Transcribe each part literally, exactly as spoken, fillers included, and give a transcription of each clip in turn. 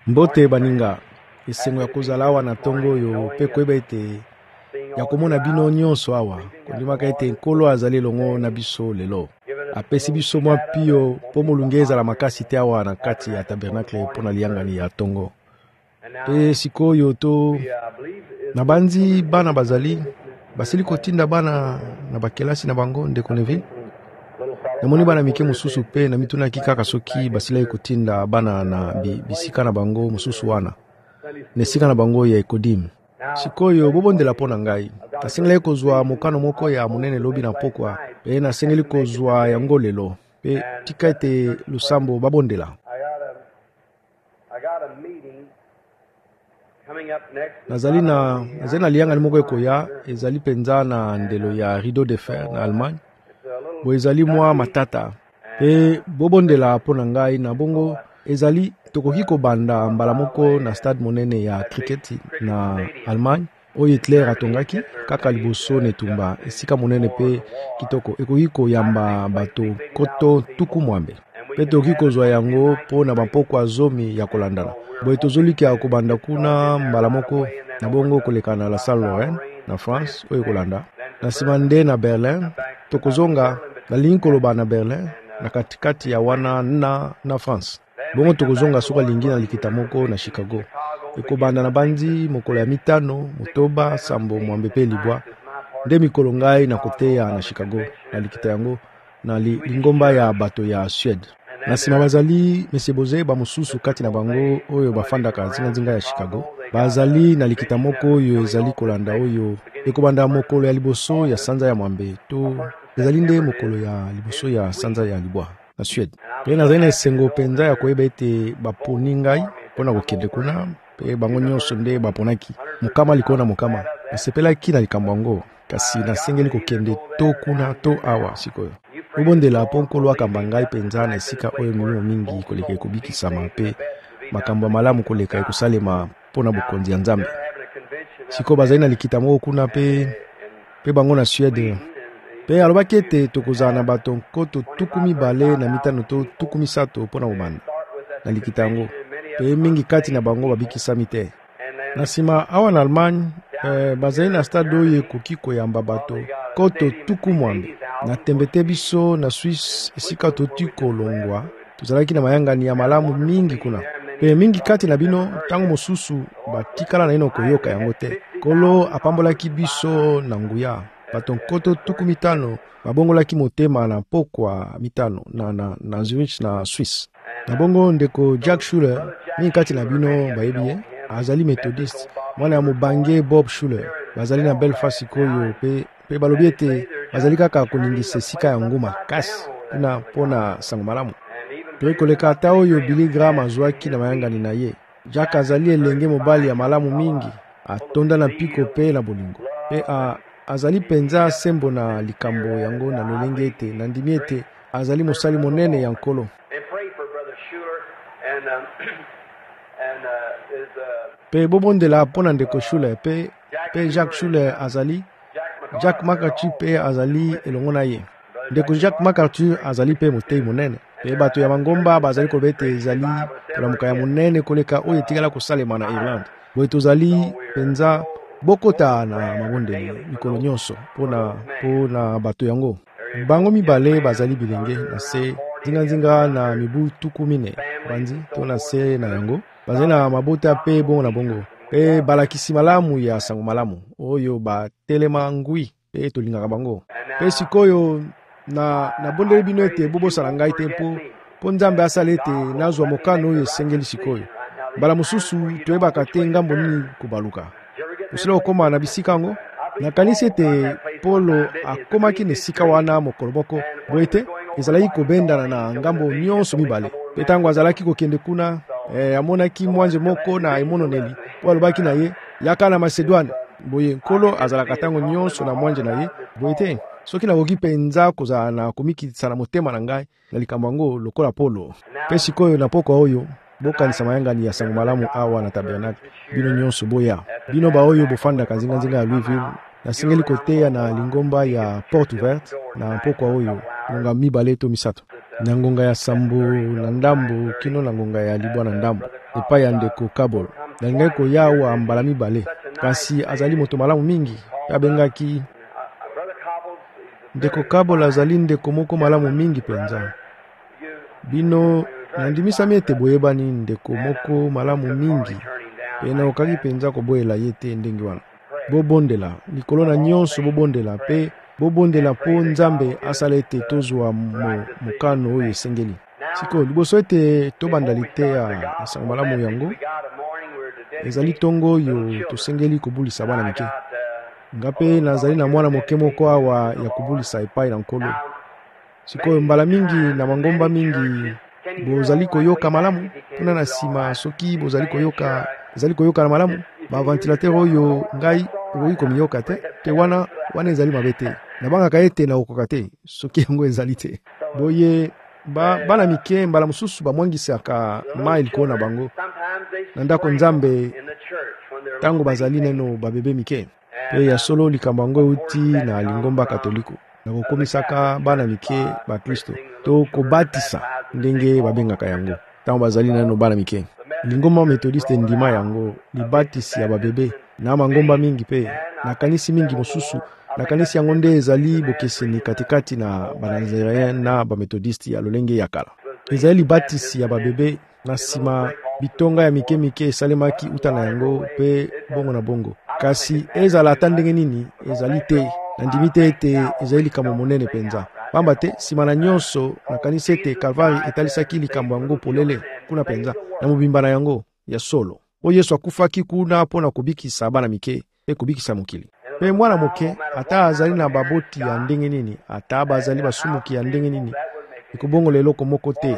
Mbote baninga esengo ya kozala awa na tongo oyo pe koyeba ete ya komona bino nyonso awa kondimaka ete nkolo azali elongo na biso lelo apesi biso mwa pio mpo molunge ezala makasi te awa na kati ya tabernakle mpo na liangani ya tongo. Pe sikoyo to na banzi bana bazali basili kotinda bana na bakelasi na bango ndeko Neville. Namoni bana mike mosusu pe na mitunaki kaka soki basila kotinda bana na bisika na bango mosusu wana nesika na bango ya Ekodim. Sikoyo bobondela mpo na ngai nasengeli kozwa mokano moko ya monene lobi na pokwa pe nasengeli kozwa yango lelo pe tika ete lusambo babondela. Nazali na nazali na lianga moko ekoya ezali penza na ndelo ya Rideau de Fer na Allemagne. Bo ezali mwa matata pe bobondela mpo na ngai na bongo ezali tokoki kobanda mbala moko na stade monene ya cricket na Allemagne oyo Hitler atongaki kaka liboso netumba esika monene pe kitoko ekoki koyamba bato koto tuku mwambe pe tokoki kozwa yango mpo na bapokwa zomi ya kolandana. Boye tozoliki ya kobanda kuna mbala moko na bongo koleka na la Saint-Laurent na France oyo kolanda na nsima nde na Berlin tokozonga na lingi koloba na Berlin na katikati ya wana na, na France. Bongo tokozonga soka lingi na likita moko na Chicago. Ekobanda na banzi mokolo ya mitano, motoba, sambo, mwambe pe libwa. Nde mikolo ngai na koteya na Chicago na likita yango na li, lingomba ya bato ya Suède. Na sima bazali meseboze ba mususu kati na bango oyo bafandaka zinga zinga ya Chicago. Bazali na likita moko oyo ezali kolanda oyo ekobanda mokolo ya liboso ya sanza ya mwambe to ezali nde mokolo ya liboso ya sanza ya libwa na Suède. Pe nazali na esengo penza ya koyeba ete baponi ngai mpona kokende kuna pe bango nyonso nde baponaki mokama likona mokama nasepelaki na likambo yango kasi nasengeli kokende to kuna to awa sikoyo obondela mpo nkolo akamba ngai penza na esika oyo milimo mingi koleka ekobikisama pe makambo ya malamu koleka ekosalema mpona bokonzi ya Nzambe. Siko bazali na likita moko kuna pe pe bango na Suède pe alobaki ete tokozala na bato nkoto tuku mibale na mitano to tuku misato mpona kobanda na likita yango pe mingi kati na bango babikisami te. Na nsima awa na Allemagne eh, bazali na stade oyo ekoki koyamba bato koto tuku mwambe na tembe te biso na Suisse esika toti kolongwa tozalaki na mayangani ya malamu mingi kuna pe mingi kati na bino tango mosusu batikala na ino koyoka yango te. Kolo apambolaki biso na nguya bato nkoto tuku mitano babongolaki motema na pokwa mitano na, na, na Zurich na Suisse. Na bongo ndeko Jack Schuller mingi kati na bino bayebi ye azali methodiste mwana ya mobange Bob Schuller bazali na Belfast koyo pe pe balobi ete bazali kaka koningisa esika ya nguma kasi kuna mpona sango malamu pe koleka ata oyo Billy Graham azwaki na mayangani na ye. Jack azali elenge mobali ya malamu mingi atonda na piko pe na bolingo pe a, azali penza sembo na likambo yango na lolenge ete na ndimi ete azali mosali monene ya nkolo. Pe bobondela mpona ndeko Schuller pe pe Jacques Schuller azali Jack McArthur pe azali elongo na ye. Ndeko Jack McArthur azali pe motei monene pe bato ya mangomba bazali kobete ezali polamuka ya monene koleka oyo etikala kosalema na Irlande. Boye tozali penza bokota na mabondeli mikolo nyonso mpona mpona bato yango. Bango mibale bazali bilenge na se zinga na mibu tuku mine banzi to na se na yango bazali na mabota pe bongo na bongo pe balakisi malamu ya sango malamu oyo batelema ngui pe tolingaka bango pe sikoyo na na bondeli bino ete bobosala ngai te mpo mpo Nzambe asala ete nazwa mokano oyo esengeli sikoyo mbala mosusu toyebaka te ngambo nini kobaluka osila okoma na bisika yango nakanisi ete Polo akomaki na esika wana mokolo moko boye te ezalaki kobendana na ngambo nyonso mibale pe tango azalaki kokende kuna eh, amonaki mwanje moko na emononeli po alobaki na ye yaka na Macedoine boye nkolo azalaka tango nyonso na mwanje na ye boye te soki nakoki penza kozala na komikitisa na motema na ngai na likambo yango lokola Polo pe sikoyo na pokwa oyo bokanisa mayangani ya sango malamu awa na tabernacle bino nyonso boya bino ba oyo bofandaka zinga zinga ya Louisville nasengeli koteya na lingomba ya Porte Ouverte na pokwa oyo ngonga mibale to misato. na ngonga ya sambo na ndambo kino na ngonga ya libwa na ndambo epai ya ndeko Kabol. Nalingai koya awa mbala mibale kasi azali moto malamu mingi. Abengaki ndeko Kabol azali ndeko moko malamu mingi penza. Bino nandimisami ete boyebani ndeko moko malamu mingi pena okaki penza koboyela yete ndenge wana. Bobondela likolo na nyonso bobondela pe bobondela po Nzambe asala ete tozwa mokano oyo esengeli. Siko liboso ete tobandali te ya sango malamu yango ezali tongo oyo tosengeli kobulisa bana mike. Ngape nazali na mwana moke moko awa ya kubulisa epai na nkolo. Siko mbala mingi na mangomba mingi bozali koyoka malamu puna na sima soki bozali koyoka ezali koyoka na malamu ba ventilateur oyo ngai oyi komiyoka te te wana wana ezali mabete na banga kaete na okoka te soki yango ezali te. Boye ba bana mike mbala mususu ba mwangisaka mail ko na bango na ndako Nzambe tango bazali neno ba bebe mike pe ya solo likambango uti na lingomba katoliko na kokomisaka bana mike ba Kristo to kobatisa ndenge babengaka yango tango bazali neno bana mike. Lingomba methodiste ndima yango libatisi ya babebe na mangomba mingi pe na kanisi mingi mosusu na kanisi yango nde ezali bokeseni katikati na banazarien na ba methodiste ya lolenge ya kala. Ezali libatisi ya babebe na sima bitonga ya mike mike esalemaki uta na yango pe bongo na bongo. Kasi ezala ata ndenge nini ezali te na ndimite ete ezali likambo monene penza. Pamba te sima na nyonso na kanisi ete Kalvari etalisaki likambo yango polele kuna penza na mobimba na yango ya solo. O Yesu akufaki kuna pona kubikisa bana mike pe kubikisa mokili. Pe mwana moke ata azali na baboti ya ndenge nini ata bazali basumuki ya ndenge nini ekobongo leloko moko te.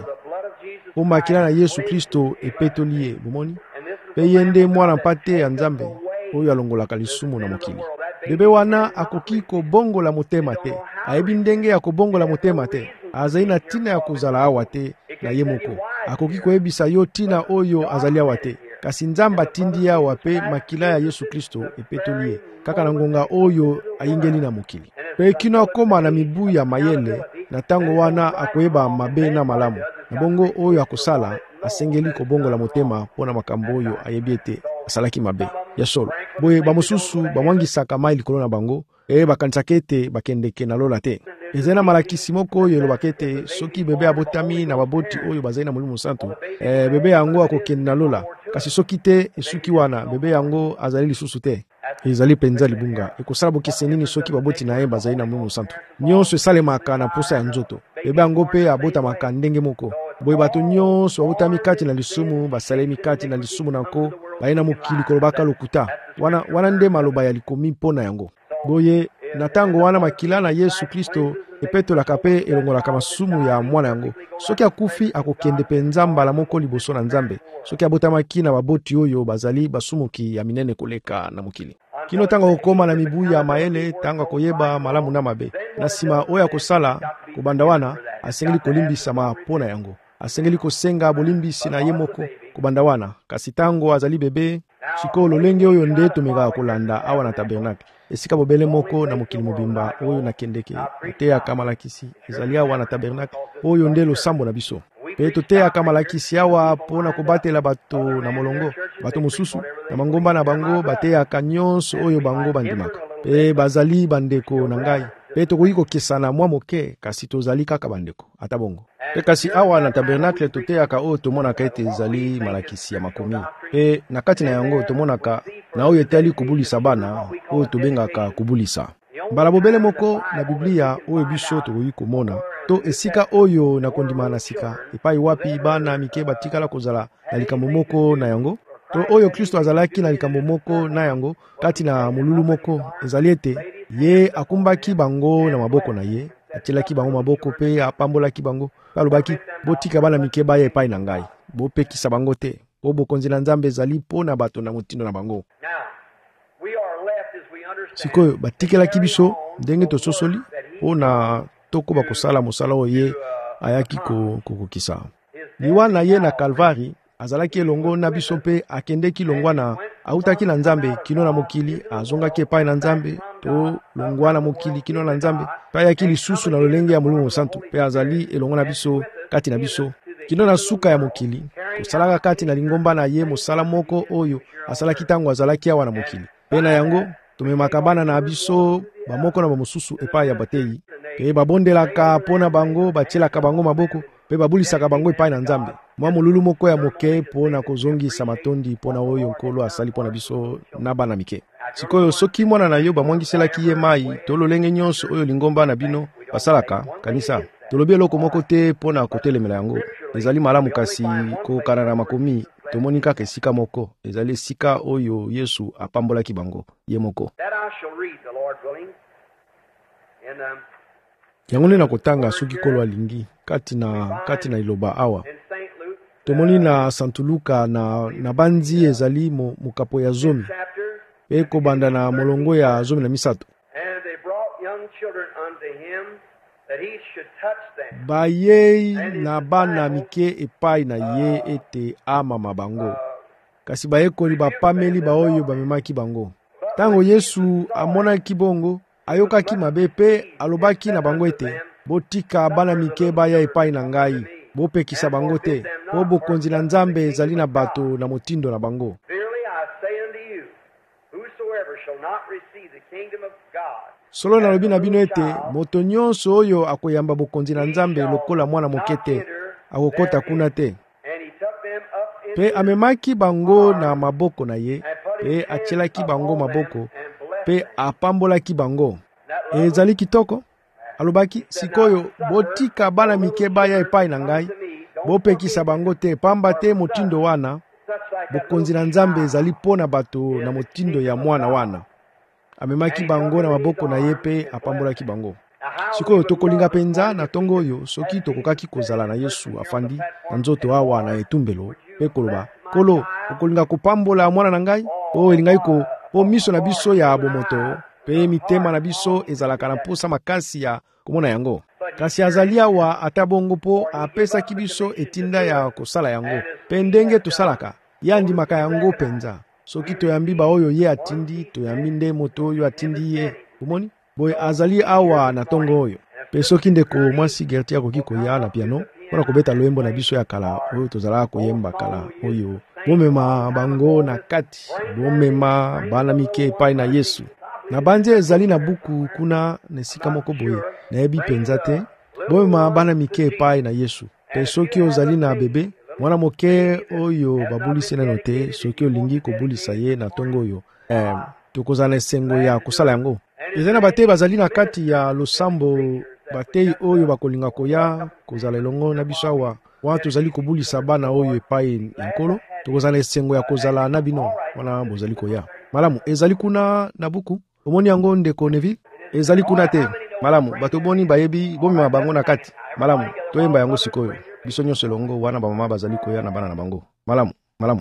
O makila na Yesu Kristo epetolie bomoni pe yende mwana mpate ya Nzambe oyo alongolaka lisumu na mokili. Bebe wana akoki kobongola motema te ayebi ndenge ya kobongola motema te azali na tina ya kozala awa te na ye moko akoki koyebisa yo tina oyo azali awa te kasi Nzambe atindi awa pe makila ya Yesu Kristo epetolie kaka na ngonga oyo ayingeli na mokili pe kino akoma na mibu ya mayele na tango wana akoyeba mabe na malamu na bongo oyo akosala asengeli kobongola motema pona makambo oyo ayebi ete asalaki mabe ya solo. Boye bamosusu bamwangisaka mai likolo na bango e bakanisaka ete bakendeke na lola te. Ezali na malakisi moko oyo elobaka ete soki bebe abotami na baboti oyo bazali na Molimo Santu e, bebe yango akokende na lola kasi soki te esuki wana bebe yango azali lisusu te ezali penza libunga ekosala bokese nini soki baboti na ye bazali na Molimo Santu. Nyonso esalemaka na posa ya nzoto bebe yango pe abotamaka ndenge moko. Boye bato nyonso babotami kati na lisumu basalemi kati na lisumu nako baye na mokili kolobaka lokuta wana, wana nde maloba ya likomi mpona yango. Boye na tango wana makila na Yesu Kristo epetolaka pe elongolaka masumu ya mwana yango. Soki akufi akokende penza mbala moko liboso na Nzambe soki abotamaki na baboti oyo bazali basumuki ya minene koleka na mokili. Kino tango kokoma na mibu ya mayele tango koyeba malamu na mabe na sima oyo akosala kobanda wana asengeli kolimbisama mpona yango. Asengeli kosenga bolimbisi na ye moko kobanda wana kasi tango azali bebe siko lolenge oyo nde tomeka kolanda awa na tabernacle esika bobele moko na mokili mobimba oyo na kendeke te akamalakisi ezali awa na tabernacle oyo nde losambo na biso pe tote akamalakisi awa pona kobatela bato na molongo bato mosusu na mangomba na bango bateyaka nyonso oyo bango bandimaka pe bazali bandeko na ngai pe tokoki kokesana mwa moke kasi tozali kaka bandeko ata bongo. Pe kasi awa na tabernacle toteyaka oyo tomonaka ete ezali malakisi ya makomi pe na kati na yango tomonaka na oyo etali kubulisa bana oyo tobengaka kubulisa. Mbala bobele moko na Biblia oyo biso tokoki komona to esika oyo na kondima na sika epai wapi bana mike batikala kozala na likambo moko na yango to oyo Kristo azalaki na likambo moko na yango kati na mululu moko ezali ete ye akumbaki bango na maboko na ye atielaki bango maboko pe apambolaki bango alobaki botika bana mike baya epai na ngai bopekisa bango te po bokonzi na Nzambe ezali mpona bato na motindo na bango. Sikoyo batikelaki biso ndenge tososoli mpona tokoba kosala mosala oyo ye ayaki kokokisa. Liwa na ye na Kalvari azalaki elongo na biso pe akendeki longwa na autaki na nzambe kino na mokili azongaki epai na nzambe to longwa na mokili kino na nzambe mpe ayaki lisusu na lolenge ya Molimo Mosantu mpe azali elongo na biso kati na biso kino na suka ya mokili kosalaka kati na lingomba na ye mosala moko oyo asalaki ntango azalaki awa na mokili mpe na yango tomemaka bana na biso bamoko na bamosusu epai ya batei mpe babondelaka mpo na bango batielaka bango maboko mpe babulisaka bango epai na nzambe mwa molulu moko ya moke mpo na kozongisa matondi mpo na oyo nkolo asali mpo na biso na bana mike. Sikoyo soki mwana na yo bamwangiselaki ye mai to lolenge nyonso oyo lingomba na bino basalaka kanisa tolobi eloko moko te mpo na kotelemela yango ezali malamu kasi kokana na makomi tomoni kaka esika moko ezali esika oyo Yesu apambolaki bango ye moko. Yango nde nakotanga soki kolo alingi kati na kati na iloba awa tomoni na Santu Luka na, na banzi ezali mo, mokapo ya zomi pe kobanda na molongo ya zomi na misato bayei na bana mike epai na ye ete amama bango kasi bayekoli bapameli baoyo bamemaki bango. Tango Yesu amonaki bongo ayokaki mabe pe alobaki na bango ete botika bana mike baya epai na ngai bopekisa bango te po bokonzi na nzambe ezali na bato na motindo na bango. Solo nalobi na bino ete moto nyonso oyo akoyamba bokonzi na nzambe lokola mwana moke te akokota kuna te. Pe amemaki bango na maboko na ye pe atielaki bango maboko pe apambolaki bango. Ezali kitoko alobaki sikoyo botika bana mike baya epai na ngai bopekisa bango te pamba te motindo wana bokonzi na nzambe ezali pona bato na motindo ya mwana wana. Amemaki bango na maboko na ye pe apambolaki bango. Sikoyo tokolinga penza na tongo oyo soki tokokaki kozala na Yesu afandi na nzoto awa na etumbelo pe koloba kolo okolinga kopambola mwana na ngai o elingai ko po miso na biso ya bomoto pe mitema na biso ezalaka na posa makasi ya komona yango kasi azali awa ata bongo po apesaki biso etinda ya kosala yango pe ndenge tosalaka yandimaka yango penza soki toyambi baoyo ye atindi toyambi nde moto oyo atindi ye omoni boye azali awa na tongo oyo pe soki ndeko mwasi Gertie akoki koya na piano mpona kobeta loyembo na biso ya kala oyo tozalaka koyemba kala oyo bomema bango na kati bomema bana mike epai na Yesu na banze ezali na buku kuna na esika moko boye nayebi penza te bomema bana mike epai na Yesu pe soki ozali na bebe mwana moke oyo babulisi nano te soki olingi kobulisa ye na tongo oyo eh, tokozala esengo ya kosala yango. Ezali na batei bazali na kati ya losambo batei oyo bakolinga koya kozala elongo na biso awa wana tozali kobulisa bana oyo epai ya nkolo tokozala esengo ya kozala na bino wana bozali koya. Malamu ezali kuna na buku omoni yango ndeko Nevi ezali kuna te malamu bato boni bayebi bomema bango na kati malamu toyemba yango sikoyo biso nyonso elongo wana bamama bazali koya na bana na bango malamu malamu.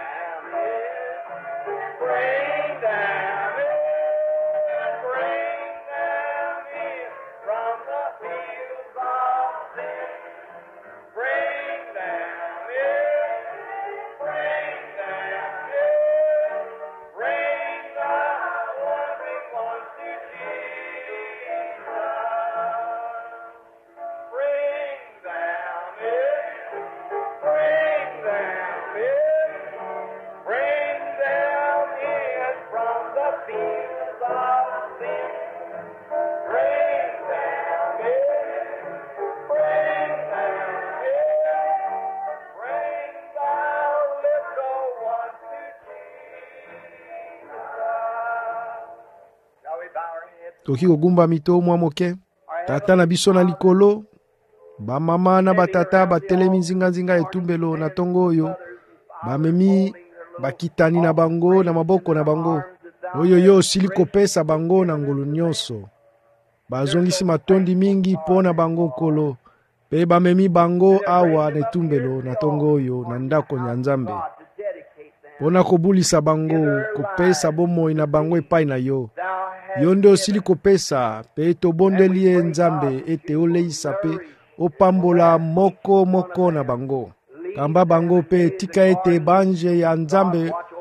Toki kogumba mito mwa moke tata na biso na likolo bamama na batata batelemi nzinga nzinga etumbelo na tongo oyo bamemi bakitani na bango na maboko na bango oyo yo osili kopesa bango na ngolu nyonso bazongisi matondi mingi pona bango nkolo pe bamemi bango awa na etumbelo na tongo oyo na ndako ya Nzambe pona kobulisa bango kopesa bomoi na bango epai na yo yo nde osili kopesa pe tobondeli ye Nzambe ete oleisa pe opambola moko moko na bango kamba bango pe tika ete banje ya Nzambe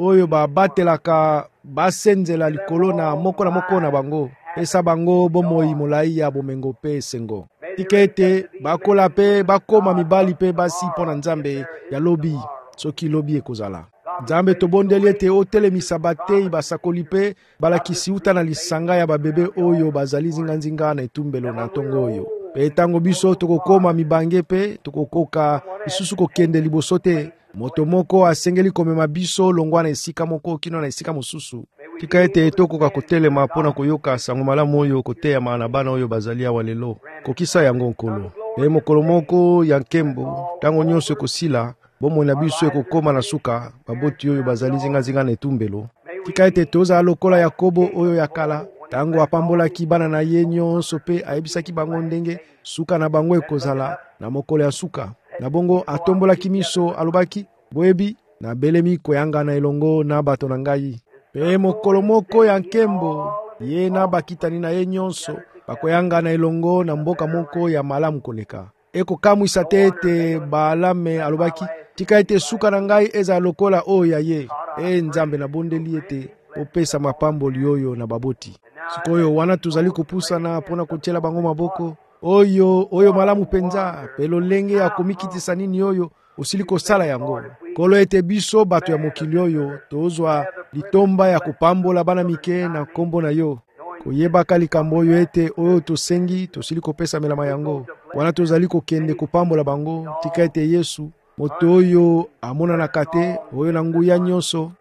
oyo babatelaka basenzela likolo na moko na moko na bango, pesa bango bomoi molai ya bomengo pe esengo. Tika ete bakola pe bakoma mibali pe basi mpo na Nzambe ya lobi, soki lobi ekozala. Nzambe tobondeli ete otelemisa batei basakoli pe balakisi uta na lisanga ya babebe oyo bazali zinga-nzinga na etumbelo na ntongo oyo. Pe tango biso tokokoma mibange pe tokokoka lisusu kokende liboso te, moto moko asengeli komema biso longwa na esika moko kino na esika mosusu. Tika ete tokoka kotelema mpona koyoka sango malamu oyo koteyama na bana oyo bazali awa lelo. Kokisa yango nkolo. Pe mokolo moko ya nkembo, tango nyonso ekosila, bomoi na biso ekokoma na suka, baboti oyo bazali zinga-zinga na etumbelo. Tika ete tozala lokola Yakobo oyo ya kala, tango apambolaki bana na ye nyonso pe ayebisaki bango ndenge suka na bango ekozala na mokolo ya suka. Na bongo atombolaki miso alobaki, boyebi nabelemi koyangana elongo na bato na ngai. Pe mokolo moko ya nkembo, ye na bakitani na ye nyonso bakoyangana elongo na mboka moko ya malamu koleka. Ekokamwisa te ete Balame alobaki, tika ete suka na ngai eza lokola oyo ya ye. E Nzambe nabondeli ete opesa mapamboli oyo na baboti. Sikoyo wana tuzali kopusana mpona kotiela bango maboko oyo oyo malamu penza, pe lolenge ya komikitisa nini oyo osili kosala yango. Kolo ete biso bato ya mokili oyo tozwa litomba ya kopambola bana mike na kombo na yo, koyebaka likambo oyo ete oyo tosengi tosili kopesa melama yango. Wana tozali kokende kopambola bango, tika ete Yesu moto oyo amonanaka te, oyo na nguya nyonso,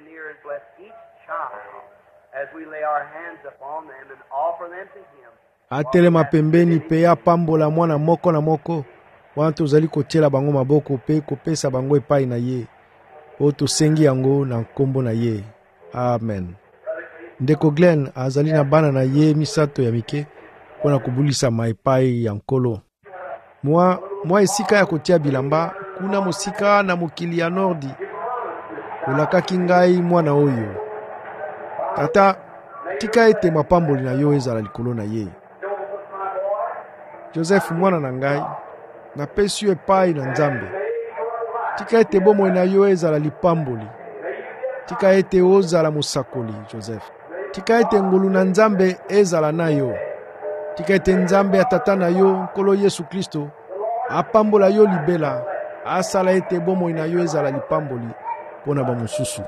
atelema pembeni pe apambola mwana moko na moko. Wana tozali kotiela bango maboko pe kopesa bango epai na ye, oyo tosengi yango na nkombo na ye. Amen. Ndeko Glenn azali na bana na ye misato ya mike mpona kobulisa maipai ya nkolo. Mwa, mwa esika ya kotia bilamba, kuna mosika na mokili ya nordi, olakaki ngai mwana oyo. Tata, tika ete mapamboli na yo ezala likolo na ye. Joseph mwana na ngai, napesi yo epai na Nzambe. Tika ete bomoi na yo ezala lipamboli. Tika ete ozala mosakoli, Joseph. Tika ete ngolu na Nzambe ezala na yo. Tika ete Nzambe ya tata na yo, nkolo Yesu Kristo, apambola yo libela, asala ete bomoi na yo ezala lipamboli pona ba mosusu.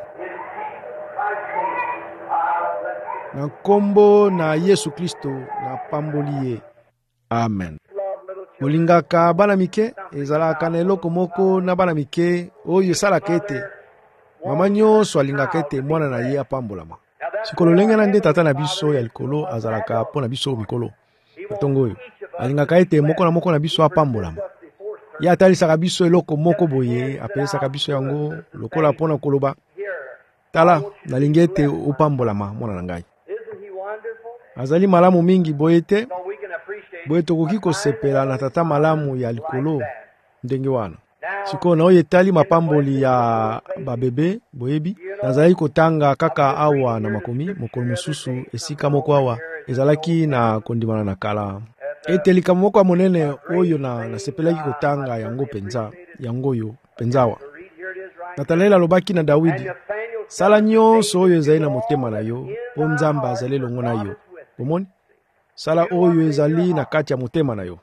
Na nkombo na Yesu Kristo na pamboli ye. Amen. Olingaka bana mike, ezalaka na eloko moko na bana mike oyo esalaka ete mama nyonso alingaka ete mwana na ye apambolama. Sikolo lenge na nde tata na biso ya likolo azalaka mpo na biso mikolo. Etongo oyo alingaka ete moko na moko na biso apambolama. Ye atalisaka biso eloko moko boye, apesaka biso yango lokola mpona koloba, tala nalingi ete opambolama mwana na ngai. Azali malamu mingi boye te, boye tokoki kosepela na tata malamu ya likolo ndenge wana. Siko na oyo etali mapamboli ya babebe boyebi, nazali kotanga kaka awa na makomi mokolo mosusu esika moko awa ezalaki na kondimana na kala. Ete likambo moko ya monene oyo na nasepelaki kotanga yango penza, yango yo penzawa. Natanaeli alobaki na Dawidi, sala nyonso oyo ezali na motema na yo, po Nzambe azali elongo na yo. Omoni? Sala oyo ezali na kati ya motema na yo.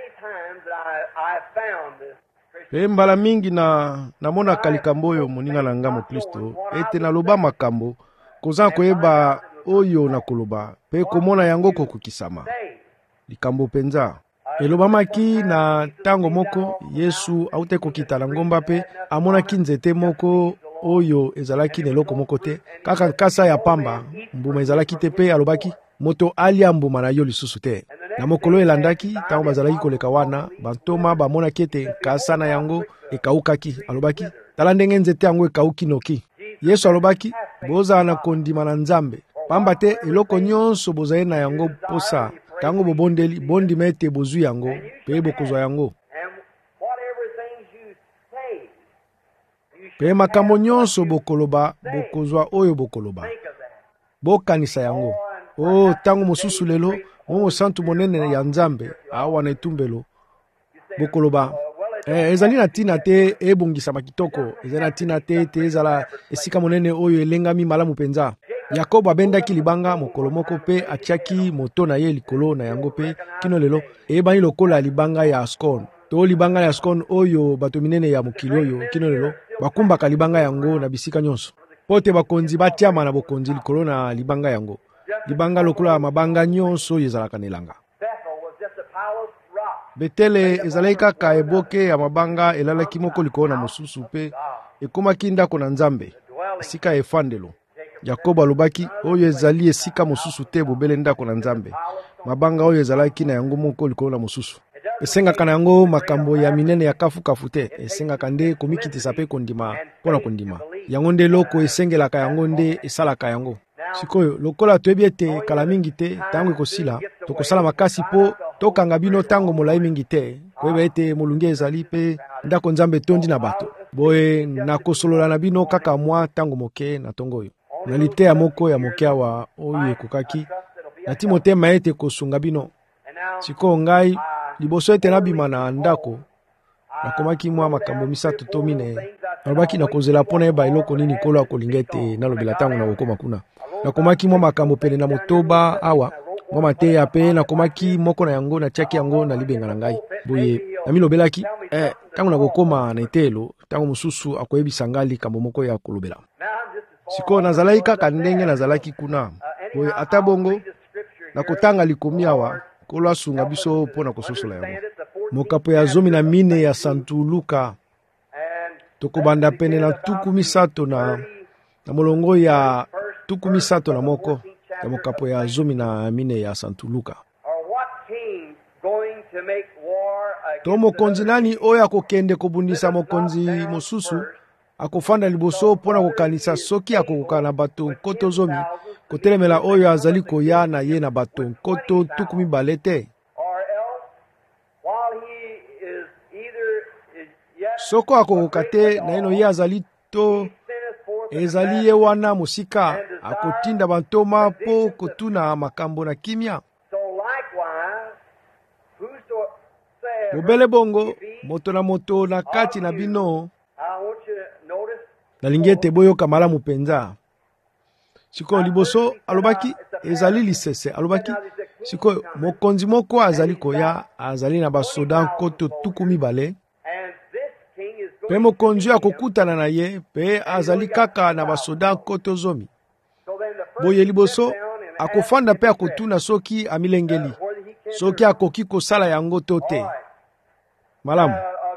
Pe mbala mingi na namona kalikambo oyo moninga na nga mo Kristo, ete naloba makambo koza koyeba oyo na koloba, pe komona yango kokukisama. Likambo penza. Elobamaki na tango moko Yesu aute kokita na ngomba pe amonaki nzete moko oyo ezalaki na eloko moko te, kaka nkasa ya pamba, mbuma ezalaki te pe alobaki moto alia mbuma na yo lisusu te. Na mokolo elandaki, tango bazalaki koleka wana, bantoma bamonaki ete nkasa na yango ekaukaki. Alobaki, tala ndenge nzete yango ekauki noki. Yesu alobaki, bozala na kondima na Nzambe, pamba te eloko nyonso bozali na yango posa, tango bobondeli, bondima ete bozwi yango, pe bokozwa yango. Pe makambo nyonso bokoloba, bokozwa oyo bokoloba. Bokanisa yango. Oh, tango mosusu lelo, momo santu monene ya Nzambe, awa na etumbelo, bokoloba, Eh, ezali na tina te ebongisama kitoko, ezali na tina te te ezala esika monene oyo elengami malamu penza. Yakobo abendaki libanga mokolo moko pe atiaki moto na ye likolo na yango pe kino lelo eyebani lokola libanga ya Askon. To libanga ya Askon oyo bato minene ya mokili oyo kino lelo bakumbaka libanga yango na bisika nyonso. Pote bakonzi batiama na bokonzi likolo na libanga yango. Libanga lokola mabanga nyonso ezalaka nelanga. Betele ezalaki kaka eboke ya mabanga elalaki moko likolo na mosusu pe ekomaki ndako na Nzambe, esika efandelo. Yakobo alobaki oyo ezali esika mosusu te bobele ndako na Nzambe. Mabanga oyo ezalaki na yango moko likolo na mosusu. Esengaka na yango makambo ya minene ya kafu kafu te, esengaka nde komikitisa pe kondima mpona kondima. Yango nde loko esengelaka yango nde esalaka yango. Sikoyo lokola toyebi ete kala mingi te tango ekosila tokosala makasi po tokanga bino tango molai mingi te koyeba ete molunge ezali pe ndako Nzambe tondi na bato. Boye nakosolola na bino kaka mwa tango moke na tongo oyo. Na liteya moko ya moke awa oyo ekokaki nati motema ete kosunga bino. Sikoyo ngai liboso ete nabima na ndako nakomaki mwa makambo misato to mine. Nalobaki nakozela mpona yeba eloko nini kolo akolinga ete nalobela tango na kokoma kuna. Nakomaki mwa makambo pene na motoba awa mwa mateya pe nakomaki moko na yango na tiaki yango na libenga na ngai. Boye namilobelaki eh tango na kokoma na etelo tango mosusu akoyebisa ngai likambo moko ya kolobela. Sikoyo nazalaki kaka ndenge nazalaki kuna. Boye ata bongo nakotanga likomi awa kolo asunga biso mpona kososola yango. Mokapo ya zomi na mine ya Santu Luka tokobanda pene na tuku misato na na molongo ya tuku misato na moko ya mokapo ya zomi na mine ya Santu Luka. To mokonzi nani oyo akokende kobundisa mokonzi mosusu akofanda liboso mpona kokanisa soki akokoka na bato nkoto zomi kotelemela oyo azali koya na ye na bato nkoto tuku mibale te. Soko akokoka te na eno ye azali to ezali ye wana mosika akotinda bantoma po kotuna makambo na kimia. Bobele bongo moto na moto na kati na bino nalingi ete boyoka malamu penza. Sikoyo liboso alobaki ezali lisese alobaki sikoyo mokonzi moko azali koya azali na basoda nkoto tuku mibale pe mokonzi akokutana na ye pe azali kaka na basoda nkoto zomi. Boye liboso akofanda pe akotuna soki amilengeli soki akoki kosala yango to te. Malamu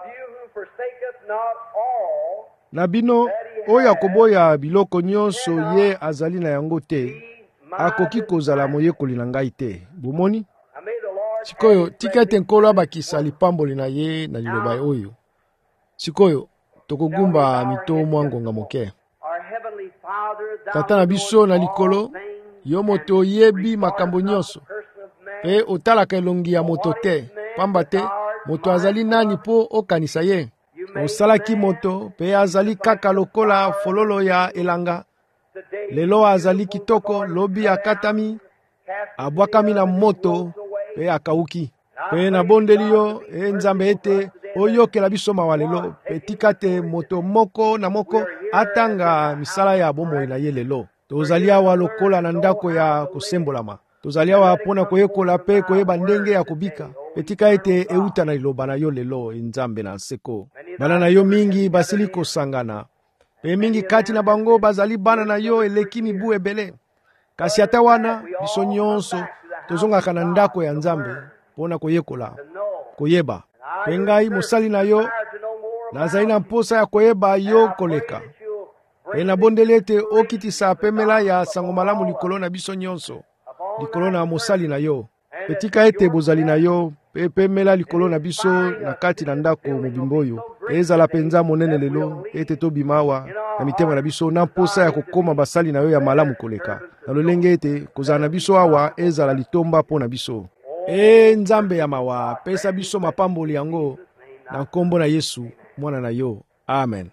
na bino oyo akoboya biloko nyonso ye azali na yango te akoki kozala moyekoli na ngai te. Bomoni? Sikoyo tika ete nkolo abakisa lipamboli na ye na liloba oyo. Sikoyo tokogumba mito mwa ngonga moke. Tata na biso na likolo yo moto oyebi makambo nyonso pe otalaka elongi ya moto te pamba te moto azali nani po okanisa ye. Osalaki moto pe azali kaka lokola fololo ya elanga. Lelo azali kitoko lobi akatami abwakami na moto pe akauki. Pe na bondeli yo e Nzambe ete oyokela biso mawa lelo pe tika te moto moko na moko atanga misala ya bomoi na ye lelo. Tozali awa lokola na ndako ya kosembolama. Tozali awa pona koyekola pe koyeba ndenge ya kubika. Petika ete euta na liloba na yo lelo Nzambe na seko. Bana na yo mingi basili kosangana. Pe mingi kati na bango bazali bana na yo eleki mibu ebele. Kasi ata wana biso nyonso tozongaka na ndako ya Nzambe pona koyekola koyeba. Pe ngai mosali na yo nazali na mposa ya koyeba yo koleka. Pe na bondeli ete okitisa pemela ya sango malamu likolo na biso nyonso likolo na mosali na yo. Petika ete bozali na yo pe pemela likolo na biso na kati na ndako mobimba oyo ezala penza monene lelo ete tobimawa na mitema na biso na mposa ya kokoma basali na yo ya malamu koleka na lolenge ete kozala na biso awa ezala litomba mpo na biso. E Nzambe ya mawa pesa biso mapamboli yango na nkombo na Yesu mwana na yo. Amen.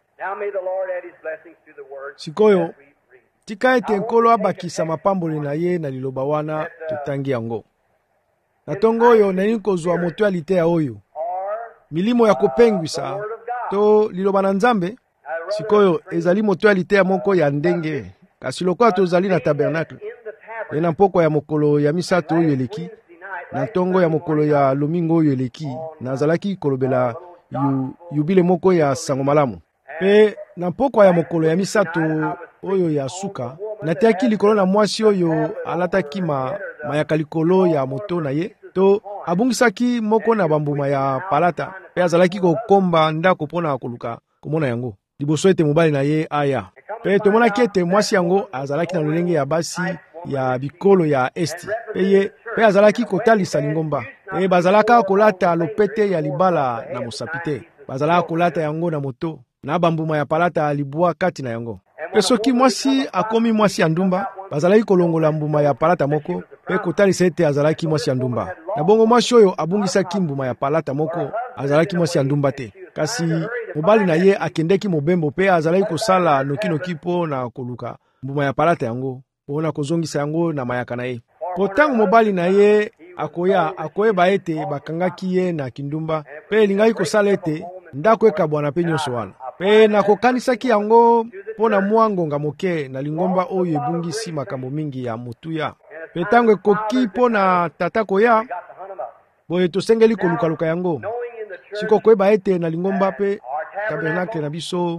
Sikoyo tika ete nkolo abakisa mapamboli na ye na liloba wana tutangi yango. Na tongo oyo nani kozwa moto ya liteya oyo milimo ya kopengwisa to liloba na Nzambe. Sikoyo ezali moto ya liteya moko ya ndenge, kasi lokola tozali na tabernacle e na mpoko ya mokolo ya misato oyo eleki na ntongo ya mokolo ya lomingo oyo eleki, nazalaki kolobela yu, yubile moko ya sango malamu. Pe na mpoko ya mokolo ya misato oyo ya suka, natiaki likolo na mwasi oyo alataki ma, mayaka likolo ya moto na ye, to abungisaki moko na bambuma ya palata, pe azalaki kokomba ndako mpona koluka komona yango liboso ete mobali na ye aya. Pe tomonaki ete mwasi yango azalaki na lolenge ya basi ya bikolo ya esti, pe ye pe azalaki kotalisa lingomba. Pe bazalaka kolata lopete ya libala na mosapi te, bazalaka kolata yango na moto na bambuma ya palata ya libwa kati na yango. Pe soki mwasi akomi mwasi ya ndumba, bazalaki kolongola mbuma ya palata moko pe kotalisa ete azalaki mwasi ya ndumba. Na bongo mwasi oyo abungisaki mbuma ya palata moko azalaki mwasi ya ndumba te, kasi mobali na ye akendeki mobembo pe azalaki kosala nokinoki mpo na koluka mbuma ya palata yango mpo na kozongisa yango na mayaka na ye. Po tango mobali na ye akoya akoyeba ete bakangaki ye na kindumba, pe elingaki kosala ete ndako ekabwana pe nyonso wana. Pe nakokanisaki yango mpo na mwa ngonga moke na lingomba oyo ebungisi makambo mingi ya motuya. Pe tango ekoki mpo na tata koya, boye tosengeli kolukaluka yango. Siko koyeba ete na lingomba pe tabernacle na biso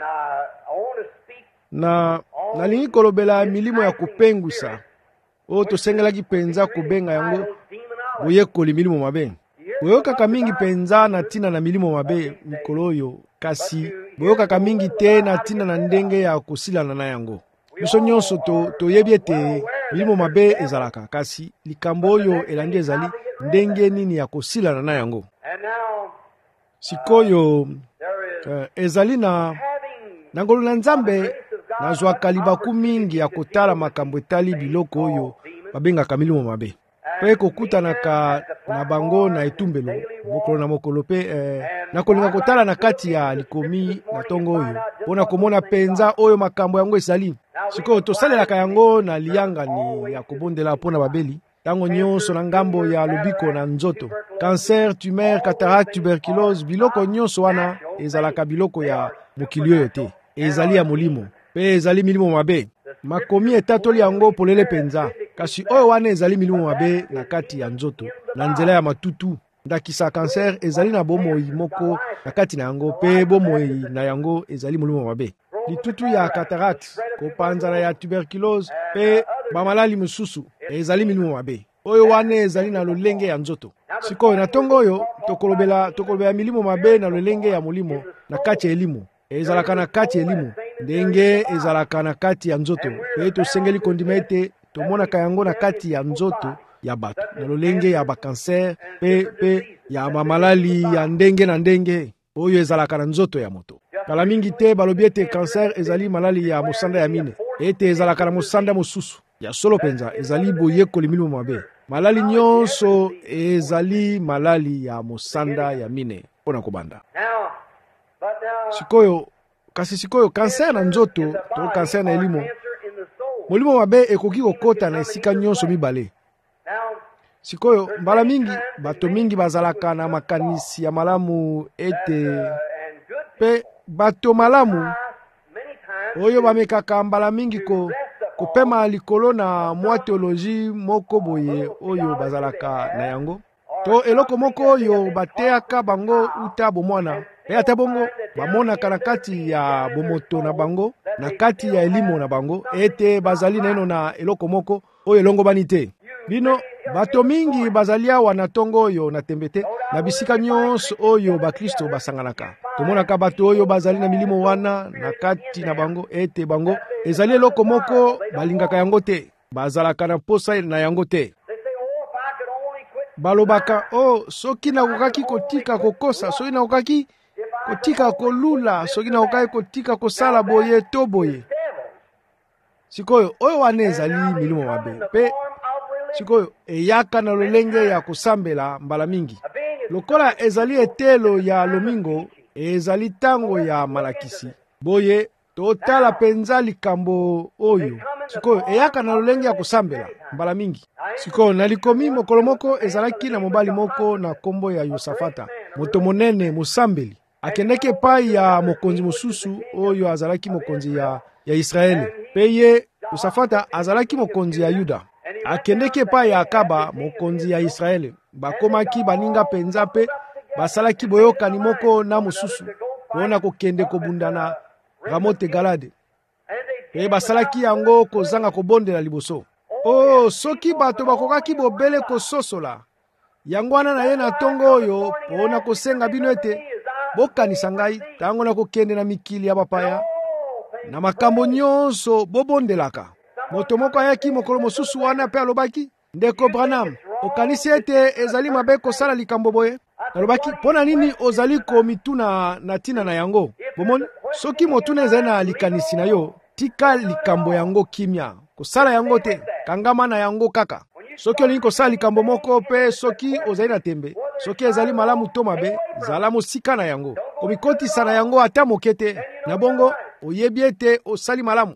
na nalingi kolobela milimo ya kopengwisa oyo tosengelaki penza kobenga yango boyekoli milimo mabe. Boyokaka mingi penza na tina na milimo mabe mikolo oyo, kasi boyokaka mingi te na tina na ndenge ya kosilana na yango. Biso nyonso to toyebi ete milimo mabe ezalaka, kasi likambo oyo elandi ezali ndenge nini ya kosilana na yango. Sikoyo uh, ezali na nangolo na Nzambe nazwaka libaku mingi ya kotala makambo etali biloko oyo babengaka milimo mabe. Pe kokutanaka na bango na etumbelo mokolo na mokolo pe eh, nakolinga kotala na kati ya likomi na tongo oyo mpona komona penza oyo makambo yango esali. Sikoyo tosalelaka yango na liyangani ya kobondela mpona babeli tango nyonso na ngambo ya lobiko na nzoto. Cancer, tumeur, cataracte, tuberculose, biloko nyonso wana ezalaka biloko ya mokili oyo te, ezali ya molimo pe ezali milimo mabe. Makomi etatoli yango polele penza, kasi oyo wana ezali milimo mabe na kati ya nzoto na nzela ya matutu. Ndakisa cancer ezali na bomoi moko na kati na yango pe bomoi na yango ezali molimo mabe. Litutu ya cataracte, kopanzana ya tuberculose pe bamalali mosusu ezali milimo mabe. Oyo wana ezali na lolenge ya nzoto. Sikoyo na tongo oyo tokolobela tokolobela milimo mabe na lolenge ya molimo na kati ya elimo. Ezalaka na kati ya elimo ndenge ezalaka na kati ya nzoto. Pe tosengeli kondima ete tomonaka yango na kati ya nzoto ya bato na lolenge ya bakanser pe pe ya mamalali ya ndenge na ndenge oyo ezalaka na nzoto ya moto. Kala mingi te balobi ete cancer ezali malali ya mosanda ya mine, ete ezalaka na mosanda mosusu ya solo penza ezali boyekoli milimo mabe. Malali nyonso ezali malali ya mosanda ya mine mpona kobanda. Sikoyo kasi sikoyo cancer na nzoto to cancer na elimo, molimo mabe ekoki kokota na esika nyonso mibale. Sikoyo mbala mingi bato mingi bazalaka na makanisi ya malamu ete pe bato malamu oyo bamekaka mbala mingi ko kopema likolo na mwa teoloji moko boye oyo bazalaka na yango to eloko moko oyo bateaka bango uta bomwana pe ata bongo bamonaka na kati ya bomoto na bango na kati ya elimo na bango ete bazali neno na eloko moko oyo elongo bani te. Bino bato mingi bazali awa na tongo oyo na tembete na bisika nyonso oyo bakristo basanganaka. Tomonaka bato oyo bazali na milimo wana na kati na bango ete bango ezali eloko moko balingaka yango te, bazalaka na posa na yango te. Balobaka oh soki nakokaki kotika kokosa, soki nakokaki kotika kolula, soki nakokaki kotika kosala boye to boye. Sikoyo oyo wana ezali milimo mabe pe sikoyo eyaka na lolenge ya kosambela mbala mingi. Lokola ezali etelo ya lomingo ezali tango ya malakisi boye totala penza likambo oyo. Sikoyo eyaka na lolenge ya kosambela mbala mingi. Sikoyo na likomi mokolo moko ezalaki na mobali moko na kombo ya Yosafata. moto monene musambeli akendeki epai ya mokonzi mosusu oyo azalaki mokonzi ya, ya Israeli. Pe ye Yosafata azalaki mokonzi ya Yuda. Akendeki epai ya Akaba mokonzi ya Israeli. Bakomaki baninga penza pe basalaki boyokani moko na mosusu mpona kokende kobundana Ramote Galade. Pe basalaki yango kozanga kobondela liboso. Oh, soki bato bakokaki bobele kososola yango wana na ye na tongo oyo mpona kosenga bino ete bokanisa ngai tango na kokende na mikili ya bapaya na makambo nyonso bobondelaka. Moto moko ayaki mokolo mosusu wana pe alobaki, ndeko Branham, okanisi ete ezali mabe kosala likambo boye? Alobaki, pona nini ozali komituna na tina na yango? Bomoni, soki motuna ezali na likanisi na yo, tika likambo yango kimia. Kosala yango te, kangama na yango kaka. Soki olingi kosala likambo moko pe soki ozali na tembe, soki ezali malamu to mabe, zala mosika na yango. Komikotisa na yango ata moke te, na bongo oyebi ete osali malamu.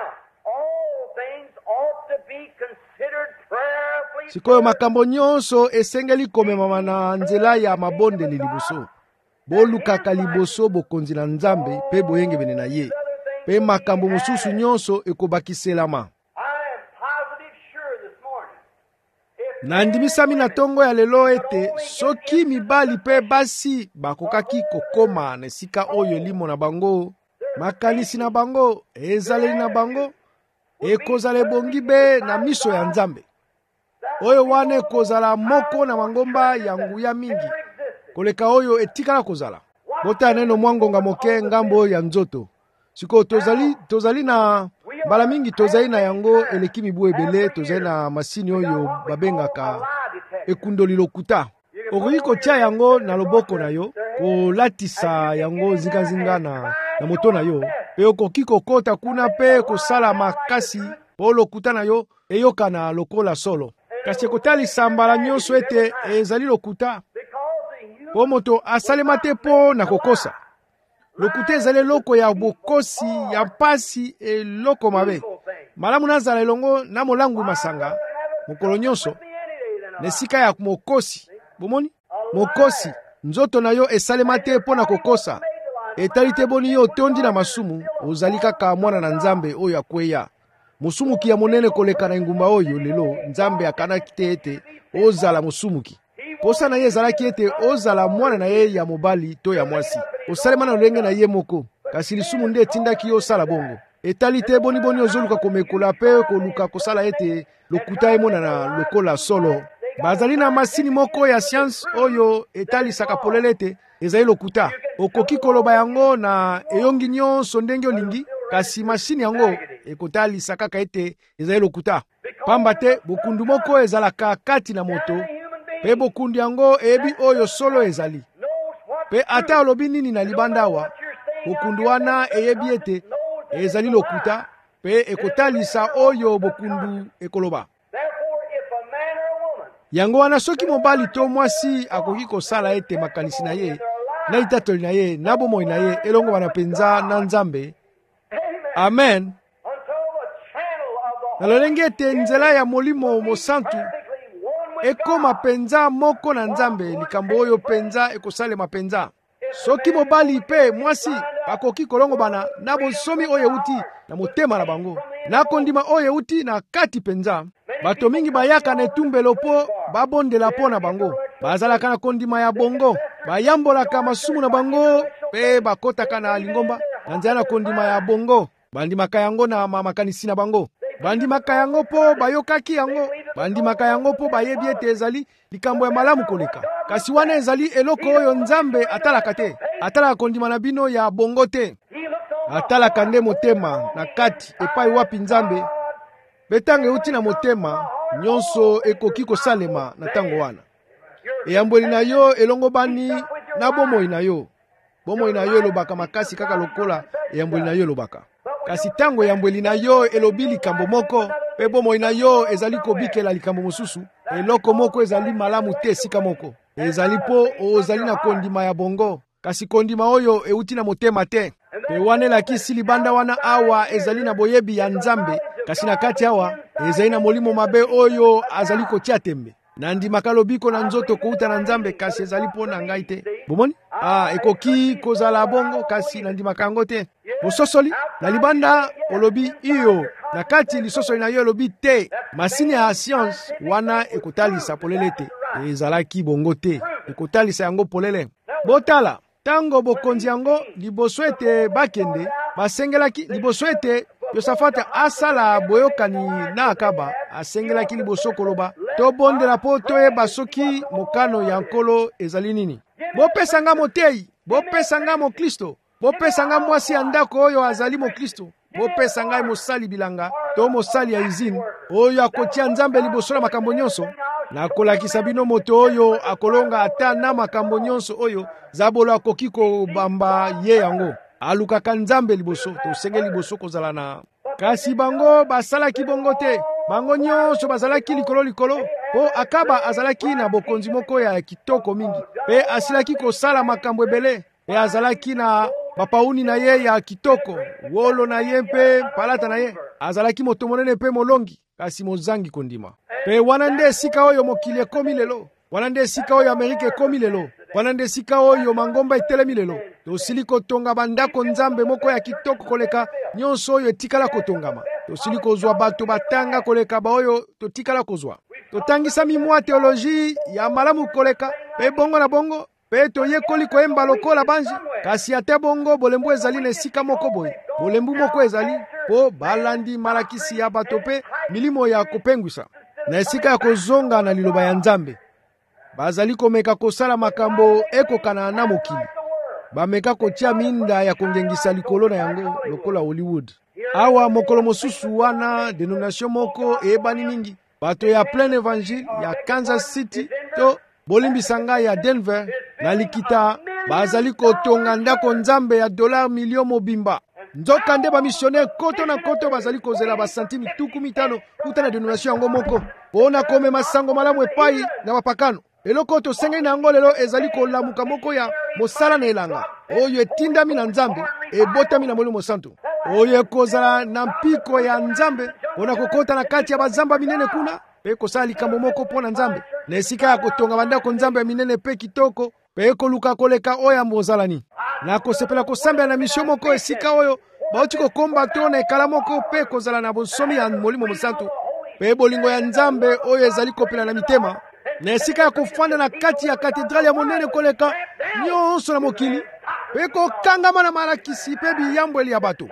Sikoyo makambo nyonso esengeli komemama na nzela ya mabondeli liboso. Bolukaka liboso bokonzi na Nzambe pe boyengebene na ye. Pe makambo mosusu nyonso ekobakiselama. Nandimisami na tongo ya lelo ete soki mibali pe basi bakokaki kokoma na esika oyo limo na bango, makanisi na bango, ezaleli na bango, ekozala ebongi be na miso ya Nzambe. Oyo wane ekozala moko na mangomba ya nguya mingi koleka oyo etikala kozala. Bota neno mwangonga moke ngambo ya nzoto. Siko tozali, tozali na mbala mingi tozali na yango eleki mibu ebele, tozali na masini oyo babengaka ekundoli lokuta. Okoki kotia yango na loboko na yo, kolatisa yango zinga-zinga na, na moto na yo, pe okoki kokota kuna pe kosala makasi po lokuta na yo eyokana lokola solo. Kasi kotalisa mbala nyonso ete ezali lokuta po moto asalema te po na kokosa. Lokuta ezali loko ya bokosi, ya mpasi, eloko mabe. Malamu nazala elongo na molangu masanga mokolo nyonso nesika ya mokosi. Bomoni? Mokosi nzoto na yo esalema te po na kokosa. Etali te boni yo tondi na masumu, ozali kaka mwana na Nzambe oyo akweya. Musumuki ya monene koleka na ngumba oyo lelo Nzambe akanaki te ete ozala musumuki. Posa na ye ezalaki ete ozala mwana na ye ya mobali to ya mwasi. Osalema na lolenge na ye moko, kasi lisumu nde etindaki yo sala bongo. Etali te boni boni ozoluka komekola pe koluka kosala ete lokuta emona na lokola solo. Bazali na masini moko ya science oyo etalisaka polele ete ezali lokuta. Okoki koloba yango na eyongi nyonso ndenge olingi, kasi masini yango ekotalisaka kaka ete ezali lokuta. Pamba te bokundu moko ezalaka kati na moto, pe bokundu yango eyebi oyo solo ezali. Pe ata olobi nini na libandawa, bokundu wana eyebi ete ezali lokuta, pe ekotalisa oyo bokundu ekoloba. Yango wana soki mobali to mwasi akoki kosala ete makanisi na ye, na itatoli na ye, na bomoi na ye, elongo wana penza na Nzambe. Amen. Na lolenge ete nzela ya molimo mosantu ekoma penza moko na Nzambe, likambo oyo penza ekosalema penza. Soki mobali pe mwasi bakoki kolongo bana na bosomi oyo uti na motema na bango, na kondima oyo uti na kati penza, bato mingi bayaka na etumbelo po babondela po na bango. Bazalaka na kondima ya bongo, bayambolaka masumu na bango pe bakotaka na lingomba na nzela na kondima ya bongo. Bandimaka yango na makanisi na bango. Bandimaka yango po bayokaki yango. Bandimaka yango po bayebi ete ezali likambo ya malamu koleka. Kasi wana ezali eloko oyo Nzambe atalaka te. Atalaka kondima na bino ya bongo te. Atalaka nde motema na kati epai wapi Nzambe. Betange uti na motema nyonso ekoki kosalema na tango wana. Eyamboli na yo elongo bani na bomoi na yo. Bomoi na yo elobaka makasi kaka lokola eyamboli na yo elobaka. Kasi tango eyamboli na yo elobi likambo moko, pe bomoi na yo ezali kobikela likambo mosusu, eloko moko ezali malamu te sika moko. Ezali po ozali na kondima ya bongo, kasi kondima oyo euti na motema te. Pe wane lakisi libanda wana awa ezali na boyebi ya Nzambe, kasi na kati awa ezali na molimo mabe oyo azali kotia tembe. nandimaka lobiko na nzoto kouta na Nzambe kasi ezali mpo na ngai te. Bomoni? Ah, ekoki kozala bongo kasi nandimaka yango te. Bososoli na libanda olobi iyo na kati lisosoli na yo olobi te. Masini ya science wana ekotalisa polele te. Ezalaki bongo te. Ekotalisa yango polele. Botala tango bokonzi yango liboso ete bakende basengelaki liboso ete Yosafata asala boyokani na Akaba asengelaki liboso koloba tobondela po toyeba soki mokano ya nkolo ezali nini. Bopesa nga motei, bopesa nga mo Kristo, bopesa nga mwasi ya ndako oyo azali mo Kristo, bopesa ngai mosali bilanga to mosali ya izini oyo akotia Nzambe liboso na makambo nyonso. Nakolakisa bino moto oyo akolonga ata na makambo nyonso oyo zabolo akoki kobamba ye yango. Alukaka Nzambe liboso, tosenge liboso kozala na. Kasi bango basalaki bongo te. Bango nyonso bazalaki likolo likolo. Po Akaba azalaki na bokonzi moko ya kitoko mingi. Pe asilaki kosala makambo ebele. Pe azalaki na bapauni na ye ya kitoko. Wolo na ye mpe palata na ye. Azalaki moto monene pe molongi. Kasi mozangi kondima. Pe wana nde esika oyo mokili ekomi lelo. Wana nde esika oyo Amerika ekomi lelo. Wana nde esika oyo mangomba etelemi lelo. Tosili kotonga bandako Nzambe moko ya kitoko koleka nyonso oyo etikala kotongama. Tosili kozwa bato batanga koleka ba oyo totikala kozwa. Totangisa mimwa teoloji ya malamu koleka pe bongo na bongo pe toyekoli koyemba lokola banji. Kasi ate bongo bolembu ezali na esika moko boye. Bolembu moko ezali po balandi malakisi ya bato pe milimo ya kopengwisa. Na esika ya kozonga na liloba ya Nzambe. Bazali komeka kosala makambo ekokana na mokili. Bameka kotia minda ya kongengisa likolo na yango lokola Hollywood. Awa mokolo mosusu wana denomination moko ebani mingi. Bato ya Plein Evangile ya Kansas City to bolimbisanga ya Denver na likita bazali kotonga ndako Nzambe ya dola milio mobimba. Nzoka nde ba missionnaire koto na koto bazali kozela ba santimi tuku mitano kuta na denomination yango moko. Pona kome masango malamu epai na bapakano. Eloko tosengeli na yango lelo ezali kolamuka moko ya mosala na elanga. Oyo etindami na Nzambe, ebotami na Molimo Santo. Oyo ekozala na mpiko ya Nzambe, pona kokota na kati ya bazamba minene kuna, pe kosala likambo moko pona Nzambe. Na esika ya kotonga bandako Nzambe ya minene pe kitoko, pe koluka koleka oyo mozalani. Na kosepela kosambela na misio moko esika oyo, bauti kokomba to na ekala moko pe kozala na bonsomi ya Molimo Santo. Pe bolingo ya Nzambe oyo ezali kopela na mitema. Na esika ya kofanda na kati ya katedrali ya monene koleka nyonso na mokili pe kokangama na malakisi pe biyambweli ya bato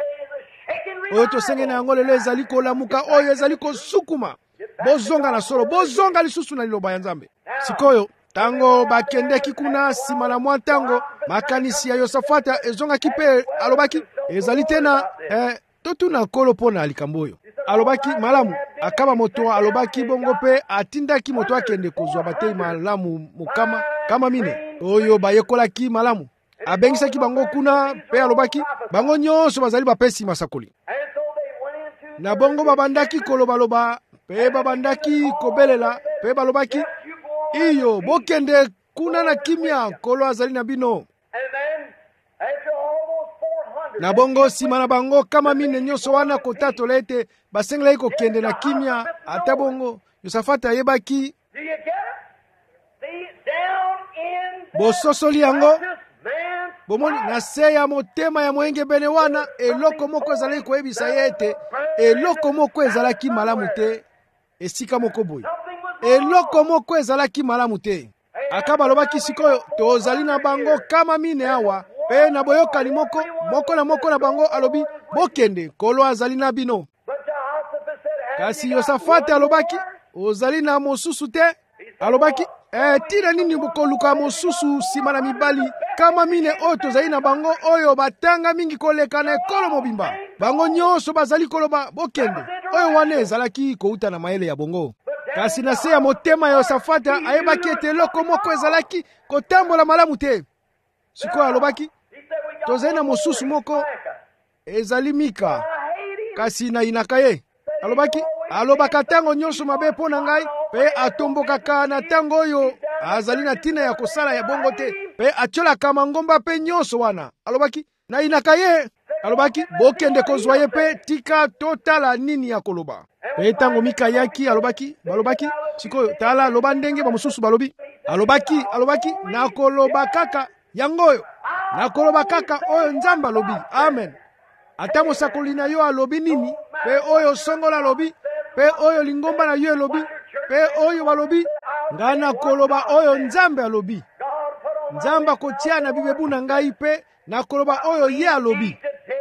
oyo tosenge na yango lelo ezali kolamuka oyo ezali kosukuma bozonga na solo bozonga lisusu na liloba ya Nzambe. Sikoyo tango bakendeki kuna nsima na mwa ntango makanisi ya Yosafata ezongaki pe alobaki ezali tena eh, totuna nkolo mpona likambo oyo. Alobaki malamu Akaba moto alobaki bongo pe atindaki moto akende kozwa batei malamu mukama kama mine oyo bayekolaki malamu abengisaki bango kuna pe alobaki bango nyonso bazali bapesi masakoli. Na bongo babandaki kolobaloba pe babandaki kobelela pe balobaki iyo bokende kuna na kimia kolo azali na bino. Na bongo sima na bango kama mine nyonso wana kotatola ete basengelaki kokende na kimia ata bongo Yosafata ayebaki bososoli yango bomoni na se ya motema ya moyenge bene wana eloko moko ezalaki koyebisa ye ete eloko moko ezalaki malamu te esika moko boye eloko moko ezalaki malamu te. Akaba alobaki sikoyo tozali na bango kama mine awa pe na boyokani moko moko na moko na bango alobi bokende kolo azali na bino. Kasi Yosafata alobaki ozali na mosusu te. Alobaki eh, tina nini bokoluka mosusu sima na mibali kama mine oyo tozali na bango oyo batanga mingi koleka na ekolo mobimba. Bango nyonso bazali koloba bokende oyo wane ezalaki kouta na mayele ya bongo. Kasi na se ya motema ya Yosafata ayebaki ete eloko moko ezalaki kotambola malamu te. Sikoyo alobaki tozali na mosusu moko ezali Mika kasi na inaka ye. Alobaki alobaka tango nyonso mabe mpo na ngai pe atombokaka na tango oyo azali na tina ya kosala ya bongo te pe atiolaka mangomba pe nyonso wana. Alobaki na inaka ye alobaki bokende kozwa ye pe tika totala nini ya koloba. Pe tango Mika yaki alobaki balobaki sikoyo tala loba ndenge ba mususu balobi alobaki alobaki na koloba kaka yangoyo na koloba kaka oyo Nzambe alobi. Amen. Ata mosakoli na yo alobi nini pe oyo songola alobi pe oyo lingomba na yo alobi pe oyo balobi nga na koloba oyo Nzambe alobi. Nzambe akotia na bibebu na ngai pe na koloba oyo ye alobi.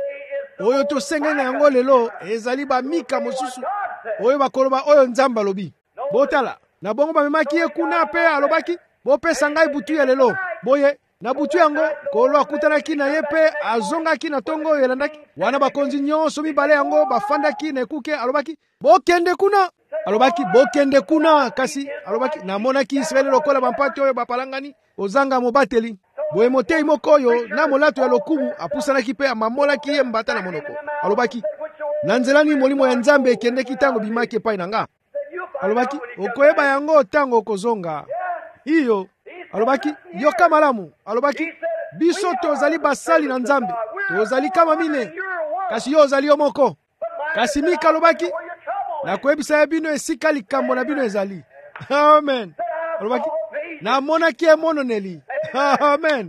Oyo tosenga na yango lelo ezali ba Mika mosusu oyo bakoloba oyo Nzambe alobi. Botala na bongo bamemaki ye kuna pe alobaki bopesa ngai butu ya lelo boye na butu yango kolo akutanaki na ye pe azongaki na tongo oyo elandaki wana bakonzi nyonso mibale yango bafandaki na ekuke alobaki bokende kuna alobaki bokende kuna kasi alobaki namonaki Israeli lokola bampati oyo bapalangani ozanga mobateli boye motei moko oyo na molato ya lokumu apusanaki pe amamolaki ye mbata na monoko alobaki na nzela ni molimo ya Nzambe ekendeki tango bimaki epai na nga alobaki okoyeba yango tango okozonga iyo alobaki yoka malamu alobaki biso tozali basali na Nzambe tozali kama mine kasi yo ozali yo moko kasi Mika alobaki nakoyebisa ye bino esika likambo na bino ezali. Amen. Alobaki namonaki emononeli. Amen.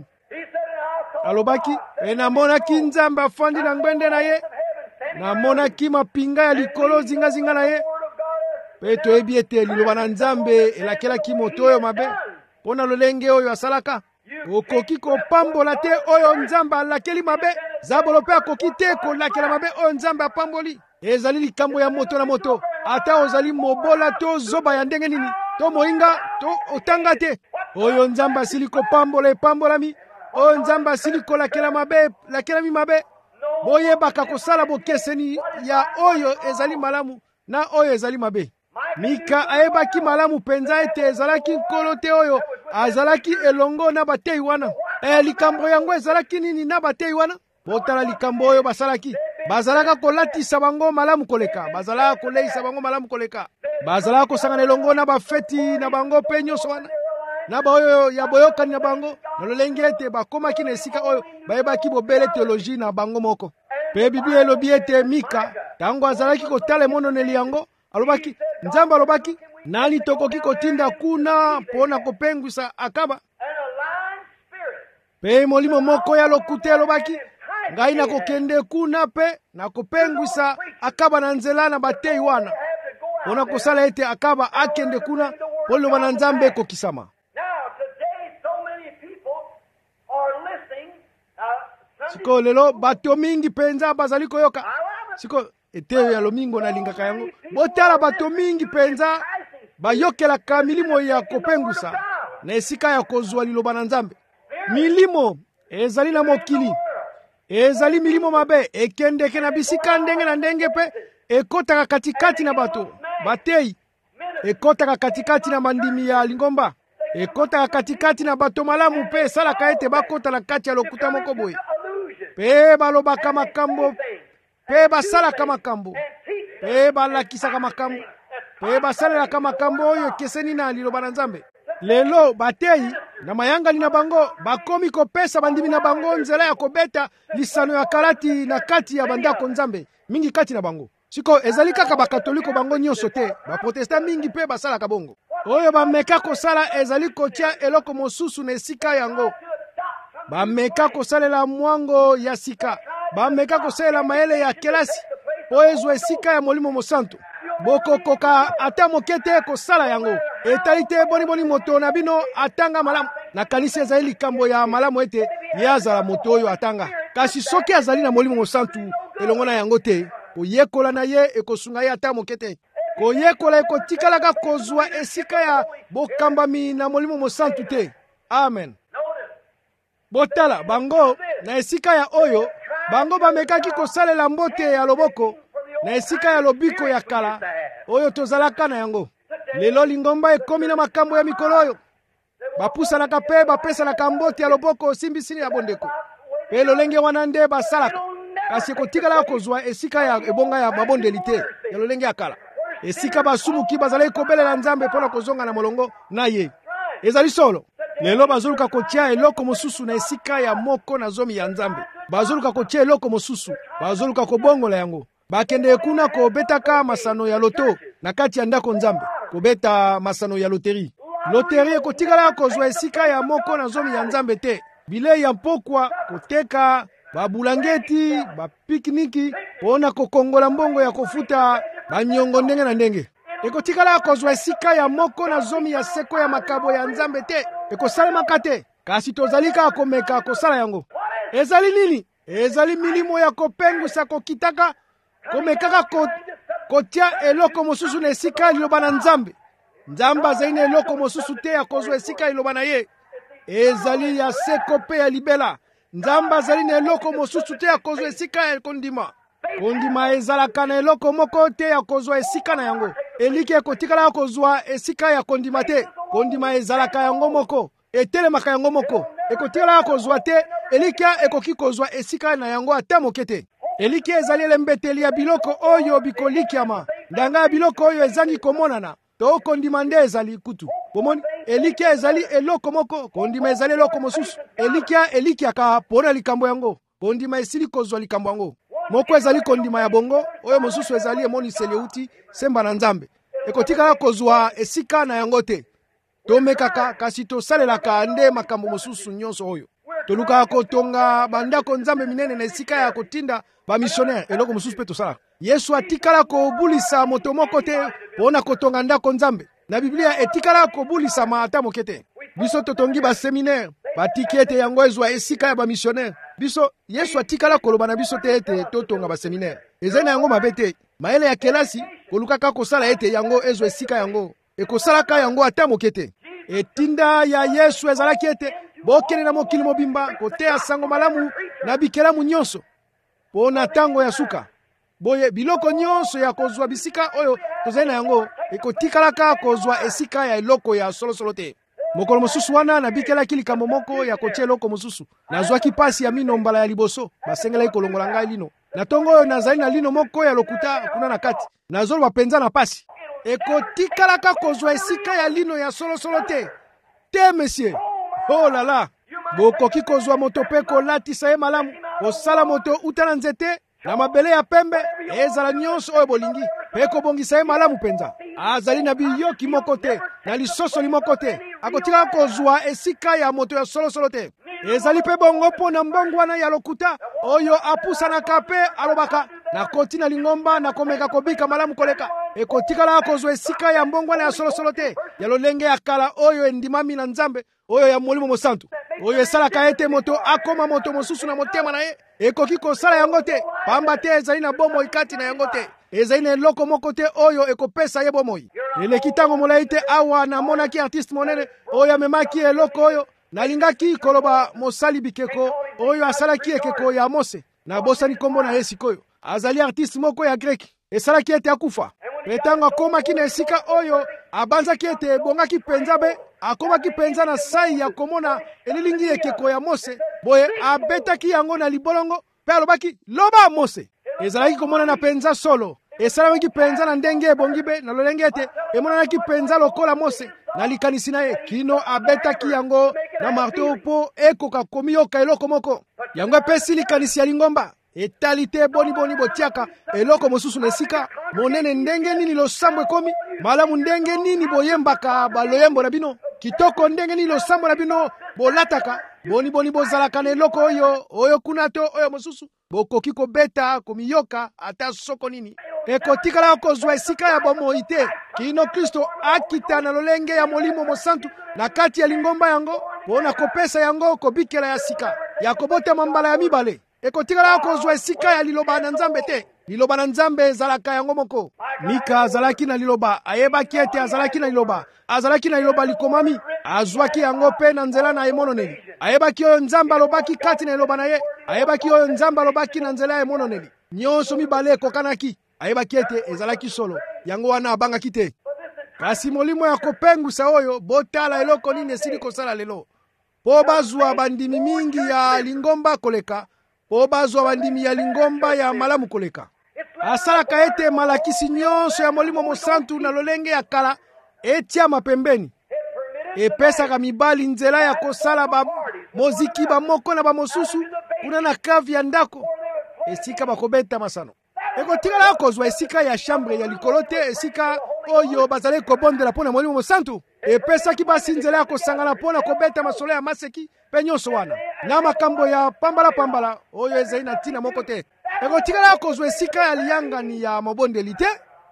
Alobaki enamonaki Nzambe afandi na ngwende na ye namonaki mapinga ya likolo zinga zinga na ye pe toyebi ete liloba na Nzambe elakelaki moto oyo mabe pona lolenge oyo asalaka okoki kopambola te oyo Nzambe alakeli mabe zabolo pe akoki te kolakela mabe oyo Nzambe apamboli. Ezali likambo ya moto na moto ata ozali mobola to zoba ya ndenge nini to moinga to otanga te oyo Nzambe asili kopambola epambolami oyo Nzambe asili kolakela mabe lakelami mabe boyebaka kosala bokeseni ya oyo ezali malamu na oyo ezali mabe. Mika ayebaki malamu penza ete ezalaki nkolo te oyo azalaki elongo na batei wana. E likambo yango ezalaki nini na batei wana? Botala likambo oyo basalaki. Bazalaka kolatisa bango malamu koleka. Bazalaka koleisa bango malamu koleka. Bazalaka kosangana elongo na bafeti na bango pe nyonso wana. Na ba oyo ya boyokani na bango na lolenge ete bakomaki na esika oyo bayebaki bobele teoloji na bango moko. Pe Biblia elobi ete Mika tango azalaki kotala emononeli yango alobaki Nzambe alobaki nani tokoki kotinda kuna pona kopengwisa Akaba. Pe molimo moko ya lokute alobaki ngai na kokende kuna pe na kopengwisa Akaba na nzela na batei wana pona kosala ete Akaba akende kuna polo na Nzambe kokisama. Siko lelo bato mingi penza bazali koyoka siko ete ya lomingo na lingaka yango botala bato mingi penza bayokelaka milimo ya kopengusa na esika ya kozwa liloba na Nzambe. Milimo ezali na mokili ezali milimo mabe ekendeke na bisika ndenge na ndenge pe ekotaka katikati na bato batei ekotaka katikati na mandimi ya lingomba ekotaka katikati na bato malamu pe salaka ete bakota na kati ya lokuta moko boye pe balobaka makambo pe basalaka makambo pe balakisaka makambo pe basalelaka makambo oyo ekeseni na liloba na Nzambe. Lelo batei na mayangani na bango bakomi kopesa bandimi na bango nzela ya kobeta lisano ya kalati na kati ya bandako Nzambe mingi kati na bango. Siko ezali kaka bakatoliko bango nyonso te baprotesta mingi pe basalaka bongo oyo bameka kosala ezali kotia eloko mosusu na esika yango. Bameka kosalela mwango ya sika bameka kosalela mayele ya kelasi po ezwa esika ya molimo mosantu bokokoka ata mokete kosala yango etali te boni boni moto na bino atanga malamu na kanisa ezali likambo ya malamu ete ye azala moto oyo atanga kasi soki azali na molimo mosantu elongo na yango te koyekola na ye ekosunga ye ata mokete koyekola ekotikalaka kozwa esika ya bokambami na molimo mosantu te. Amen. Botala bango na esika ya oyo bango bamekaki kosalela mbote ya loboko na esika ya lobiko ya kala oyo tozalaka na yango. Lelo lingomba ekomi na makambo ya mikolo oyo bapusanaka pe bapesanaka mbote ya loboko osimbisini ya bondeko pe lolenge wana nde basalaka kasi ekotikalaka kozwa esika ya ebonga ya babondeli te ya lolenge ya kala esika basumuki bazalaki kobelela Nzambe mpona kozonga na molongo na ye ezali solo. Lelo bazoluka kotia eloko mosusu na esika ya moko na zomi ya Nzambe bazoluka kotia eloko mosusu, bazoluka kobongola yango. Bakende kuna kobetaka masano ya loto na kati ya ndako nzambe, kobeta masano ya loteri. Loteri ekotikala kozwa esika ya moko na zomi ya nzambe te. Bilei ya mpokwa, koteka babulangeti, bapikniki, pona kokongola mbongo ya kofuta banyongo ndenge na ndenge. Ekotikala kozwa esika ya moko na zomi ya seko ya makabo ya nzambe te. Ekosalemaka te, kasi tozalika komeka kosala yango. Ezali nini? Ezali milimo ya kopengusa kokitaka, komekaka ko, kotia eloko mosusu na esika liloba na nzambe. Nzamba azali na eloko mosusu te ya kozwa esika liloba na ye. Ezali ya seko pe ya libela. Nzamba azali na eloko mosusu te ya kozwa esika ya kondima. Kondima ezalaka na eloko moko te ya kozwa esika na yango. Eliki ekotikala kozwa esika ya kondima te. Kondima ezalaka yango moko, etelemaka yango moko. Ekotikala kozwa te, elikia ekoki kozwa esika na yango ata moke te. Elikia ezali elembeteli ya biloko oyo bikolikiama. Ndanga ya biloko oyo ezangi komonana. To kondima nde ezali kutu. Bomoni, elikia ezali eloko moko, kondima ezali eloko mosusu. Elikia elikiaka pona likambo yango. Kondima esili kozwa likambo yango. Moko ezali kondima ya bongo, oyo mosusu ezali emoniseli euti semba na nzambe. Ekotikala kozwa esika na yango te. Tomekaka kasi tosalelaka nde makambo mosusu nyonso oyo. Toluka kotonga bandako nzambe minene na esika ya kotinda ba missionnaire eloko mosusu pe tosala. Yesu atikala kobulisa moto moko te pona kotonga ndako nzambe. Na Biblia etikala kobulisa ata moke te. Biso totongi ba séminaire, batiki ete yango ezwa esika ya ba missionnaire. Biso Yesu atikala koloba na biso te ete totonga ba séminaire. Ezena yango mabe te. Maele ya kelasi kolukaka kosala ete yango ezwa esika yango. Ekosalaka yango ata moke te. Etinda ya Yesu ezalaki ete bokene na mokili mobimba kotea sango malamu na bikelamu nyonso pona tango ya suka. Boye biloko nyonso ya kozwa bisika oyo tozali na yango ekotikalaka kozwa esika ya eloko ya solosolo te. Mokolo mosusu wana nabikelaki likambo moko ya kotia eloko mosusu. Nazwaki pasi ya mino mbala ya liboso, basengelaki kolongola ngai lino. Na tongo oyo nazali na lino moko ya lokuta kuna na kati. Nazoloba penza na pasi. Ekotikalaka kozwa esika ya lino ya solosolo te. Te monsieur. Oh la la. Bokoki kozwa moto pe kolatisa ye malamu. Kosala moto uta na nzete na mabele ya pembe ezala nyonso oyo bolingi. Pe kobongisa ye malamu penza. Azali na biyoki moko te, na lisoso li moko te. Akotika kozwa esika ya moto ya solosolo te. Ezali pe bongo po na mbongo wana ya lokuta oyo apusanaka pe alobaka na koti na lingomba na komeka kobika malamu koleka. Ekotikala kozwa esika ya mbongo wana ya solosolo te. Ya lolenge ya kala oyo endimami na nzambe oyo ya molimo mosantu. Oyo esalaka ete moto akoma moto mosusu na motema na ye. Ekoki kosala yango te. Pamba te ezali na bomo ikati na yango te. Ezali na eloko moko te oyo ekopesa ye bomoi. Eleki tango molai te awa na monaki artiste monene oyo amemaki eloko oyo. Nalingaki koloba mosali bikeko oyo asalaki ekeko ya Mose. Na bosani kombo na ye sikoyo. Azali artiste moko ya Greki. Esalaki ete akufa. Petango akomaki na esika oyo abanzaki ete bongaki penza be. Akomaki penza na sai ya komona elilingi ekeko ya Mose. Boye abetaki yango na libolongo. Pe alobaki loba Mose. Ezalaki komona na penza solo. Esalamaki penza na ndenge ebongi be na lolenge ete emonanaki penza lokola Mose na likanisi na ye kino abetaki yango na marteau po ekoka komiyoka eloko moko. Yango epesi likanisi ya lingomba. Etali te boni boni botiaka eloko mosusu na esika monene ndenge nini losambo ekomi malamu ndenge nini boyembaka baloyembo na bino kitoko ndenge nini losambo na bino bolataka boni boni bozalaka na eloko oyo oyo kuna to oyo mosusu bokoki kobeta komiyoka ata soko nini. Ekotikala kozwa esika ya bomoi te kino Kristo akita na lolenge ya molimo mosantu na kati ya lingomba yango pona kopesa yango kobikela ya sika ya kobota mambala ya mibale. Ekotikala kozwa esika ya liloba na nzambe te. Liloba na nzambe ezalaka yango moko. Mika azalaki na liloba, ayebaki ete azalaki na liloba. Azalaki na liloba likomami, azwaki yango pe na nzela na emononeli. Ayebaki oyo nzambe alobaki kati na liloba na ye. Ayebaki oyo nzambe alobaki na nzela ya emononeli. Nyonso mibale ekokanaki. Ayebaki ete ezalaki solo. Yango wana abangaki te. Kasi molimo ya kopengusa oyo botala eloko nini esili kosala lelo. Po bazwa bandimi mingi ya lingomba koleka. Po bazwa bandimi ya lingomba ya malamu koleka. Asalaka ete malakisi nyonso ya molimo mosantu na lolenge ya kala etia mapembeni. Epesaka mibali nzela ya kosala ba moziki ba moko na ba mosusu kuna na kavi ya ndako esika bakobeta masano ekotikala akozwa esika ya chambre ya likolo te esika oyo bazali kobondela mpona molimo mosantu epesaki basi nzela ya kosangana mpona kobeta masolo ya maseki mpe nyonso wana na makambo ya pambalapambala oyo ezali na ntina moko te ekotikala akozwa esika ya liyangani ya mobondeli te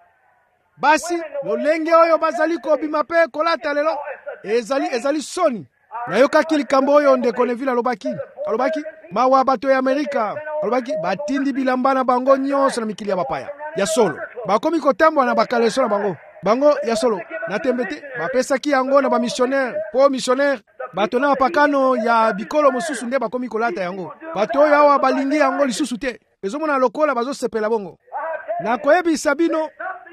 basi lolenge oyo bazali kobima mpe kolata lelo ezali ezali soni nayokaki likambo oyo ndeko Neville alobaki alobaki mawa bato ya Amerika alobaki batindi bilamba na bango nyonso na mikili ya bapaya ya solo bakomi kotambwa na bakaleso na bango bango ya solo na tembe te bapesaki yango na bamissionnaire po missionnaire bato na bapakano ya bikolo mosusu nde bakomi kolata yango bato oyo awa balingi yango lisusu te ezomona lokola bazosepela bongo nakoyebisa bino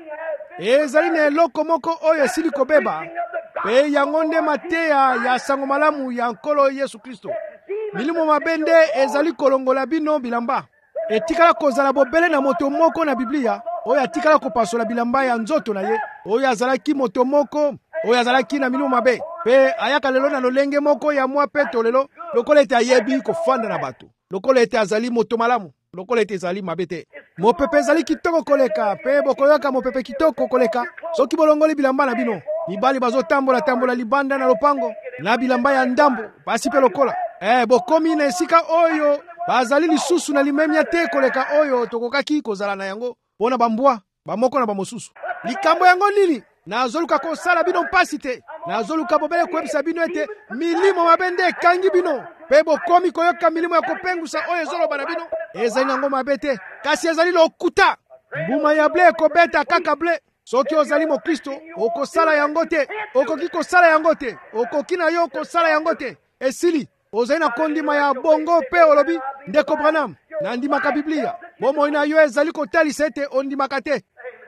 ezali na eloko moko oyo esili kobeba pe yango nde mateya ya sango malamu ya nkolo Yesu Kristo milimo mabe nde ezali kolongola bino bilamba etikala kozala bobele na moto moko na Biblia oyo atikala kopasola bilamba ya nzoto na ye oyo azalaki moto moko oyo azalaki na milimo mabe pe ayaka lelo na lolenge moko ya mwa peto lelo lokola ete ayebi kofanda na bato lokola ete azali moto malamu lokola ete ezali mabe te mopepe ezali kitoko koleka pe bokoyoka mopepe kitoko koleka soki bolongoli bilamba na bino mibali bazotambola tambola libanda na lopango na bilamba ya ndambo basi pe lokola eh bokomi na esika oyo bazali lisusu na limemia te koleka oyo tokokaki kozala na yango mpona bambwa bamoko na bamosusu likambo yango nini nazoluka kosala bino mpasi te nazoluka bobele koyebisa bino ete milimo mabe nde ekangi bino mpe bokomi koyoka milimo ya kopengusa oyo ezoloba na bino ezali nango mabe te kasi ezali lokuta mbuma ya ble ekobeta kaka ble soki ozali mokristo okosala yango te okoki kosala yango te okoki na yo kosala yango te esili ozali na kondima ya bongo mpe olobi ndeko Branham nandimaka Biblia bomoi na yo ezali kotalisa ete ondimaka te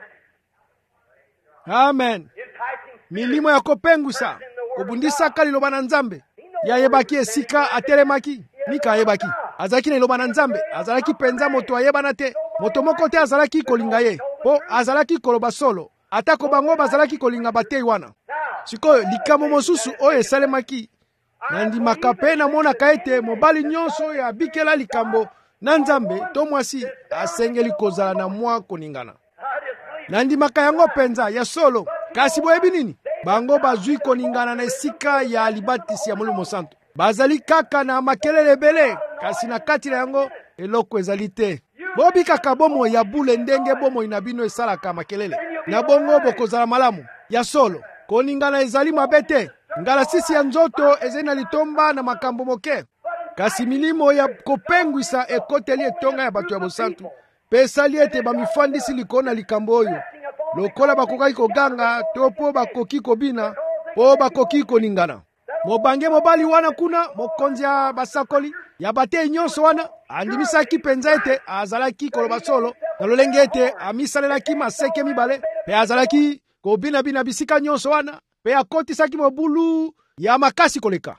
amen milimo ya kopengusa kobundisaka liloba na Nzambe yayebaki esika atelemaki Mika ayebaki azalaki na liloba na Nzambe azalaki penza moto ayebana te moto moko te azalaki kolinga ye po azalaki koloba solo atako bango bazalaki kolinga batei wana sikoyo likambo mosusu oyo esalemaki nandimaka mpe namonaka ete mobali nyonso oyo abikela likambo na Nzambe to mwasi asengeli kozala na mwa koningana nandimaka yango penza ya solo kasi boyebi nini bango bazwi koningana na esika ya libatisi ya Molimo Santo bazali kaka na makelele ebele kasi na kati na yango eloko ezali te bobikaka bomo ya bule ndenge bomo na bino esalaka makelele na bongo bokozala malamu ya solo koningana ezali mabe te ngala sisi ya nzoto ezali na litomba na makambo moke kasi milimo ya kopengwisa ekoteli etonga ya bato ya bosantu pe esali ete bamifandisi likolo na likambo oyo lokola bakokaki koganga to po bakoki kobina po bakoki koningana mobange mobali wana kuna mokonzi ya basakoli ya batei nyonso wana andimisaki penza ete azalaki koloba solo na lolenge ete amisalelaki maseke mibale pe azalaki kobinabina bisika nyonso wana pe akotisaki mobulu ya makasi koleka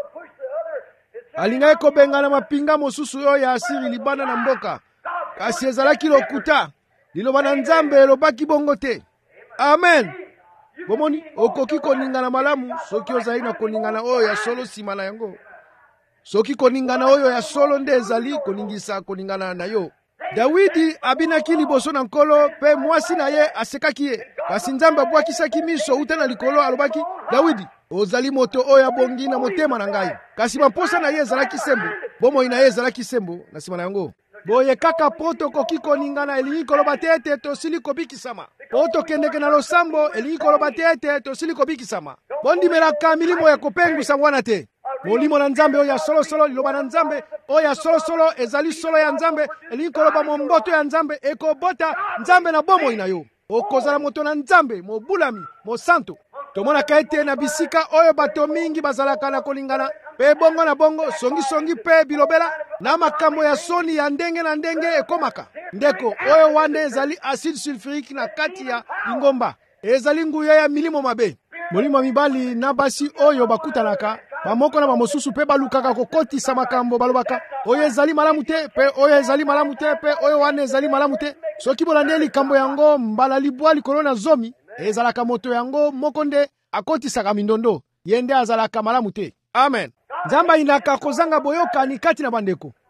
alingaki kobengana mapinga mosusu oyo ya asiri libanda na mboka kasi ezalaki lokuta liloba na Nzambe elobaki bongo te amen bomoni okoki koningana malamu soki ozali na koningana oyo ya solo nsima na yango soki koningana oyo ya solo nde ezali koningisa koningana na yo Dawidi abinaki liboso na nkolo pe mwasi na ye asekaki ye kasi Nzambe abwakisaki miso uta na likolo alobaki Dawidi ozali moto oyo abongi na motema na ngai kasi maposa na ye ezalaki sembo bomoi na ye ezalaki sembo na nsima na yango boye kaka po tokoki koningana elingi koloba te ete tosili kobikisama po tokendeke na losambo elingi koloba te ete tosili kobikisama bondimelaka milimo ya kopengwisa wana te molimo na Nzambe oyo ya solosolo liloba na Nzambe oyo ya solosolo ezali solo ya Nzambe elingi koloba momboto ya Nzambe ekobota Nzambe na bomoi na yo okozala moto na Nzambe mobulami mosanto tomonaka ete na bisika oyo bato mingi bazalaka na kolingana pe bongo na bongo songisongi pe bilobela na makambo ya soni ya ndenge na ndenge ekomaka ndeko oyo wana ezali acide sulfurique na kati ya lingomba ezali nguya ya milimo mabe molimo mibali na basi oyo bakutanaka bamoko na bamosusu pe balukaka kokotisa makambo balobaka oyo ezali malamu te pe oyo ezali malamu te pe oyo wana ezali malamu te soki bolande likambo yango mbala libwa likolo na zomi ezalaka moto yango moko nde akotisaka mindondo ye nde azalaka malamu te amen Nzambe inaka kozanga boyokani kati na bandeko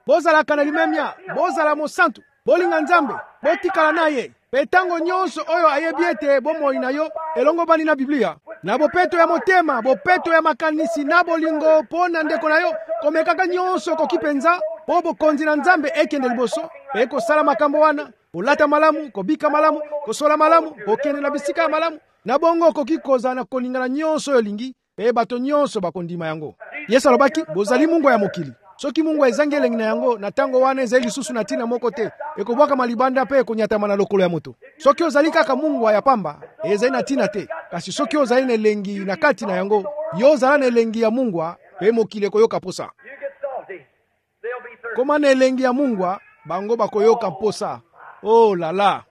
bozalaka na limemia, bozala mosantu, bolinga Nzambe, botikala na ye. Pe tango nyonso oyo ayebi ete bomoi na yo elongo bani na Biblia, na bopeto ya motema, bopeto ya makanisi na bolingo mpo na ndeko na yo, komekaka nyonso koki penza po bokonzi na Nzambe ekende liboso, pe kosala makambo wana, kolata malamu, kobika malamu, kosola malamu, kokende na bisika ya malamu, na bongo koki koza na kolingana nyonso oyo lingi, pe bato nyonso bakondima yango. Yesu alobaki, bozali mungu ya mokili. Soki mungu ezangi elengi na yango, na tango wana ezali lisusu na tina moko te, ekobwaka malibanda pe ekonyatama na lokolo ya moto. Soki ozali kaka mungu ya pamba, ezali na tina te. Kasi soki ozali na elengi na kati na yango, yo ozala na elengi ya mungu, pe mokili ekoyoka posa. Koma na elengi ya mungu, bango bakoyoka posa. Oh la la.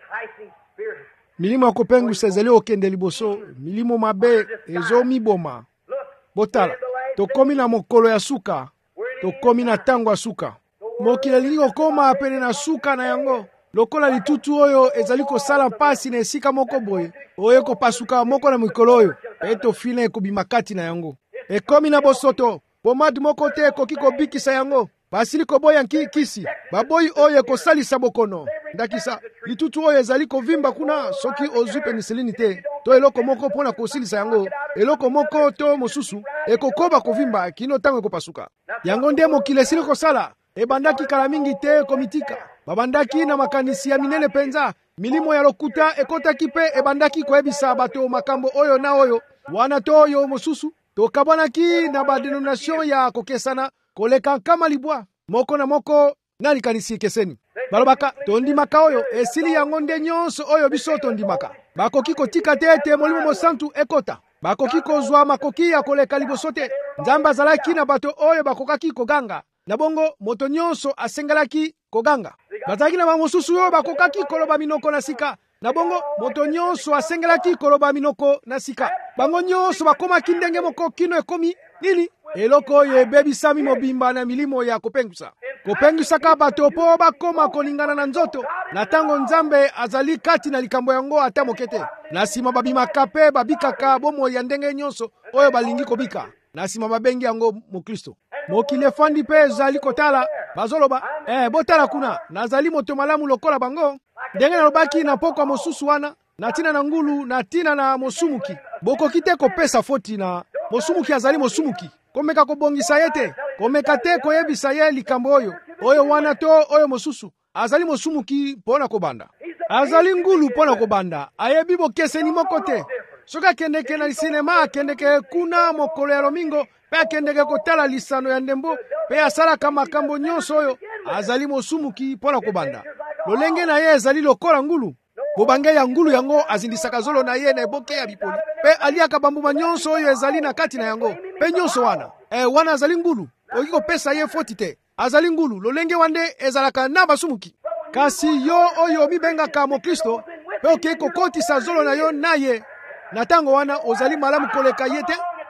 Milimo ya kopengwisa ezali okende liboso, milimo mabe ezo miboma. Botala, tokomi na mokolo ya suka, tokomi na tango ya suka. Mokili elingi kokoma pene na suka na yango, lokola litutu oyo ezali kosala mpasi na esika moko boye, oyo kopasuka moko na mikolo oyo, pe tofina ekobima kati na yango. Ekomi na bosoto, pomade moko te ekoki kobikisa yango. Basili koboya nkikisi, baboyi oyo ekosalisa bokono. Ndakisa, litutu oyo ezali kovimba kuna soki ozwi penicillin te, to eloko moko pona kosilisa yango, eloko moko to mosusu, ekokoba kovimba kino tango ekopasuka. Yango nde mokili esili kosala, ebandaki kala mingi te komitika. Babandaki na makanisi ya minene penza, milimo ya lokuta ekotaki pe ebandaki koyebisa bato makambo oyo na oyo, wana to oyo mosusu, tokabwanaki na badenomination ya kokesana, koleka kama libwa, moko na moko na likanisi ekeseni. Balobaka, tondimaka oyo, esili yango nde nyonso oyo biso tondimaka. Bakoki kotika te ete molimo mosantu ekota. Bakoki kozwa makoki ya koleka liboso te. Nzambe azalaki na bato oyo bakokaki koganga. Na bongo, moto nyonso asengelaki koganga. Bazalaki na bamosusu oyo bakokaki koloba minoko na sika. Na bongo, moto nyonso asengelaki koloba minoko na sika. Bango nyonso bakomaki ndenge moko kino ekomi nini? Eloko oyo ebebisami mobimba na milimo ya kopengwisa. Kopengwisaka bato po bakoma kolingana na nzoto, na tango Nzambe azali kati na likambo yango ata mokete. Na sima babimaka pe babikaka bomoi ya ndenge nyonso oyo balingi kobika. Na sima babengi yango Mokristo. Mokili efandi pe ezali kotala, bazoloba, eh botala kuna, nazali moto malamu lokola bango. Ndenge nalobaki na pokwa mosusu wana, na tina na ngulu, na tina na mosumuki. Bokoki te kopesa foti na mosumuki azali mosumuki. Komeka kobongisa ye te, komeka te koyebisa ye likambo oyo, oyo wana to oyo mosusu, azali mosumuki pona kobanda. Azali ngulu pona kobanda, ayebi bokeseni moko te. Soka kendeke na sinema, akendeke kuna mokolo ya lomingo, pe akendeke kotala lisano ya ndembo, pe asalaka makambo nyonso oyo, azali mosumuki pona kobanda. Lolenge na ye azali lokola ngulu. Bobange ya ngulu yango azindisaka zolo na ye na eboke ya bipoli. Pe aliaka bambuma nyonso oyo ezali na kati na yango. Pe nyonso wana. E wana azali ngulu. Oki kopesa ye foti te. Azali ngulu. Lolenge wande ezalaka na basumuki. Kasi yo oyo mibengaka Mokristo, pe oke kokotisa zolo na yo na ye. Na tango wana ozali malamu koleka ye te.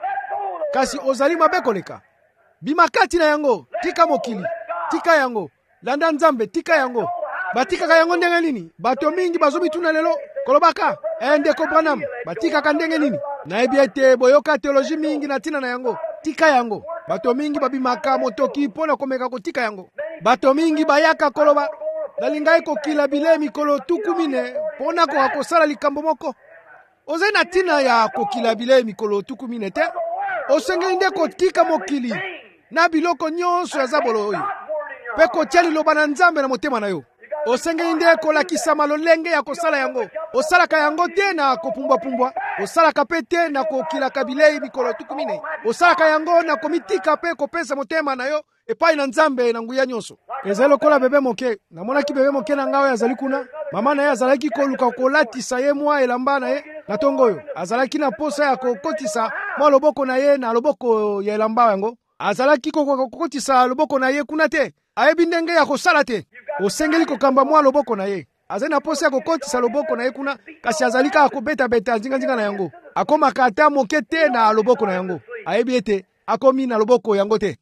Kasi ozali mabe koleka. Bima kati na yango. Tika mokili. Tika yango. Landa Nzambe. Tika yango. Batika ka yango ndenge nini? Bato mingi bazobituna lelo kolobaka ende ko Branham batika ka ndenge nini? Na ebiete boyoka teoloji mingi na tina na yango. Tika yango. Bato mingi babimaka motoki pona komeka kotika yango. Bato mingi bayaka koloba nalingai kokila bile mikolo tukumine pona ko akosala likambo moko. Oze na tina ya kokila bile mikolo tukumine te. Osengeli nde kotika mokili na biloko nyonso ya zabolo oyo. Pe kotia liloba na Nzambe na motema na yo. Osengeli nde kolakisa malolenge ya kosala yango. Osalaka yango te na kopumbwa-pumbwa. Osalaka pe te na kokilaka bilei mikolo tukumine. Osalaka yango na komitika pe kopesa motema na yo epai na Nzambe na nguya nyonso. Ezali lokola bebe moke. Namonaki bebe moke na ngawe azali kuna. Mama na ye azalaki koluka kolatisa ye mwa elamba na ye na tongo oyo. Azalaki na posa ya kokotisa mwa loboko na ye na loboko ya elamba yango. Azalaki kokotisa loboko na ye kuna te. Ayebi ndenge ya kosala te. Osengeli kokamba mwa loboko na ye. Azali na posa ya kokotisa loboko na ye kuna, kasi azalika akobeta-beta nzinga-nzinga na yango. Akomaka ata moke te na loboko na yango. Ayebi ete akomi na loboko yango te.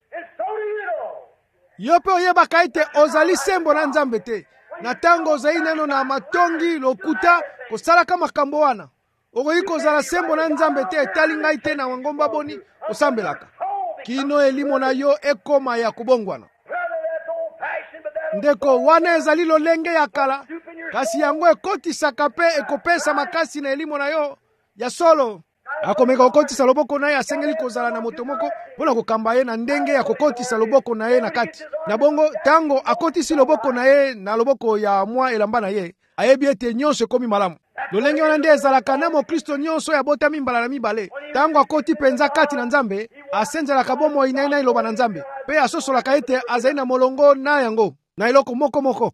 Yo pe oyebaka ete ozali sembo na Nzambe te. Na tango ozali neno na matongi lokuta kosalaka makambo wana. Okoki kozala sembo na Nzambe te etali ngai te na wangomba boni osambelaka. Kino elimo na yo ekoma ya kubongwana. ndeko wana ezali lolenge ya kala kasi yango ekotisaka mpe ekopesa makasi na elimo na yo ya solo. Akomeka kokotisa loboko na ye asengeli kozala na moto moko mpona kokamba ye na ndenge ya kokotisa loboko na ye na kati. Na bongo tango akotisi loboko na ye na loboko ya mwa elamba na ye, ayebi ete nyonso ekomi malamu. Lolenge wana nde ezalaka na mokristo nyonso ya botami mbala na mibale. Tango akoti penza kati na Nzambe, asenzelaka bomoi na ye na iloba na Nzambe, mpe asosolaka ete azali na molongo na yango na eloko moko moko.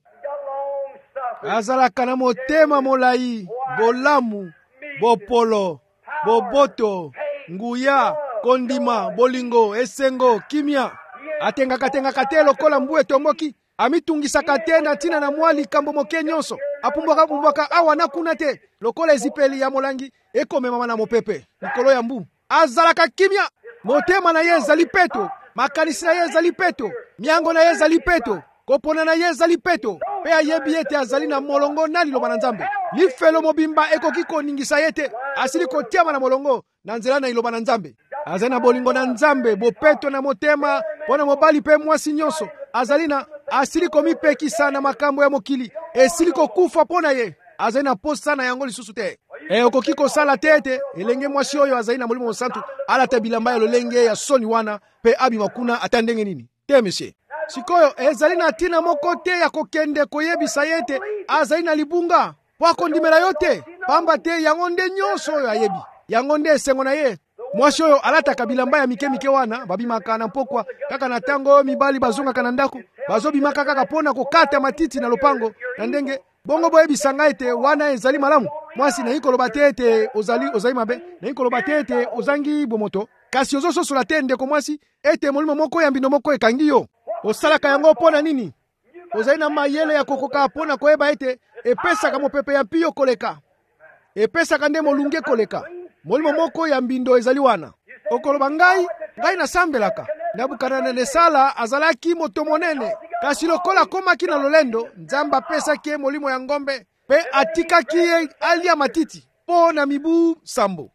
Azalaka na motema molai, bolamu, bopolo, boboto, nguya, kondima, bolingo, esengo, kimia. Atengaka tengaka te lokola mbu etomboki. Amitungisaka te na ntina na mwa likambo moke nyonso. Apumbwaka pumbwaka awa na kuna te lokola ezipeli ya molangi ekomemama na mopepe likolo ya mbu. Azalaka kimia. Motema na ye ezali peto, makanisi na ye ezali peto, miango na ye ezali peto, kopona na ye ezali peto, pe ayebi ete azali na molongo na liloba na Nzambe. Lifelo mobimba ekoki koningisa ye te, asili kotiama na molongo na nzela na liloba na Nzambe. Azali na bolingo na Nzambe, bopeto na motema, pona mobali pe mwasi nyonso. Azali na asili komipekisa na makambo ya mokili, esili kokufa pona ye. Azali na posa na yango lisusu te. E okoki kosala te ete elenge mwasi oyo azali na Molimo Mosantu alata bilamba ya lolenge ya soni wana pe abima kuna ata ndenge nini te monsieur. Sikoyo ezali na tina moko te ya kokende koyebisa ye ete azali na libunga po akondimela yo te, pamba te yango nde nyonso oyo ayebi, yango nde esengo na ye. Mwasi oyo alataka bilamba ya mike mike wana babimaka na mpokwa kaka na tango mibali bazongaka na ndako, bazobimaka kaka pona kokata matiti na lopango na ndenge bongo boyebisanga ete wana ezali malamu. Mwasi na ikoloba te ete ozali ozali mabe, na ikoloba te ete ozangi bomoto, kasi ozososola te ndeko mwasi ete molimo moko ya mbindo moko ekangi yo. Osalaka yango pona nini? Ozali na mayele ya kokoka pona koyeba ete epesaka mopepe ya mpio koleka, epesaka nde molunge koleka. Molimo moko ya mbindo ezali wana. Okoloba ngai, ngai nasambelaka. Nebukadnesala azalaki moto monene, kasi lokola komaki na lolendo, Nzambe apesaki molimo ya ngombe, pe atikaki ye alia matiti po na mibu sambo.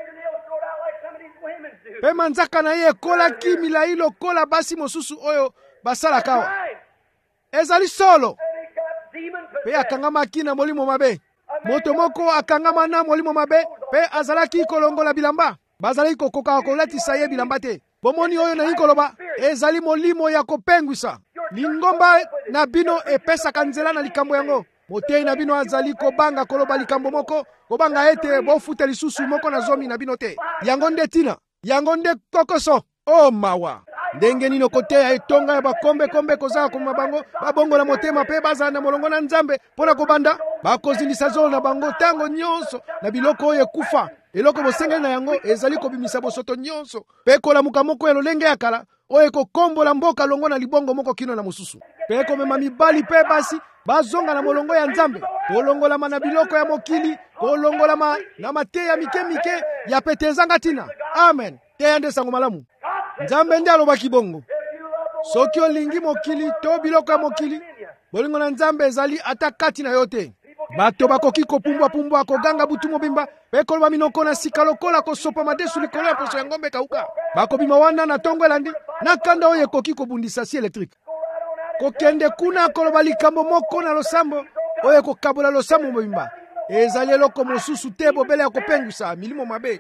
Pe manzaka na ye ekolaki milai lokola basi mosusu oyo basalakawa. Ezali solo. Pe akangamaki na molimo mabe. Moto moko akangama na molimo mabe, pe azalaki kolongola bilamba. Bazali kokoka kolatisa ye bilamba te. Bomoni oyo na ikoloba, ezali molimo ya kopengwisa. Lingomba na bino epesaka nzela na likambo yango. Motei na bino azali kobanga koloba likambo moko, kobanga ete bofuta lisusu moko na zomi na bino te. Yango nde tina, yango nde kokoso. Oh mawa. Ndenge nino koteya etonga ya bakombe kombe kozala koma bango, babongo na motema pe bazala na molongo na Nzambe pona kobanda, bakozindisa zolo na bango tango nyonso na biloko oyo ekufa. Eloko bosengeli na yango ezali kobimisa bosoto nyonso, pe kolamuka moko ya lolenge ya kala oyo ekokombola mboka longo na libongo moko kino na mosusu. Pe komema mibali pe basi bazonga na molongo ya Nzambe, kolongolama na biloko ya mokili, kolongolama na mateya mike mike ya petezanga tina. Amen. Teya nde sango malamu. Nzambe nde alobaki bongo. Soki olingi mokili to biloko ya mokili, bolingo na Nzambe ezali ata kati na yo te. Bato bakoki kopumbwa pumbwa koganga butu mobimba, pe koloba minoko na sika lokola kosopa madesu likolo ya poso ya ngombe kauka. Bakobima wana na tongo elandi, na kanda oyo ekoki kobundisa si elektrike. Kokende kuna koloba likambo moko na losambo, oyo kokabola losambo mobimba. Ezali eloko mosusu te bobele ya kopengwisa milimo mabe.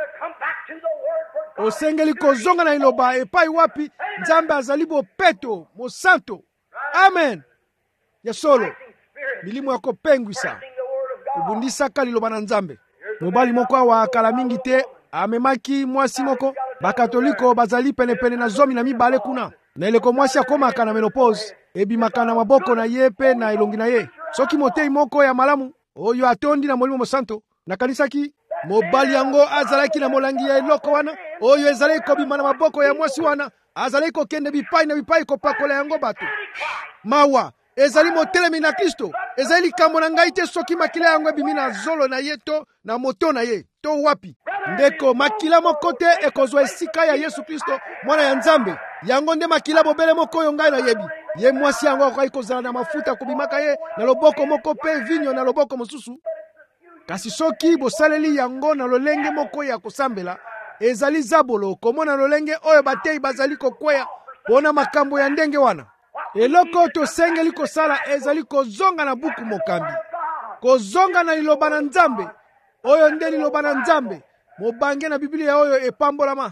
Osengeli kozonga na iloba epai wapi Nzambe azali bopeto mosanto. Amen. Ya solo milimo ya kopengwisa kubundisaka liloba na Nzambe. Mobali moko awa akala mingi te amemaki mwasi moko, bakatoliko bazali pene pene na zomi na mibale kuna. Na eleko mwasi akomaka na menopause, ebimaka na maboko na ye pe na elongi na ye. Soki motei moko ya malamu oyo atondi na molimo mosanto na kanisaki, mobali yango azalaki na molangi ya eloko wana oyo ezalaki kobima na maboko ya mwasi wana, azalaki kokende bipai na bipai kopakola yango bato. Mawa ezali motelemi na Kristo, ezali likambo na ngai te soki makila yango ebimi na zolo na ye to na moto na ye to wapi. Ndeko makila moko te ekozwa esika ya Yesu Kristo mwana ya Nzambe. Yango nde makila bobele moko oyo ngai na yebi. Ye mwasi yango akoki kozala na mafuta kubimaka ye na loboko moko pe vinyo na loboko mosusu. Kasi soki bosaleli yango na lolenge moko ya kosambela, ezali zabolo komona lolenge oyo batei bazali kokweya pona makambo ya ndenge wana. eloko tosengeli kosala ezali kozonga na buku mokambi, kozonga na liloba na Nzambe. Oyo nde liloba na Nzambe mobange na Biblia oyo epambolama.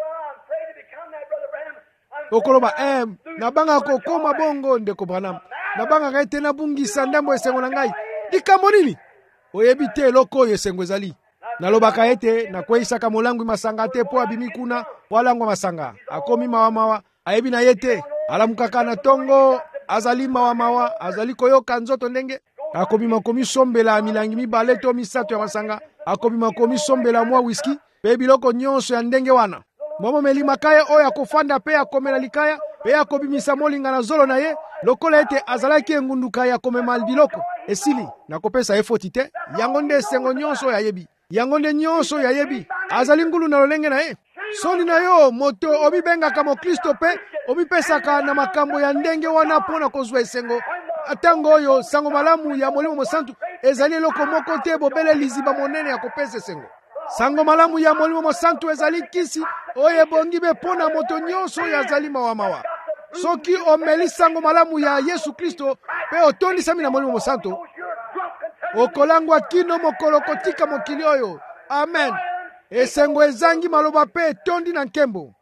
Okoloba eh nabanga kokoma bongo ndeko Branham, nabanga kaite nabungisa ndambo esengo na ngai. Likambo nini? Oyebi te eloko oyo esengo ezali. Nalobaka ete nakweyisaka molangwi masanga te po abimi kuna walangwa masanga akomi mawa mawa ayebi na ye te, alamukaka na tongo azali mawa mawa, azali koyoka nzoto ndenge akobima komisombela milangi mibale to misato ya masanga, akobima komisombela mwa whisky pe biloko nyonso ya ndenge wana. Momo meli makaya oyo akofanda pe akomela likaya pe akobimisa molinga na zolo na ye lokola ete azalaki engunduka ya komema biloko esili nakopesa efoti te. Yango nde esengo nyonso ya yebi, yango nde nyonso ya yebi azali ngulu na lolenge na ye. Soni na yo moto obibengaka mo Kristo pe obipesaka na makambo ya ndenge wana pona kozwa esengo. Atango oyo sango malamu ya Molimo Mosantu ezali eloko moko te bobele liziba monene ya kopesa esengo. Sango malamu ya Molimo Mosantu ezali kisi oyo ebongi be pona moto nyonso ya zali mawa mawa. Soki omeli sango malamu ya Yesu Kristo pe otondi sami na Molimo Mosantu, okolangwa kino mokolo kotika mokili oyo. Amen. Esengo ezangi maloba pe tondi na nkembo.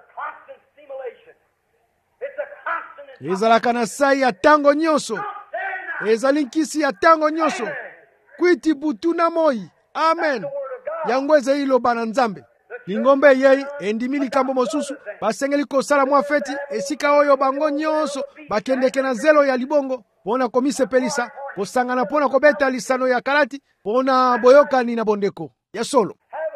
Ezalaka na sai ya tango nyonso, ezali nkisi ya tango nyonso, kwiti butu na moi. Amen. Yango ezali liloba na Nzambe. Lingombe yei endimi likambo mosusu basengeli kosala mwa feti esika oyo bango nyonso bakendeke na zelo ya libongo pona komisepelisa kosangana pona kobeta lisano ya kalati pona boyokani na bondeko ya solo.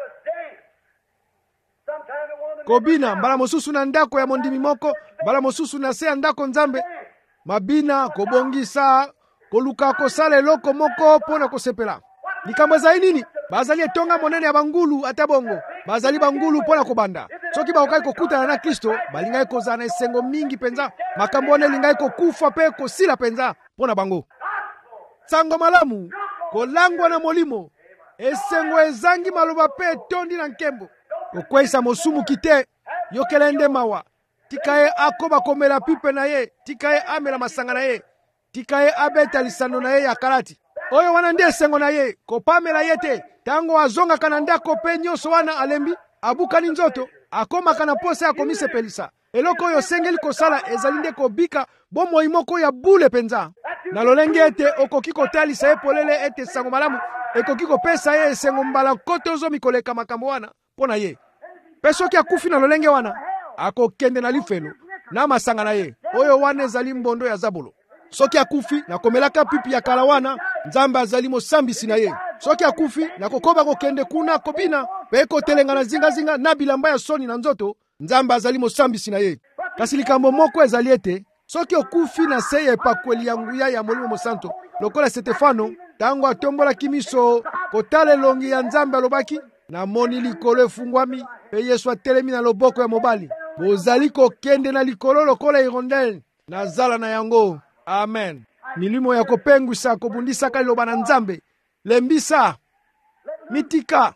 Kobina mbala mosusu na ndako ya mondimi moko, mbala mosusu na se ya ndako Nzambe. Mabina kobongisa koluka kosala eloko moko pona kosepela. Likambo ezali nini? Bazali etonga monene ya bangulu ata bongo. Bazali bangulu pona kobanda. Soki baokai kokutana na Kristo, balingai kozala na esengo mingi penza. Makambo wana lingai kokufa pe kosila penza pona bango. Sango malamu kolangwa na molimo, esengo ezangi maloba pe tondi na nkembo. Okwesa mosumu kite yokelende mawa, tikaye akoba komela pipe na ye, tikaye amela masanga na ye, tikaye abeta lisano na ye ya kalati. Oyo wana nde esengo na ye kopamela ye te. Tango azonga kana ndako pe nyonso wana alembi abukani nzoto akomaka na posa ya komisepelisa. Eloko oyo sengeli kosala ezali nde kobika bomoi moko ya bule penza. Na lolenge ete okoki kotalisa ye polele ete sango malamu ekoki kopesa ye esengo mbala koto ozomi koleka makambo wana pona ye. Pe soki akufi na lolenge wana akokende na lifelo na masanga na ye oyo wana ezali mbondo ya Zabolo. Soki akufi na komelaka pipi ya kala wana Nzambe azali mosambisi na ye. Soki akufi na kokoba kokende kuna kobina pe kotelenga na zinga zinga na bilamba ya soni na nzoto, Nzambe azali mosambisi na ye. Kasi likambo moko ezali ete soki okufi na se ya epakweli ya nguya ya Molimo Mosantu lokola Stefano tango atombolaki miso kotala elongi ya Nzambe alobaki na moni likolo efungwami pe Yesu atelemi na loboko ya mobali, bozali kokende na likolo lokola hirondelle na zala na yango. Amen. Milimo ya kopengwisa kobundisaka liloba na Nzambe lembisa mitika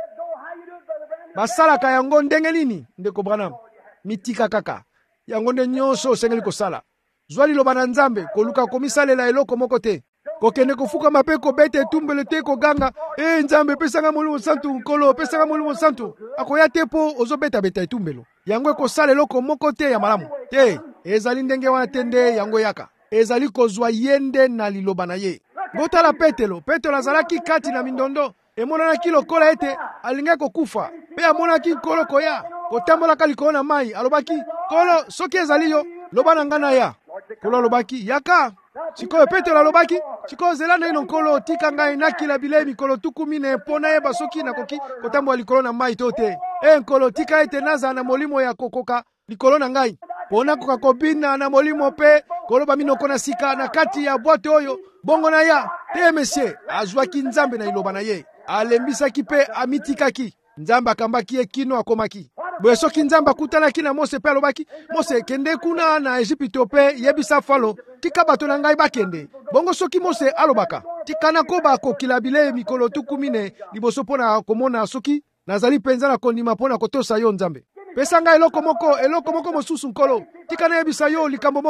basalaka yango ndenge nini ndeko Branham? Mitika kaka yango nde nyonso osengeli kosala. Zwa liloba na Nzambe koluka komisalela eloko moko te, kokende kofuka mape kobete etumbele te koganga e Nzambe pesanga Molimo Mosantu nkolo pesanga Molimo Mosantu akoya te po ozobeta beta etumbelo. Yango ekosala eloko moko te ya malamu te. Ezali ndenge wana tende yango yaka ezali kozwa yende na liloba na ye. Ngotala Petelo, Petelo azalaki kati na mindondo, emonanaki lokola ete alingai kokufa, pe amonaki nkolo koya, kotambolaka likolo na mai, alobaki, kolo, soki ezali yo, loba na nga na ya. Kolo alobaki, yaka. Sikoyo Petelo alobaki, sikoyo zela na ino nkolo, tika ngai nakila bilei mikolo tuku mine, pona yeba soki nakoki kotambola likolo na mai to te. E nkolo, tika ete naza na molimo ya kokoka likolo na ngai. Pona koka kobina na molimo pe koloba minoko na sika na kati ya boite oyo bongo na ya te monsieur azwaki Nzambe na iloba na ye alembisaki pe amitikaki. Nzambe akambaki ye kino akomaki. Boye soki Nzambe akutanaki na Mose pe alobaki, Mose kende kuna na Egypte pe yebisa Falo tika bato na ngai bakende. Bongo soki Mose alobaka tika na koba kokila bilei mikolo tuku mine liboso pona komona soki nazali penza na kondima pona kotosa yo Nzambe. Pesa ngai eloko moko, eloko moko mosusu nkolo. Tika na yebisa yo likambo moko.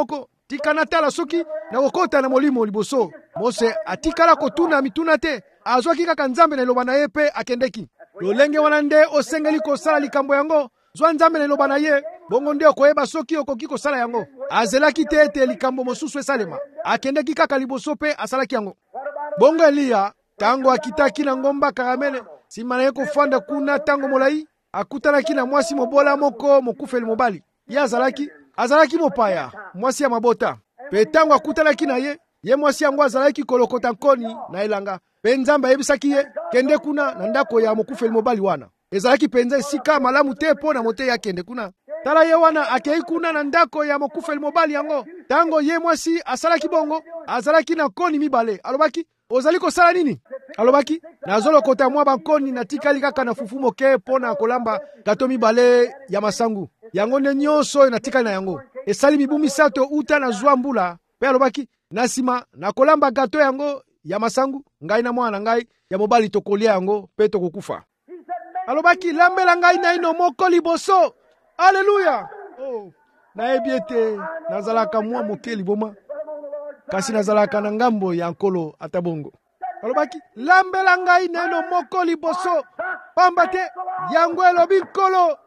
tika natala soki nakokota na molimo liboso. Mose atikala kotuna mituna te, azwaki kaka Nzambe na liloba na ye pe akendeki. Lolenge wana nde osengeli kosala likambo yango, zwa Nzambe na liloba na ye, bongo nde okoyeba soki okoki kosala yango. Azelaki te ete likambo mosusu esalema, akendeki kaka liboso pe asalaki yango. Bongo Eliya tango akitaki na ngomba Karamele, sima na ye kofanda kuna tango molai, akutanaki na mwasi mobola moko mokufeli mobali. Ye azalaki azalaki mopaya, mwasi ya mabota. Pe tango akutanaki na ye, ye mwasi yango azalaki kolokota nkoni na elanga. Pe Nzambe ayebisaki ye kende kuna na ndako ya mokufeli mobali wana. Ezalaki penza esika malamu te po na mote ya kende kuna. Tala ye wana akei kuna na ndako ya mokufeli mobali yango. Tango ye mwasi asalaki bongo, azalaki na koni mibale. Alobaki, ozali kosala nini? Alobaki, nazolokota mwa bankoni na tikali kaka na fufu moke po na kolamba gato mibale ya masangu. Yango nde nyonso na tikali na yango. Esali mibu misato uta na zwa mbula. Pe alobaki, nasima na kolamba gato yango ya masangu, ngai na mwana ngai ya mobali tokolia yango pe tokokufa. Alobaki, lambela ngai na ino moko liboso. Haleluya! Oh, nayebi ete nazalaka mwa moke liboma, kasi nazalaka na ngambo ya nkolo atabongo. Alobaki, lambela ngai na ino moko liboso, pamba te yango elobi nkolo.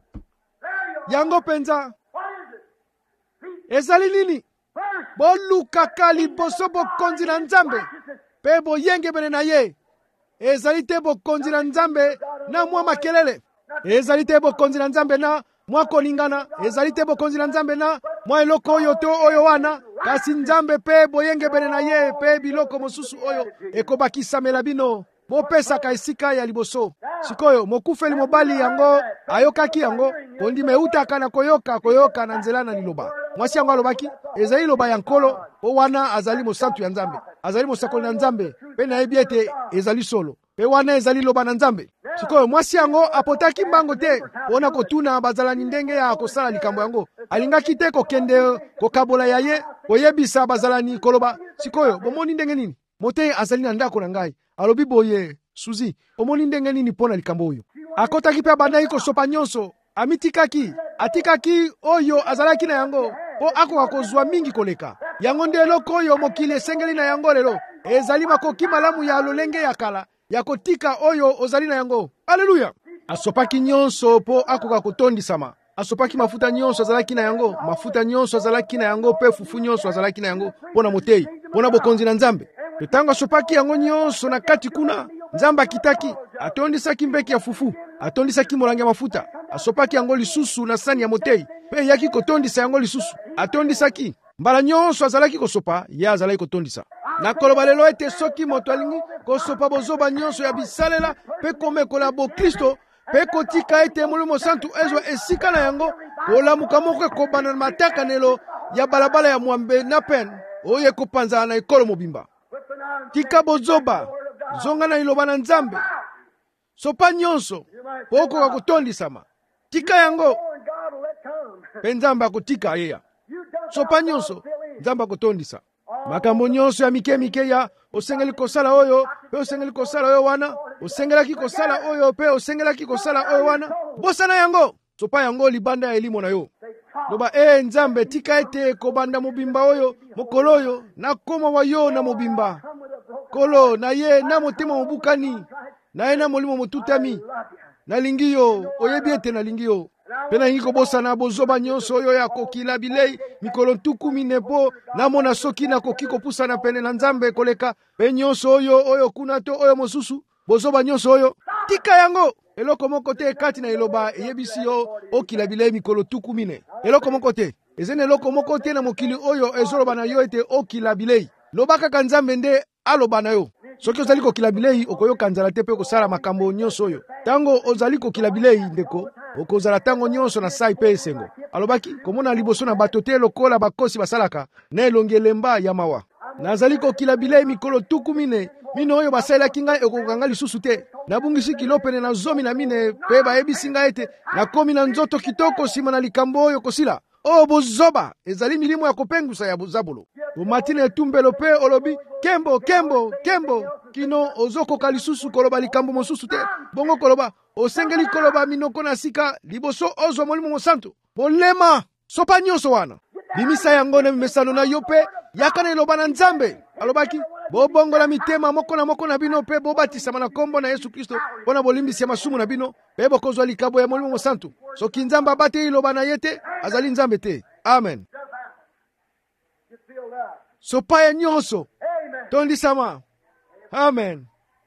Yango penza ezali nini? Bolukaka liboso bokonzi na Nzambe, pe boyengebene na ye. Ezali te bokonzi na Nzambe na mwa makelele. Ezali te bokonzi na Nzambe na mwa koningana. Ezali te bokonzi na Nzambe na mwa eloko oyo to oyo wana. Kasi Nzambe pe boyengebene na ye, pe biloko mosusu oyo ekobakisamela bino. Bopesaka esika ya liboso. Sikoyo mokufeli mobali yango ayokaki yango, kondima eutaka na koyoka koyoka na nzela na liloba. Mwasi yango alobaki, ezali loba ya nkolo, o wana azali mosantu ya Nzambe. Azali mosakoli na Nzambe, pe nayebi ete ezali solo. Pe wana ezali loba na Nzambe. Sikoyo mwasi yango apotaki mbango te, pona kotuna bazalani ndenge ya kosala likambo yango. Alingaki te kokende kokabola ya ye, koyebisa bazalani koloba. Sikoyo, bomoni ndenge nini? Mote azali na ndako na ngai. Alobi boye, Suzi, omoni ndenge nini pona likambo oyo. Akotaki pe abandaki kosopa nyonso, amitikaki, atikaki oyo azalaki na yango, po akoka kozwa mingi koleka. Yango nde eloko oyo mokili esengeli na yango lelo. Ezali makoki malamu ya lolenge ya kala, ya kotika oyo ozali na yango. Haleluya! Asopaki nyonso po akoka kotondisama. Asopaki mafuta nyonso azalaki na yango, mafuta nyonso azalaki na yango, pe fufu nyonso azalaki na yango, pona motei, pona bokonzi na Nzambe. Tango asopaki yango nyonso na kati kuna, Nzambe akitaki, atondisaki mbeki ya fufu, atondisaki molangi ya mafuta, asopaki yango lisusu na sani ya motei, pe yaki kotondisa yango lisusu, atondisaki, mbala nyonso azalaki kosopa, ye azalaki kotondisa. Na koloba lelo ete soki moto alingi kosopa bozoba nyonso ya bisalela, pe komekola bo Kristo, pe kotika ete Molimo Santu ezwa esika na yango, kolamuka moko ekobana na matakanelo ya balabala ya mwambe na pen, oyo ekopanzana na ekolo mobimba. Tika bozoba, zonga na iloba na Nzambe. Sopa nyonso, poko kakotondisama. Tika yango, pe Nzambe akotika yeya. Sopa nyonso, Nzambe akotondisa. Makambo nyonso ya mike mike ya osengeli kosala oyo, pe osengeli kosala oyo wana, osengelaki kosala oyo, pe osengelaki kosala oyo wana. Bosana yango, sopa yango libanda ya elimo na yo. Loba e Nzambe tika ete kobanda mobimba oyo, mokolo oyo, na koma wa yo na mobimba. Kolo na ye na motema mobukani, na ye na molimo motutami, na lingi yo, oyebi ete na lingi yo. Pena ingi kobosana bozoba nyonso oyo ya kokila bilei, mikolo ntuku minepo, na mona soki na koki kopusana pene na Nzambe koleka, pe nyonso oyo oyo kuna to oyo mosusu, bozoba nyonso oyo, tika yango. Eloko moko te kati na eloba eyebisi yo okila bilei mikolo tuku mine. Eloko moko te. Ezene eloko moko te na mokili oyo ezoloba na yo ete okila bilei. Loba kaka Nzambe nde aloba na yo. Soki ozali kokila bilei okoyoka nzala te pe kosala makambo nyonso oyo. Tango ozali kokila bilei ndeko, okozala tango nyonso na sai pe esengo. Alobaki komona liboso na bato te lokola bakosi basalaka na elongi elemba ya mawa. Nazali kokila bilei mikolo tuku mine, mino oyo basalaki ngai ekokanga lisusu te. Nabungisi kilo pene na zomi na mine, pe bayebisi ngai ete nakomi na nzoto kitoko sima na likambo oyo kosila. O bozoba, ezali milimo ya kopengusa ya Zabulo. Omatine etumbelo pe olobi, kembo, kembo, kembo, kino ozokoka lisusu koloba likambo mosusu te. Bongo koloba, osengeli koloba minoko na sika, liboso ozwa Molimo Mosantu. Bolema, sopa nyonso wana. bimisa yango na mimesano na yo mpe yaka na eloba na Nzambe. Alobaki bobongola mitema moko na moko na bino mpe bobatisama na kombo na Yesu Kristo mpona bolimbisi ya masumu na bino mpe bokozwa likabo ya Molimo Mosantu. Soki Nzambe abate iloba na ye te, azali Nzambe te. Amen. Sopaya nyonso tondisama. Amen.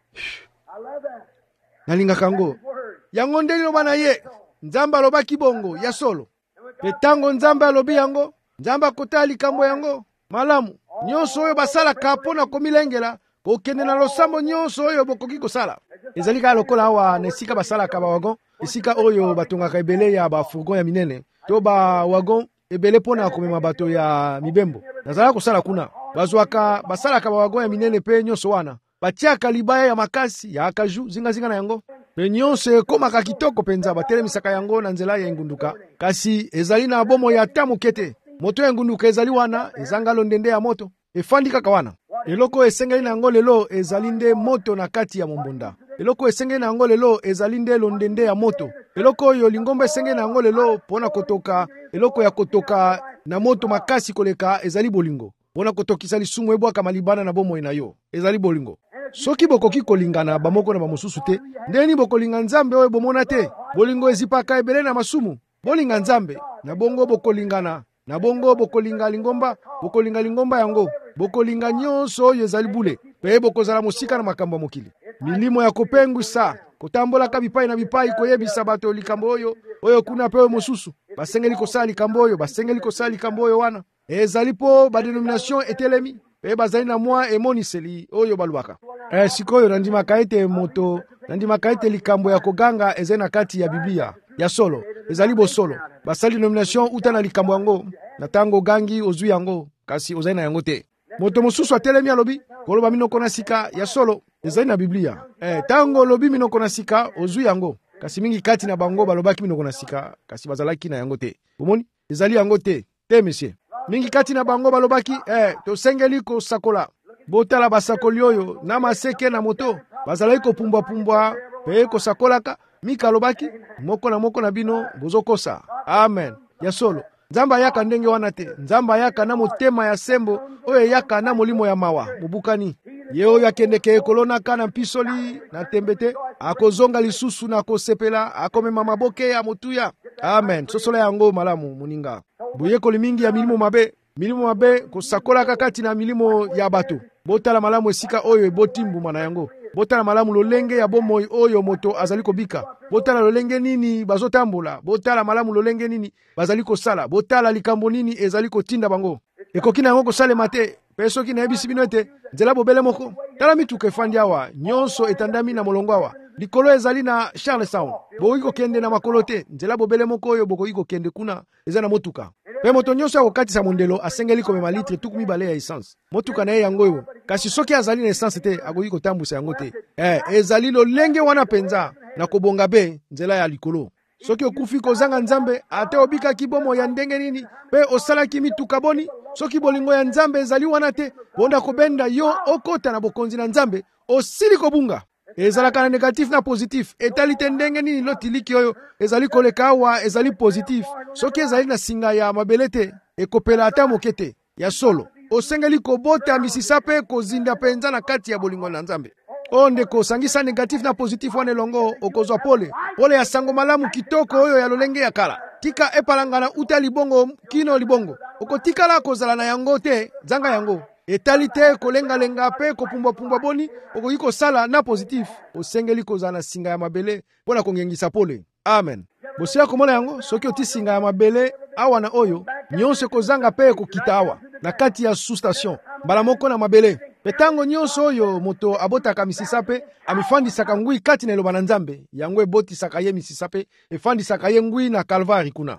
Nalinga kango yango nde liloba na ye. Nzambe alobaki bongo ya solo. Pe tango Nzambe alobi yango, Nzambe akota likambo yango malamu. Nyonso oyo basalaka mpona komilengela kokende na losambo nyonso oyo bokoki kosala. Ezali kaka lokola awa na esika basalaka bawagon, esika oyo batongaka ebele ya bafourgon ya minene to bawagon ebele mpona komema bato ya mibembo. Nazala kosala kuna bazwaka basalaka bawagon ya minene mpe nyonso wana batiaka libaya ya makasi ya akaju zingazinga na yango mpe nyonso ekomaka kitoko mpenza. Batelemisaka yango na nzela ya engunduka, kasi ezali na bomo ya ata moke te. Moto ya engunduka ezali wana, ezanga londende ya moto efandi kaka wana. Eloko esengeli na yango lelo ezali nde moto na kati ya mombonda. Eloko esengeli na yango lelo ezali nde londende ya moto. Eloko oyo lingomba esengeli na yango lelo mpona kotoka, eloko ya kotoka na moto makasi koleka ezali bolingo. Mpona kotokisa lisumu ebwaka malibana na bomoi na yo ezali bolingo. Soki bokoki kolingana bamoko na bamosusu te, ndeni bokolinga Nzambe oyo bomona te. Bolingo ezipaka ebele na masumu. Bolinga Nzambe na bongo bokolingana, na bongo bokolinga lingomba, bokolinga lingomba yango, bokolinga nyonso oyo ezali bule, pe bokozala mosika na makambo ya mokili. Milimo ya kopengwisa, kotambolaka bipai na bipai koyebisa bato likambo oyo, oyo kuna pe oyo mosusu. Basengeli kosala likambo oyo, basengeli kosala likambo oyo wana. Ezali po badenomination etelemi, pe bazali na mwa emoniseli oyo balwaka. Eh, sikoyo nandimaka ete moto, nandimaka ete likambo ya koganga ezali na kati ya Biblia ya solo, ezali bosolo. Basali denomination uta na likambo yango, na tango gangi ozwi yango, kasi ozali na yango te. Moto mosusu atelemi alobi, koloba minoko na sika ya solo, ezali na Biblia. Eh, tango lobi minoko na sika ozwi yango, kasi mingi kati na bango balobaki minoko na sika, kasi bazalaki na yango te. Bomoni, ezali yango te, te monsieur. Mingi kati na bango balobaki, eh, tosengeli ko sakola. Botala basakoli oyo na maseke na moto, bazalaki kopumbwa pumbwa pe ko sakolaka. Mika alobaki, moko na moko na bino bozokosa. Amen. Ya solo. Nzamba yaka ndenge wana te. Nzamba yaka na motema ya sembo oyo yaka na molimo ya mawa mobukani. Ye oyo akendeke kolonaka na mpisoli na tembete, akozonga lisusu na kosepela, akomema maboke ya motuya. Amen. Sosola yango malamu muninga. Boyekoli mingi ya milimo mabe, milimo mabe kosakolaka kati na milimo ya bato. Botala malamu esika oyo ebotimbu na yango. Botala malamu lolenge ya bomoi oyo moto azali kobika. Botala lolenge nini bazotambola. Botala malamu lolenge nini bazali kosala. Botala likambo nini ezali kotinda bango. Ekoki na yango kosalema te. Pe soki nayebisi bino ete nzela bobele moko. Tala mituka efandi awa, nyonso etandami na molongo awa. Likolo ezali na Charlestown. Bokoki kokende na makolo te. Nzela bobele moko oyo bokoki kokende kuna eza na motuka. Pe moto nyonso akokatisa mondelo asengeli komema litre tuku mibale ya essence. Motuka na ye yango yo. Kasi soki azali na essence te akoki kotambusa yango te. Eh, ezali lolenge wana penza na kobonga be nzela ya likolo. Soki okufi kozanga Nzambe ate obikaki bomo ya ndenge nini pe osalaki mituka boni, soki bolingo ya Nzambe ezali wana te, bonda kobenda yo okota na bokonzi na Nzambe osili kobunga. Ezalaka na negatif na positif. Etali te ndenge nini lotiliki oyo ezali koleka awa ezali positif. Soki ezali na singa ya mabele te, ekopela ata moke te ya solo. Osengeli kobota misisa pe kozinda penza na kati ya bolingo na Nzambe. O ndeko sangisa negatif na positif wane longo okozwa pole. Pole ya sango malamu kitoko oyo ya lolenge ya kala. Tika epalangana uta libongo kino libongo. Okotikala kozala na yango te, zanga yango. Etali te kolenga-lenga pe kopumbwa-pumbwa boni, okoki kosala na positif. Osengeli kozala na singa ya mabele mpona kongengisa pole. Amen. Bosila komona yango, soki oti singa ya mabele awa na oyo, nyonso kozanga pe kokita awa, na kati ya sous-station, mbala moko na mabele. Petango nyonso oyo moto abotaka misisa pe, amifandisaka ngui kati na eloba na Nzambe, yango ebotisaka ye misisa pe, efandisaka ye ngui na Kalvari kuna.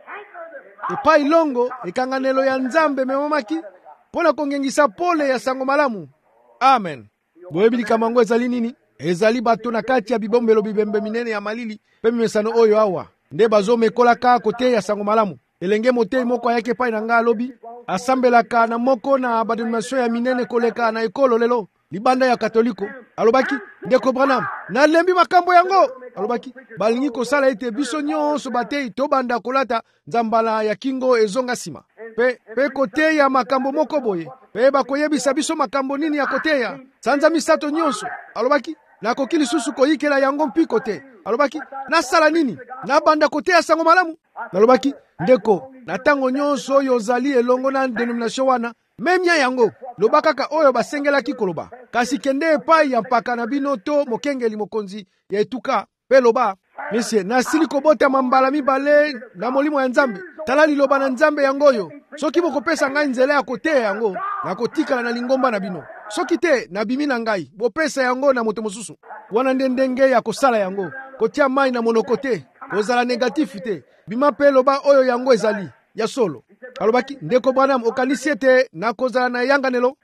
Epai longo, ekanganelo ya Nzambe memomaki, pona kongengisa pole ya sango malamu. Amen. Boyebi likambo ezali nini? Ezali bato na kati ya bibombelo bibembe minene ya malili, pe mimesano oyo awa. Nde bazomekolaka kote ya sango malamu. Elenge motei moko ayake pai na nga alobi, asambelaka na moko na badenomination ya minene koleka na ekolo lelo, libanda ya katoliko. Alobaki, ndeko Branham, nalembi makambo yango. Alobaki, balingi kosala ete biso nyonso batei tobanda kolata nzambala ya kingo ezonga sima. pe pe koteya makambo moko boye pe bakoyebisa biso makambo nini ya koteya sanza misato nyonso. Alobaki nakoki lisusu koyikela yango mpiko te. Alobaki nasala nini nabanda koteya sango malamu. Nalobaki ndeko na tango nyonso oyo ozali elongo na denomination wana memia yango loba kaka oyo basengelaki koloba kasi kende epai ya mpaka na bino to mokengeli mokonzi ya etuka pe loba Misie nasili kobotama mbala mibale na molimo ya Nzambe. Tala liloba na Nzambe yango yo. Soki bokopesa ngai nzela ya koteya yango nakotikala na lingomba na bino. Soki te nabimi na ngai bopesa yango na moto mosusu. Wana nde ndenge ya kosala yango kotia mai na monoko te kozala negatif te bima pe loba oyo yango ezali ya solo. Alobaki ndeko Branham okanisi ete nakozala na yanganelo.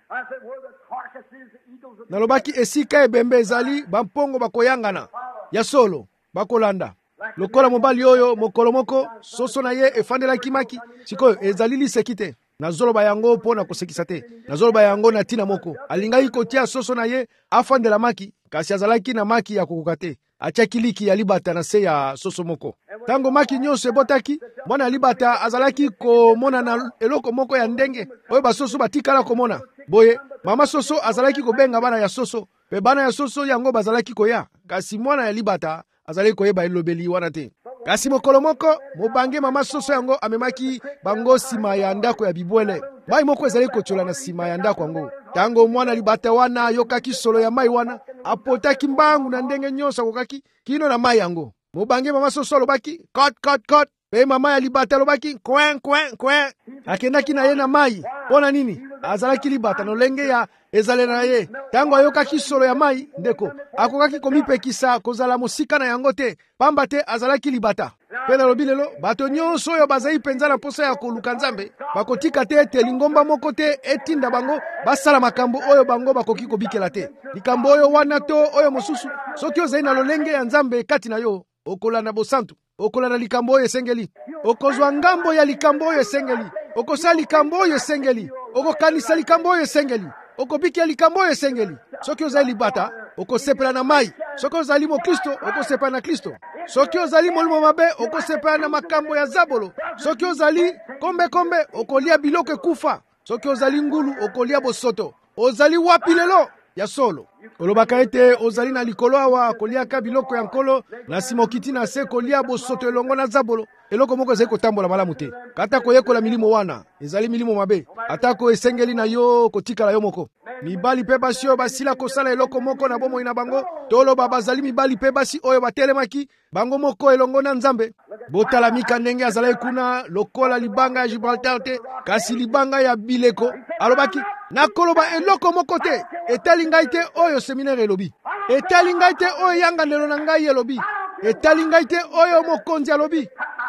Nalobaki esika ebembe ezali bampongo bakoyangana ya solo bakolanda lokola mobali oyo mokolo moko soso na ye efandelaki maki sikoyo ezali liseki te nazoloba yango mpo na kosekisa te nazoloba yango na tina moko alingaki kotia soso na ye afandela maki kasi azalaki na maki ya kokoka te atiaki liki ya libata na se ya soso moko. Tango maki nyonso ebotaki mwana libata azalaki komona na eloko moko ya ndenge oyo basoso batikala komona boye mama soso azalaki kobenga bana ya soso pe bana ya soso yango bazalaki koya kasi mwana ya libata azalaki koyeba elobeli wana te. Kasi mokolo moko mobange mama soso yango amemaki bango sima ya ndako ya bibwele mai moko ezali kochola na sima ya ndako yango. Tango mwana libata wana yokaki solo ya mai wana apotaki mbangu na ndenge nyonso akokaki kino na mai yango. Mobange mama soso alobaki kot kot kot pe mama ya libata alobaki kwen kwen kwen akendaki na ye na mai. Pona nini azalaki libata no lenge ya ezale na ye. Tango ayokaki solo ya mai ndeko akokaki komipekisa kozala mosika na yango te pamba te azalaki libata. Pe nalobi lelo bato nyonso oyo bazali penza na posa ya koluka Nzambe bakotika te ete lingomba moko te etinda bango basala makambo oyo bango bakoki kobikela te. Likambo oyo wana to oyo mosusu soki ozali na lolenge ya Nzambe kati na yo okolanda bosantu okolanda likambo oyo esengeli okozwa ngambo ya likambo oyo esengeli okosala likambo oyo esengeli okokanisa likambo oyo esengeli okobikela likambo oyo esengeli. Soki ozali libata okosepela na mai. Soki ozali mokristo okosepela na Kristo. Soki ozali molimo mabe okosepela na makambo ya zabolo. Soki ozali kombe kombe okolia biloko ekufa. Soki ozali ngulu okolia bosoto. Ozali wapi lelo ya solo olobaka ete ozali na likolo awa koliaka biloko ya nkolo na simokiti na se kolia bosoto elongo na zabolo eloko moko ezali kotambola malamu te kata koyekola milimo wana ezali milimo mabe atako esengeli na yo kotikala yo moko. Mibali pe basi oyo basila kosala eloko moko na bomoi na bango toloba bazali mibali pe basi oyo batelemaki bango moko elongo na Nzambe. Botala Mika ndenge azalaki kuna lokola libanga ya Gibraltar te kasi libanga ya bileko. Alobaki nakoloba eloko moko te etali ngai te oyo seminaire elobi etali ngai te oyo yanganelo na ngai elobi etali ngai te oyo mokonzi alobi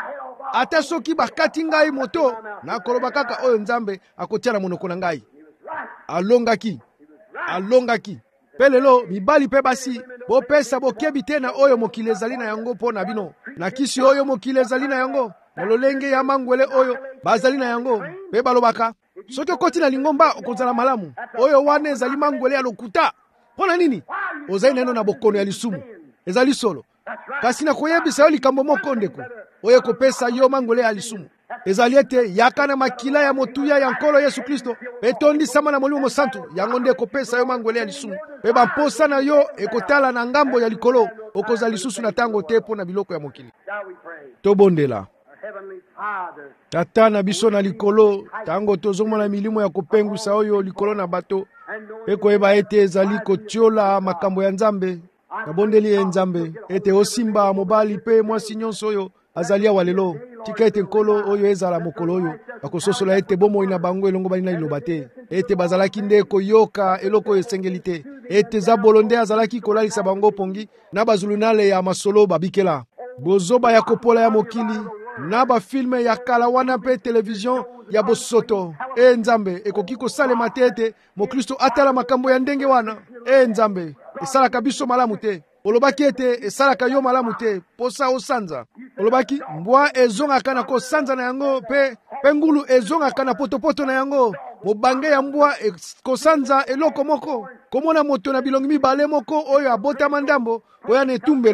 ata soki bakati ngai moto nakoloba kaka oyo Nzambe akotia na monoko na ngai. Alongaki alongaki pe lelo mibali pe basi bopesa bokebi te na oyo mokili ezali na yango mpo na bino na kisi oyo mokili ezali na yango na lolenge ya mangwele oyo bazali na yango pe balobaka soki okoti na lingomba okozala malamu oyo wana ezali mangwele ya lokuta. Mpona nini ozali neno na bokono ya lisumu ezali solo kasi na koyebisa yo likambo moko ndeko oyo kopesa yo mangwele ya lisumu ezali ete yaka na makila ya motuya ya nkolo Yesu Kristo etondisama na molimo mosantu yango nde kopesa yo mangwele ya lisumu pe bamposa na yo ekotala na ngambo ya likolo okoza lisusu na tango te mpo na biloko ya mokili. Tobondela Tata na biso na likolo tango tozomona milimo ya kopengwisa oyo likolo na bato pe koyeba ete ezali kotiola makambo ya Nzambe. Nabondeli ye Nzambe ete osimba mobali pe mwasi nyonso oyo azali awa lelo tika ete nkolo oyo ezala mokolo oyo bakososola ete bomoi na bango elongo bali na liloba te ete bazalaki nde koyoka eloko oyo esengeli te ete zabolo nde azalaki kolalisa bango pongi na bazulunale ya masolo babikela bozoba ya kopola ya mokili na bafilme ya kala wana pe televizion ya bosoto. E Nzambe ekoki kosalema te ete mokristo atala makambo ya ndenge wana. E Nzambe esalaka biso malamu te olobaki ete esalaka yo malamu te posa osanza olobaki mbwa ezongaka na kosanza na yango pe pe ngulu ezongaka na potopoto na yango mobange ya mbwa kosanza eloko moko komona moto na bilongi mibale moko oyo abotama ndambo koya na etumbelo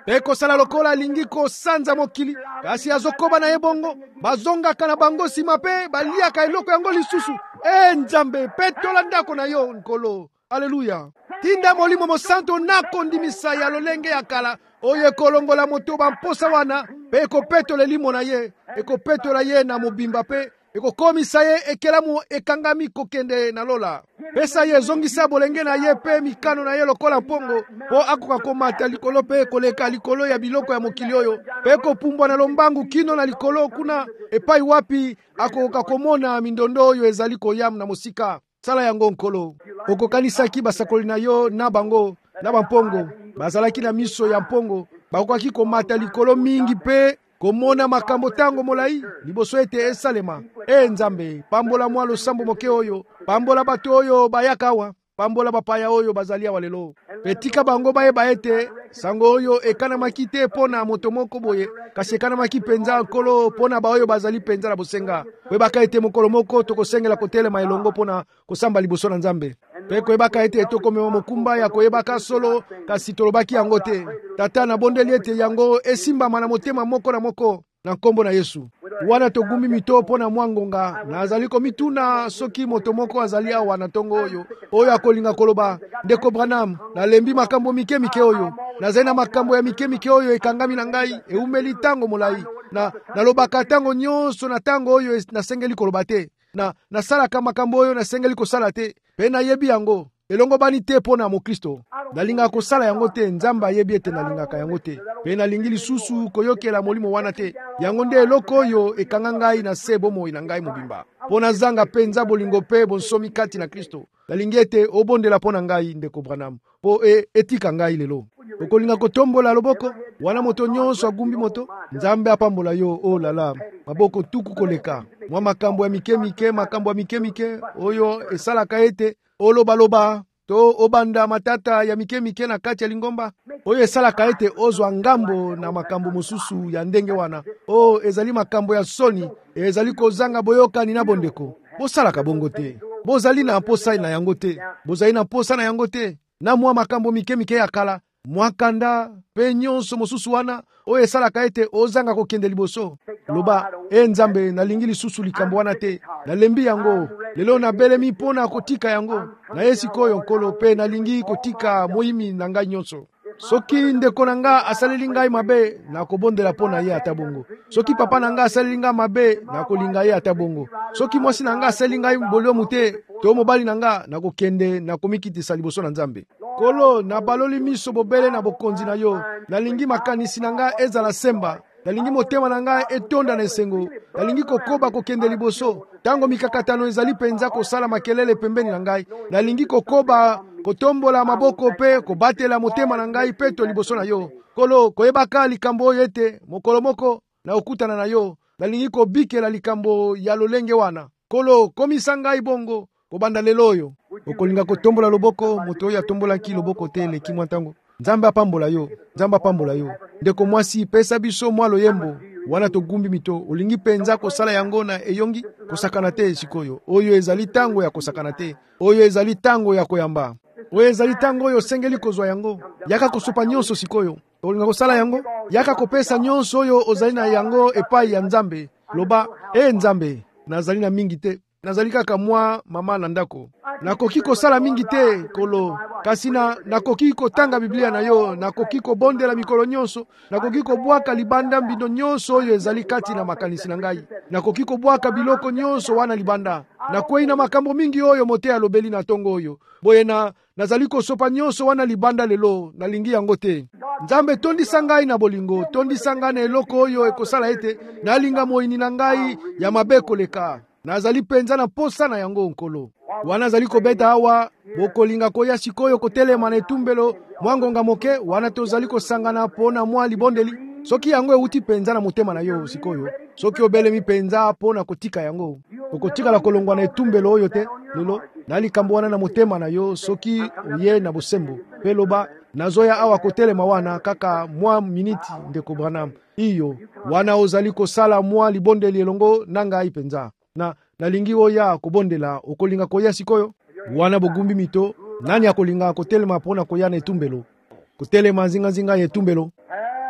peko sala lokola alingi kosanza mokili, kasi azokoba na ye bongo, bazongaka na bango nsima pe baliaka eloko yango lisusu. E Nzambe, petola ndako na yo nkolo. Haleluya. Tinda molimo mosantu nakondimisa ya lolenge ya kala, oyo ekolongola moto bamposa wana, pe ekopetola elimo na ye, ekopetola ye na mobimba pe ekokomisa ye ekelamu ekangami kokende na lola. Pesa ye zongisa bolenge na ye pe mikano na ye lokola mpongo, po akoka komata likolo pe koleka likolo ya biloko ya mokili oyo, pe kopumbwa na lombangu kino na likolo kuna epai wapi akoka komona mindondo oyo ezali koyam na mosika. Sala yango nkolo. Okokanisaki basakoli na yo na bango na bampongo, bazalaki na miso ya mpongo, bakokaki komata likolo mingi pe komona makambo tango molai liboso ete esalema. E Nzambe, pambola mwa losambo moke oyo, pambola bato oyo bayakawa, pambola bapaya oyo bazali awa lelo. Petika bango bayeba ete sango oyo ekanamaki te pona moto moko boye, kasi ekanamaki penza nkolo pona baoyo bazali penza na bosenga. Koyebaka ete mokolo moko tokosengela kotelema elongo pona kosamba liboso na Nzambe. Pe koyebaka ete tokomema mokumba ya koyebaka solo, kasi tolobaki yango te. Tata na bondeli ete yango esimbama na motema moko na moko na nkombo na Yesu. Wana togumbi mito pona mwangonga, na azali komituna soki moto moko azali awa na tongo oyo, oyo akolinga koloba, ndeko Branham, na lembi makambo mike mike oyo, na zaina makambo ya mike mike oyo ekangami na ngai, eumeli tango molai, na nalobaka tango nyonso na tango oyo nasengeli koloba te, na nasalaka makambo oyo nasengeli kosala te, pe nayebi yango, elongo bani te pona mo Kristo. Nalinga kosala yango te, Nzamba yebi ete nalingaka yango te. Pe nalingi lisusu koyokela molimo wana te. Yango nde eloko oyo ekanga ngai na se bomoi na ngai mobimba. Pona zanga pe nza bolingo pe bonsomi kati na Kristo. Nalingi ete obondela pona ngai ndeko Branham. Po e etika ngai lelo. Okolinga kotombola loboko, wana moto nyonso agumbi moto, Nzambe apambola yo, oh lala, maboko tuku koleka. Mwa makambo ya mike mike, makambo ya mike mike, oyo esalaka ete, oloba loba, to obanda matata ya mike mike na kati ya lingomba, oyo esalaka ete ozwa ngambo na makambo mosusu ya ndenge wana. O ezali makambo ya soni, ezali kozanga boyokani na bondeko. Bosalaka bongo te. Bozali na mposa na yango te. Bozali na mposa na yango te. Na mwa makambo mike mike ya kala, mwakanda pe nyonso mosusu wana oyo esalaka ete ozanga kokende liboso. Loba, e Nzambe, nalingi lisusu likambo wana te, nalembi yango, lelo nabelemi pona kotika yango, na ye sikoyo nkolo pe nalingi kotika moyimi na ngai nyonso. Soki ndeko na nga asaleli ngai mabe, nakobondela pona ye ata bongo. Soki papa na nga asaleli ngai mabe, nakolinga ye ata bongo. Soki mwasi na nga asaleli ngai boliomu te, to mobali na nga nakokende nakomikitisa liboso na Nzambe. Kolo, nabaloli miso bobele na bokonzi na yo, nalingi makanisi na nga ezala semba, nalingi motema na nga etonda na esengo, nalingi kokoba kokende liboso, tango mikakatano ezali penza kosala makelele pembeni na ngai, nalingi kokoba kotombola maboko pe kobatela motema na ngai peto liboso na yo. Kolo, koyebaka likambo oyo ete mokolo moko na okutana na yo, nalingi kobikela likambo ya lolenge wana. Kolo, komisa ngai bongo kobanda lelo oyo. Okolinga kotombola loboko, moto oyo atombolaki loboko te leki mwa ntango. Nzambe apambola yo, Nzambe apambola yo. Ndeko mwasi pesa biso mwa loyembo, wana togumbi mito, olingi penza kosala yango na eyongi, kosakana te sikoyo. Oyo ezali tango ya kosakana te, oyo ezali tango ya koyamba. Oyo ezali tango oyo sengeli kozwa yango, yaka kosopa nyonso sikoyo. Olinga kosala yango, yaka kopesa nyonso oyo ozali na yango epai ya Nzambe. Loba, e Nzambe, nazali na mingi te. Nazali kaka mwa mama na ndako. Nakoki kosala mingi te kolo, kasi na nakoki kotanga Biblia na yo, nakoki kobondela mikolo nyonso, nakoki kobwaka libanda mbindo nyonso oyo ezali kati na makanisi na ngai. Nakoki kobwaka biloko nyonso wana libanda. Nakwei na makambo mingi oyo mote alobeli na tongo oyo. Boye na nazali kosopa nyonso wana libanda lelo, nalingi yango te. Nzambe tondisa ngai na bolingo, tondisa ngai na eloko oyo ekosala ete nalinga moyini na ngai ya mabe koleka. Nazali penza na posa na yango nkolo. Wana zali kobeta awa, bokolinga koya sikoyo kotelema na etumbelo, mwangonga moke, wana tozali kosangana pona mwa libondeli. Soki yango euti penza na motema na yo sikoyo, soki obelemi penza pona kotika yango, okotika la kolongwa na etumbelo oyo te, lelo, nalikambo wana na motema na yo, soki oye na bosembo. Peloba, nazoya awa kotelema wana kaka mwa miniti ndeko Branham. Iyo, wana ozali kosala mwa libondeli elongo nanga ipenza. Na nalingi oya kobondela okolinga koya sikoyo wana bogumbi mito nani akolinga kotelema pona koya na etumbelo kotelema zinga zinga ya etumbelo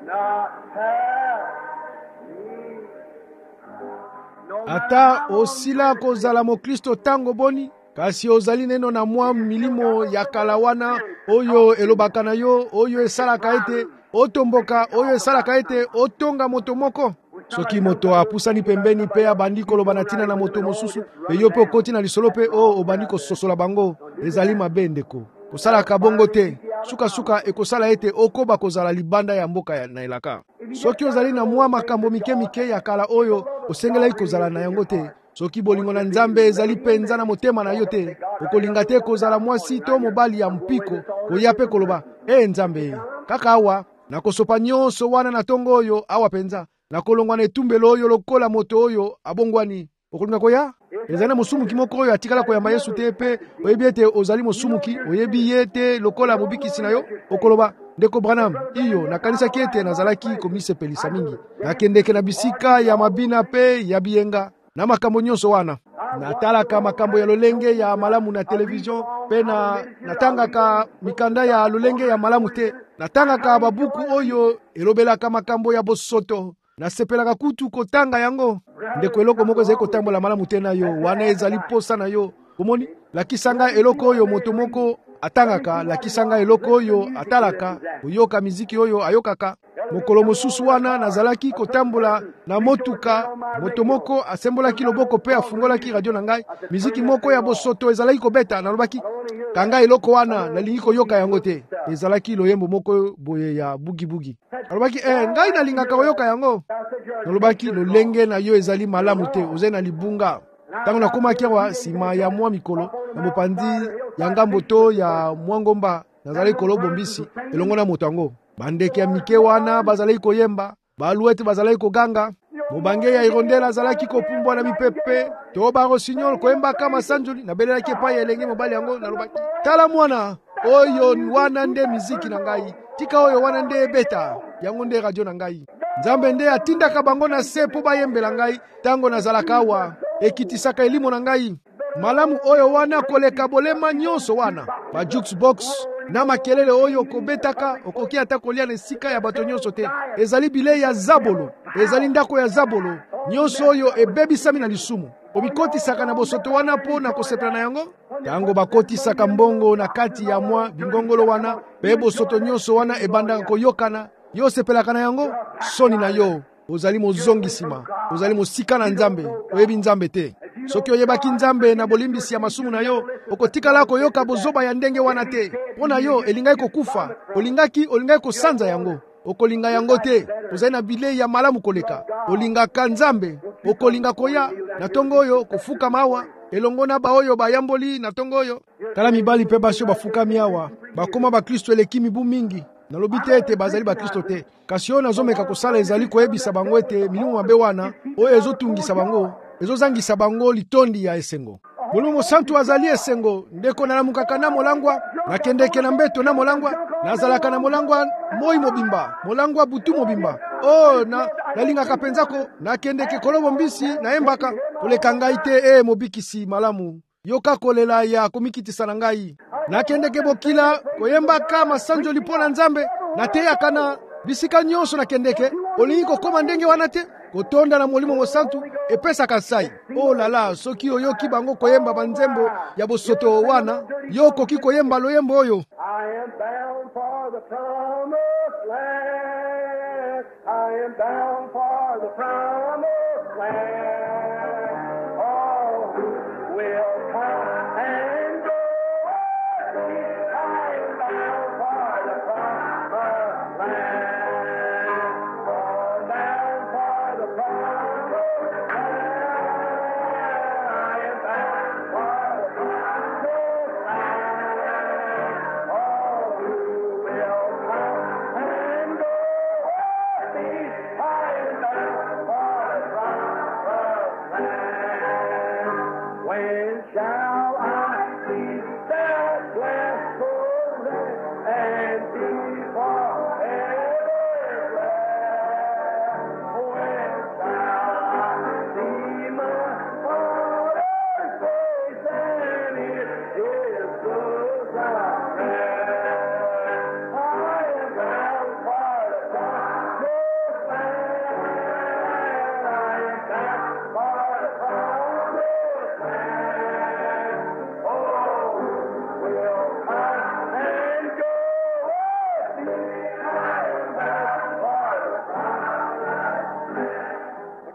ata osila kozala mokristo tango boni, kasi ozali neno na mwa milimo ya kala wana oyo elobaka na yo, oyo esalaka ete otomboka, oyo esalaka ete otonga moto moko. Soki moto apusani pembeni mpe abandi koloba na ntina na moto mosusu, pe yo mpe okoti na lisolo mpe o obandi kososola bango, ezali mabe ndeko. Kosalaka bongo te. Suka-suka ekosala ete okoba kozala libanda ya mboka ya na elaka. Soki ozali na mwa makambo mike-mike ya kala oyo osengelaki kozala na yango te, soki bolingo na Nzambe ezali penza na motema na yo te, okolinga te kozala mwasi to mobali ya mpiko, koya pe koloba, e Nzambe, kaka awa, nakosopa nyonso wana na tongo oyo awa penza, nakolongwa na etumbelo oyo lokola moto oyo abongwani. Okolinga koya? Ezali na mosumuki moko oyo atikala koyamba Yesu te pe oyebi ete ozali mosumuki, oyebi ye te lokola mobikisi na yo, okoloba, ndeko Branham, iyo nakanisaki ete nazalaki komisepelisa mingi, nakendeke na bisika ya mabina pe ya biyenga na makambo nyonso wana. Natalaka makambo ya lolenge ya malamu na television pe na natangaka mikanda ya lolenge ya malamu te. Natangaka babuku oyo elobelaka makambo ya bosoto. Nasepelaka kutu kotanga yango. Ndeko eloko moko ezali kotambola malamu te na yo, wana ezali posa na yo. Omoni, lakisanga eloko oyo moto moko atangaka, lakisanga eloko oyo atalaka, oyoka miziki oyo ayokaka. Mokolo mosusu wana nazalaki kotambola na motuka, moto moko asembolaki loboko pe afungolaki radio na ngai, miziki moko ya bosoto ezalaki kobeta, nalobaki kanga eloko wana nalingi koyoka yango te. Ezalaki loyembo moko boye ya bugi bugi. Nalobaki eh ngai nalingaka koyoka yango. Nalobaki lolenge na yo ezali malamu te, ozali na libunga. Tango nakomaki awa sima ya mwa mikolo na mopandi ya ngambo to ya mwangomba nazali kolobo mbisi elongo na moto yango. Bandeke ya mike wana bazalaki koyemba, baluete bazalaki koganga, mobange ya irondela azalaki kopumbwa na mipepe, to baro signol koyemba kama sanjoli na belelaki epai elenge mobali yango. Nalobaki tala mwana oyo wana nde miziki na ngai, tika oyo wana nde ebeta yango nde radio na ngai. Nzambe nde atindaka bango na se po bayembela ngai tango nazalaka awa, ekitisaka elimo na ngai. Malamu oyo wana koleka bolema nyonso wana, ba jukebox na makelele oyo kobetaka okoki ata kolia na esika ya bato nyonso te. Ezali bilei ya zabolo, ezali ndako ya zabolo, nyonso oyo ebebisami na lisumu. Omikotisaka na bosoto wana po na kosepela na yango. Tango bakotisaka mbongo na kati ya mwa bingongolo wana, pe bosoto nyonso wana ebandaka koyokana, yo sepelaka na yango, soni na yo. Ozali mozongisima, ozali mosika na Nzambe, oyebi Nzambe te. Soki oyebaki Nzambe na bolimbisi ya masumu na yo, okotikala koyoka bozoba ya ndenge wana te. Pona yo elingai kokufa, olingaki olingai kosanza yango. Okolinga yango te, ozali na bilei ya malamu koleka. Olingaka Nzambe, okolinga koya na tongo oyo kofuka mawa, elongo na ba oyo bayamboli na tongo oyo. Tala mibali pe basio bafukami awa, bakoma ba Kristo eleki mibu mingi. Nalobi te ete bazali ba Kristo te, kasi oyo nazomeka kosala ezali koyebisa bango ete milimo mabe wana oyo ezotungisa bango, ezozangisa bango litondi ya esengo. Molimo Santu azali esengo, ndeko nalamukaka na molangwa, nakendeke na mbeto na molangwa, nazalaka na molangwa moi mobimba, molangwa butu mobimba. Oh, na nalingaka penzako, nakendeke kolobo mbisi na embaka, koleka ngai te e mobikisi malamu. Yoka kolela ya komikitisa na ngai. Nakendeke bokila koyembaka masanjoli mpona Nzambe, nateyaka na bisika nyonso nakendeke, olingi kokoma ndenge wana te. Kotonda na molimo mosantu epesaka sai. Oh lala, soki oyoki bango koyemba banzembo ya bosoto wana, yo koki koyemba loyembo oyo. I am bound for the promised land. I am bound for the promised land. Oh, who will come and go? I am bound for the promised land. Oh, bound for the promised land. I am bound for the promised land. Oh, who will come and go with me? I am bound for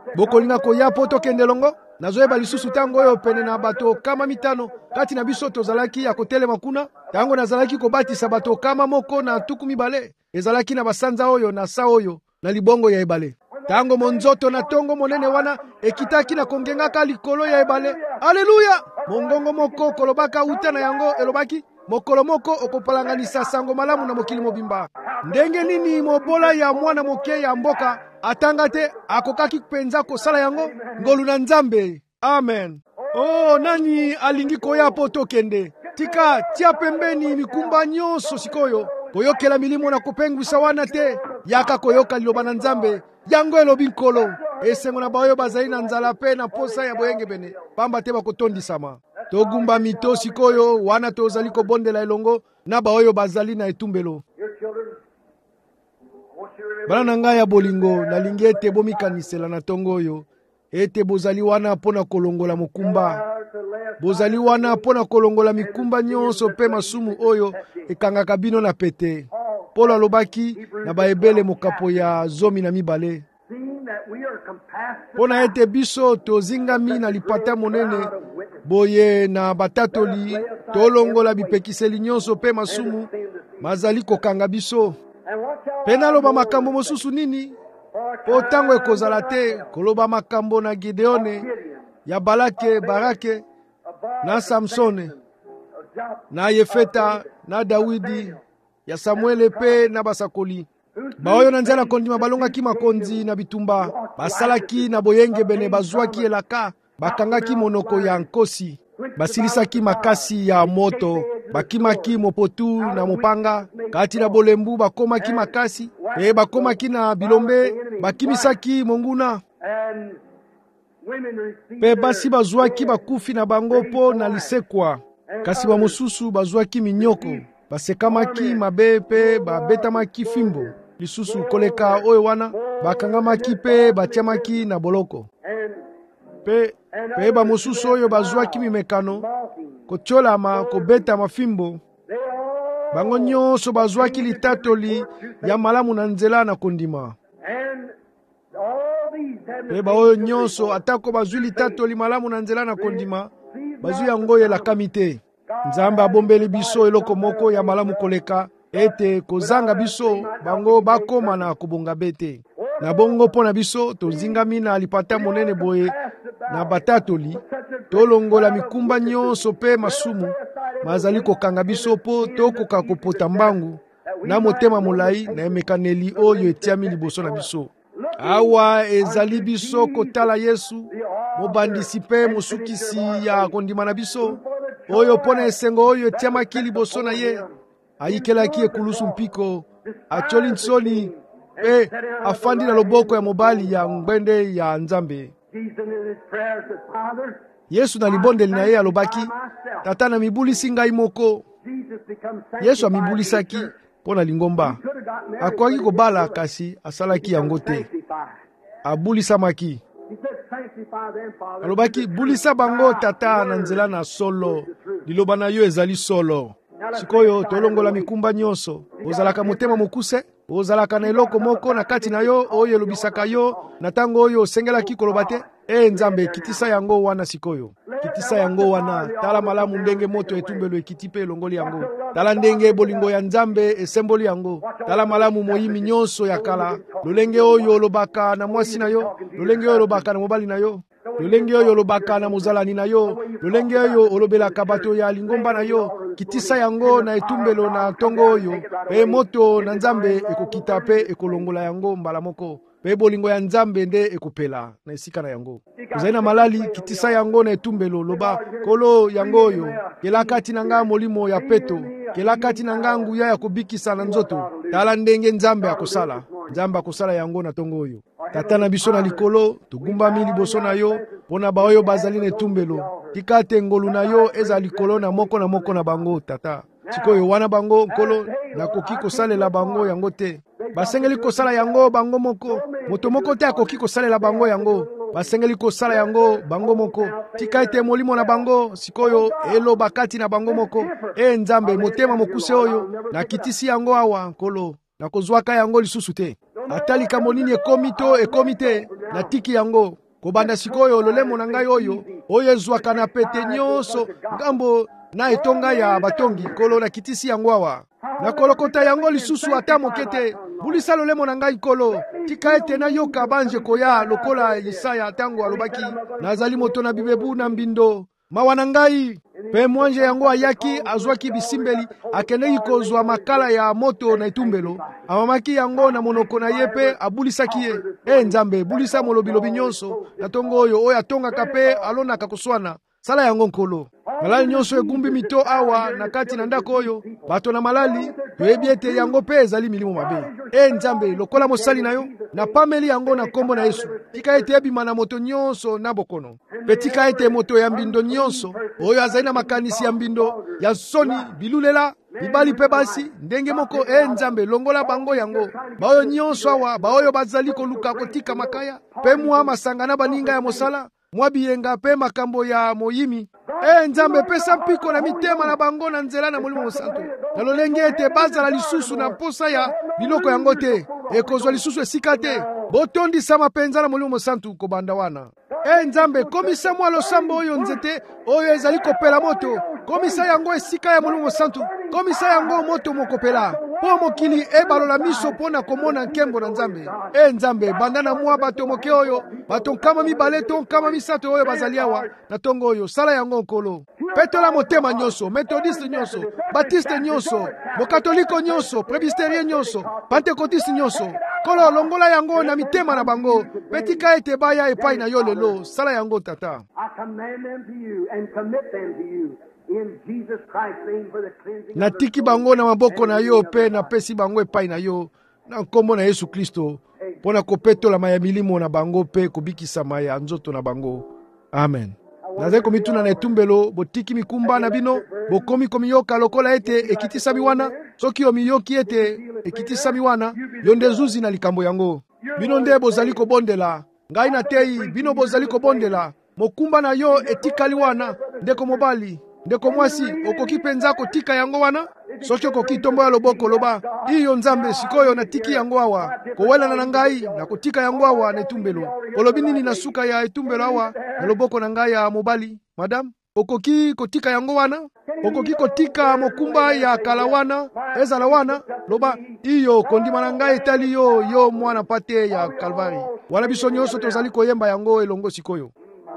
bokolinga koya po tokende longo. Nazoyeba lisusu tango oyo pene na bato kama mitano kati na biso tozalaki ya kotelema kuna. Tango nazalaki kobatisa bato kama moko na tuku mibale, ezalaki na basanza oyo na sa oyo na libongo ya ebale. Tango monzoto na tongo monene wana ekitaki na kongengaka likolo ya ebale. Haleluya! Mongongo moko kolobaka uta na yango elobaki, mokolo moko okopalanganisa sango malamu na mokili mobimba. Ndenge nini mobola ya mwana moke ya mboka atanga te akokaki penza kosala yango? Ngolu na Nzambe. Amen. Oh, nani alingi koya po tokende? Tika tia pembeni mikumba nyonso sikoyo. Koyokela milimo na kopengwisa wana te. Yaka koyoka liloba na Nzambe. Yango elobi nkolo. Esengo na baoyo bazali na nzala pe na posa ya boyenge bene. Pamba te bakotondisama. Togumba mito sikoyo wana tozali kobondela elongo na baoyo bazali na etumbelo. Bana na ngai ya bolingo nalingi ete bomikanisela na tongo oyo ete bozali wana pona kolongola mokumba. Bozali wana pona kolongola mikumba nyonso pe masumu oyo ekangaka bino na pete. Polo alobaki na baebele mokapo ya zomi na mibale. Pona ete biso tozingami na lipata monene boye na batatoli tolongola bipekiseli nyonso pe masumu mazali kokanga biso. Pena loba makambo mosusu nini? Po tango ekozala te koloba makambo na Gideone, ya Balake, Barake, na Samsone, na Yefeta, na Dawidi, ya Samuele pe na basakoli. Baoyo na nzela kondima balongaki makonzi na bitumba, basalaki na boyenge bene bazwaki elaka, bakangaki monoko ya nkosi, basilisaki makasi ya moto, bakimaki mopotu na mopanga, kati na bolembu bakomaki makasi, e bakomaki na bilombe, bakimisaki monguna. Pe basi bazwaki bakufi na bango po na lisekwa, kasi ba mosusu bazwaki minyoko, basekamaki mabe pe babetamaki fimbo. Lisusu koleka oyo wana, bakangamaki pe batiamaki na boloko. Pe, pe ba mosusu oyo bazwaki mimekano, kocholama, kobeta mafimbo. Bango nyonso bazwaki litatoli ya malamu na nzela na kondima. Pe ba oyo nyonso atako bazwi litatoli malamu na nzela na kondima, bazwi yango elakami te. Nzambe abombeli biso eloko moko ya malamu koleka, ete kozanga biso bango bakoma na kobonga bete. Na bongo po na biso tozingami na lipata monene boye na batatoli, tolongola mikumba nyonso pe masumu mazali kokanga biso po tokoka kopota mbangu na motema molai na emekaneli oyo etiami liboso na biso. Awa ezali biso kotala Yesu, mobandisi pe mosukisi ya kondima na biso, oyo pona esengo oyo etiamaki liboso na ye, ayikelaki ekulusu mpiko, acholi nsoni, pe afandi na loboko ya mobali ya ngbende ya Nzambe. Yesu na libondeli na ye alobaki, tata na mibulisi ngai moko. Yesu amibulisaki pona lingomba. Akwaki kobala kasi asalaki yango te. Abulisamaki. Alobaki, bulisa bango tata na nzela na solo. Liloba na yo ezali solo. Sikoyo tolongola mikumba nyonso. Ozalaka motema mokuse, ozalaka na eloko moko na kati na yo oyo elobisaka yo na tango oyo osengelaki koloba te. E Nzambe, kitisa yango wana sikoyo. Kitisa yango wana. Tala malamu ndenge moto etumbelo ekiti pe elongoli yango. Tala ndenge bolingo ya Nzambe esemboli yango. Tala malamu moyimi nyonso ya kala. Lolenge oyo olobaka na mwasi na yo. Lolenge oyo olobaka na mobali na yo. Lolenge oyo olobaka na mozalani na yo. Lolenge oyo olobelaka bato ya lingomba na yo. Kitisa yango na etumbelo na tongo oyo. Pe moto na Nzambe ekokita pe ekolongola yango mbala moko. Pe bolingo ya Nzambe nde ekopela na esika na yango. Ozali na malali, kitisa yango na etumbelo loba kolo yango oyo. Kelakati na nga molimo ya peto. Kelakati na nga nguya ya kubikisa na nzoto. Tala ndenge Nzambe akosala. Nzambe akosala yango na tongo oyo. Tata na biso na likolo, tugumbami liboso na yo, pona ba oyo bazali na etumbelo. Tika te ngolu na yo eza likolo na moko na moko na bango, tata. Sikoyo wana bango nkolo nakoki kosalela bango yango te. Basengeli kosala yango bango moko. Moto moko te akoki kosalela bango yango. Basengeli kosala yango bango moko. Tika ete molimo na bango sikoyo elo bakati na bango moko. E Nzambe motema mokuse oyo na kitisi yango awa nkolo. Na kozwaka yango lisusu te. Atalika monini ekomi to ekomi te na tiki yango. kobanda sikoyo lolemo na ngai oyo oyo ezwaka na pete nyonso ngambo na etonga ya batongi kolo nakitisi yango awa nakolokota yango lisusu ata moke te. Bulisa lolemo na ngai nkolo, tika ete nayoka banje koya lokola Yesaya ntango alobaki nazali moto na bibebu na mbindo mawa na ngai. Mpe mwanje yango ayaki azwaki bisimbeli akendeki kozwa makala ya moto na etumbelo, amamaki yango na monoko na ye mpe abulisaki ye. E Nzambe, bulisa molobilobi nyonso na tongo oyo oyo atongaka mpe alonaka koswana. Sala yango nkolo. Malali nyonso egumbi mito awa na kati na ndako oyo, bato na malali toyebi ete yango mpe ezali milimo mabe. E Nzambe, lokola mosali na yo napameli yango na kombo na Yesu. Tika ete ebima na moto nyonso na bokono, mpe tika ete moto ya mbindo nyonso oyo azali na makanisi ya mbindo ya soni bilulela mibali mpe basi ndenge moko. E Nzambe, longola bango yango baoyo nyonso awa, baoyo bazali koluka kotika makaya mpe mwa masanga na baninga ya mosala, mwa biyenga mpe makambo ya moyimi. E Nzambe, pesa mpiko na mitema na bango na nzela na Molimo Mosantu, na lolenge ete bazala lisusu na posa ya biloko yango te, ekozwa lisusu esika te. Botondisa mapenza na Molimo Mosantu kobanda wana. E Nzambe, komisa mwa losambo oyo nzete oyo ezali kopela moto, komisa yango esika ya Molimo Mosantu, komisa yango moto mokopela po mokili ebalola miso pona komona nkembo na Nzambe. E Nzambe, banda na mwa bato moke oyo, bato nkama mibale to nkama misato oyo bazali awa na tongo oyo, sala yango nkolo. Petola motema nyonso, metodiste nyonso, batiste nyonso, mokatoliko nyonso, presbyterien nyonso, pentekotiste nyonso, kolo longola yango na mitema na bango, petika ete baya epai na yo lelo. Sala yango tata. Natiki bango na maboko na yo pe napesi bango epai na yo na nkombo na Yesu Kristo, pona kopetola maya milimo na bango pe kobikisa maya nzoto na bango. Amen. Nazali komituna na etumbelo, botiki mikumba na bino, bokomi komiyoka lokola ete ekitisami wana. Soki omiyoki ete ekitisami wana, yo nde zuzi na likambo yango. Bino nde bozali kobondela, ngai na tei, bino bozali kobondela. Mokumba na yo etikali wana, ndeko mobali, ndeko mwasi, okoki penza kotika yango wana? Soki okoki tombo ya loboko loba, iyo Nzambe, sikoyo natiki yango awa, kowelana na ngai na kotika yango awa na etumbelo. Olobi nini na suka ya etumbelo awa na loboko na ngai ya mobali? Madame, okoki kotika yango wana? Okoki kotika mokumba ya kala wana, ezala wana? Loba, iyo kondima na ngai etali yo, yo mwana pate ya Kalvari. Wana biso nyonso tozali koyemba yango elongo sikoyo.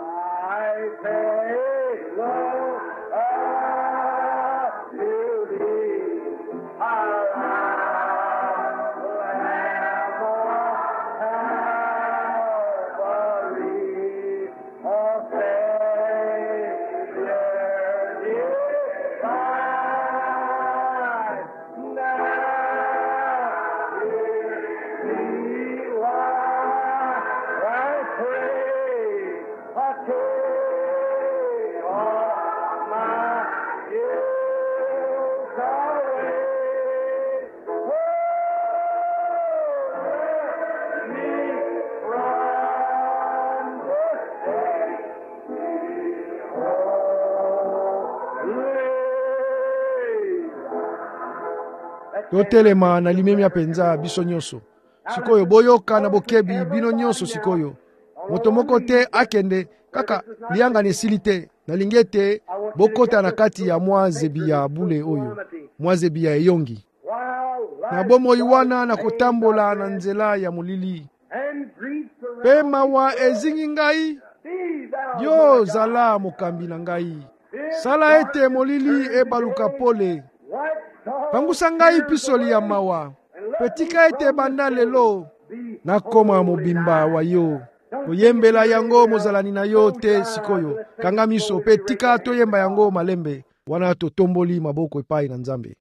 Totelema na limemia penza biso nyonso. Sikoyo boyoka na bokebi bino nyonso sikoyo. Moto moko te akende kaka lianga nesili te. Nalingi ete bokota na kati ya mwa zebi ya bule oyo, mwa zebi ya eyongi. Na bomoi wana na kotambola na nzela ya molili. Pe mawa ezingi ngai, yo zala mokambi na ngai. Sala ete molili ebaluka pole. Pangusa ngai pisoli ya mawa, petika ete banda lelo nakoma mobimba wa yo. Koyembela yango mozalani na yo te sikoyo. Kanga miso petika toyemba yango malembe, wana totomboli maboko epai na Nzambe.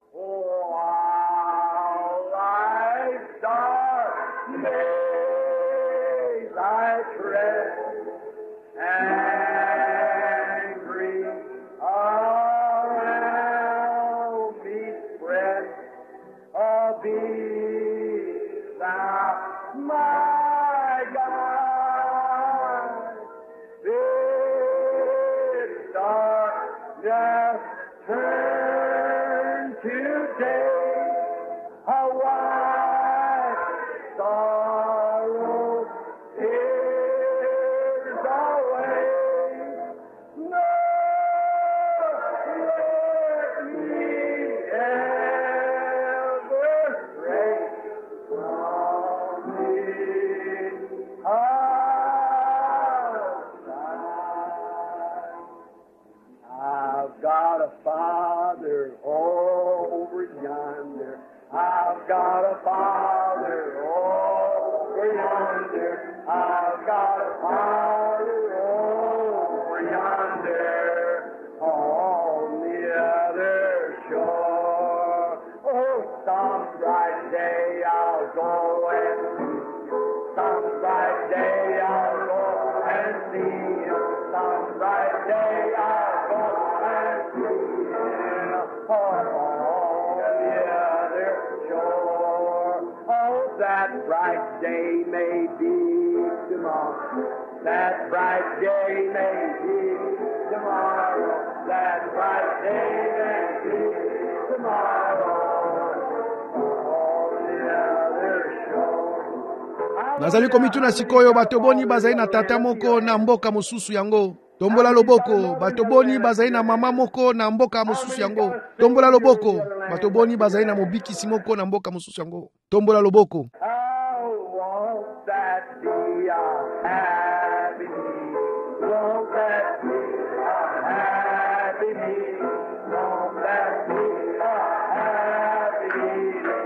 I've got a Father over yonder. I've got a Father over yonder. I've got a Father over yonder on the other shore. Oh, some bright day I'll go and see. Some bright day I'll go and see him. Some bright day I'll go and see him on the other shore. Oh, that bright day may be tomorrow. That bright day may be tomorrow. That bright day may be tomorrow on the other shore. nazali komituna sikoyo bato boni bazali na tata moko na mboka mosusu yango. Tombola loboko, bato boni bazali na mama moko na mboka mosusu yango. Tombola loboko, bato boni bazali na mobikisi moko na mboka mosusu yango. Tombola loboko. How won't that be a happy me? Won't that be a happy me? Won't that be a happy me?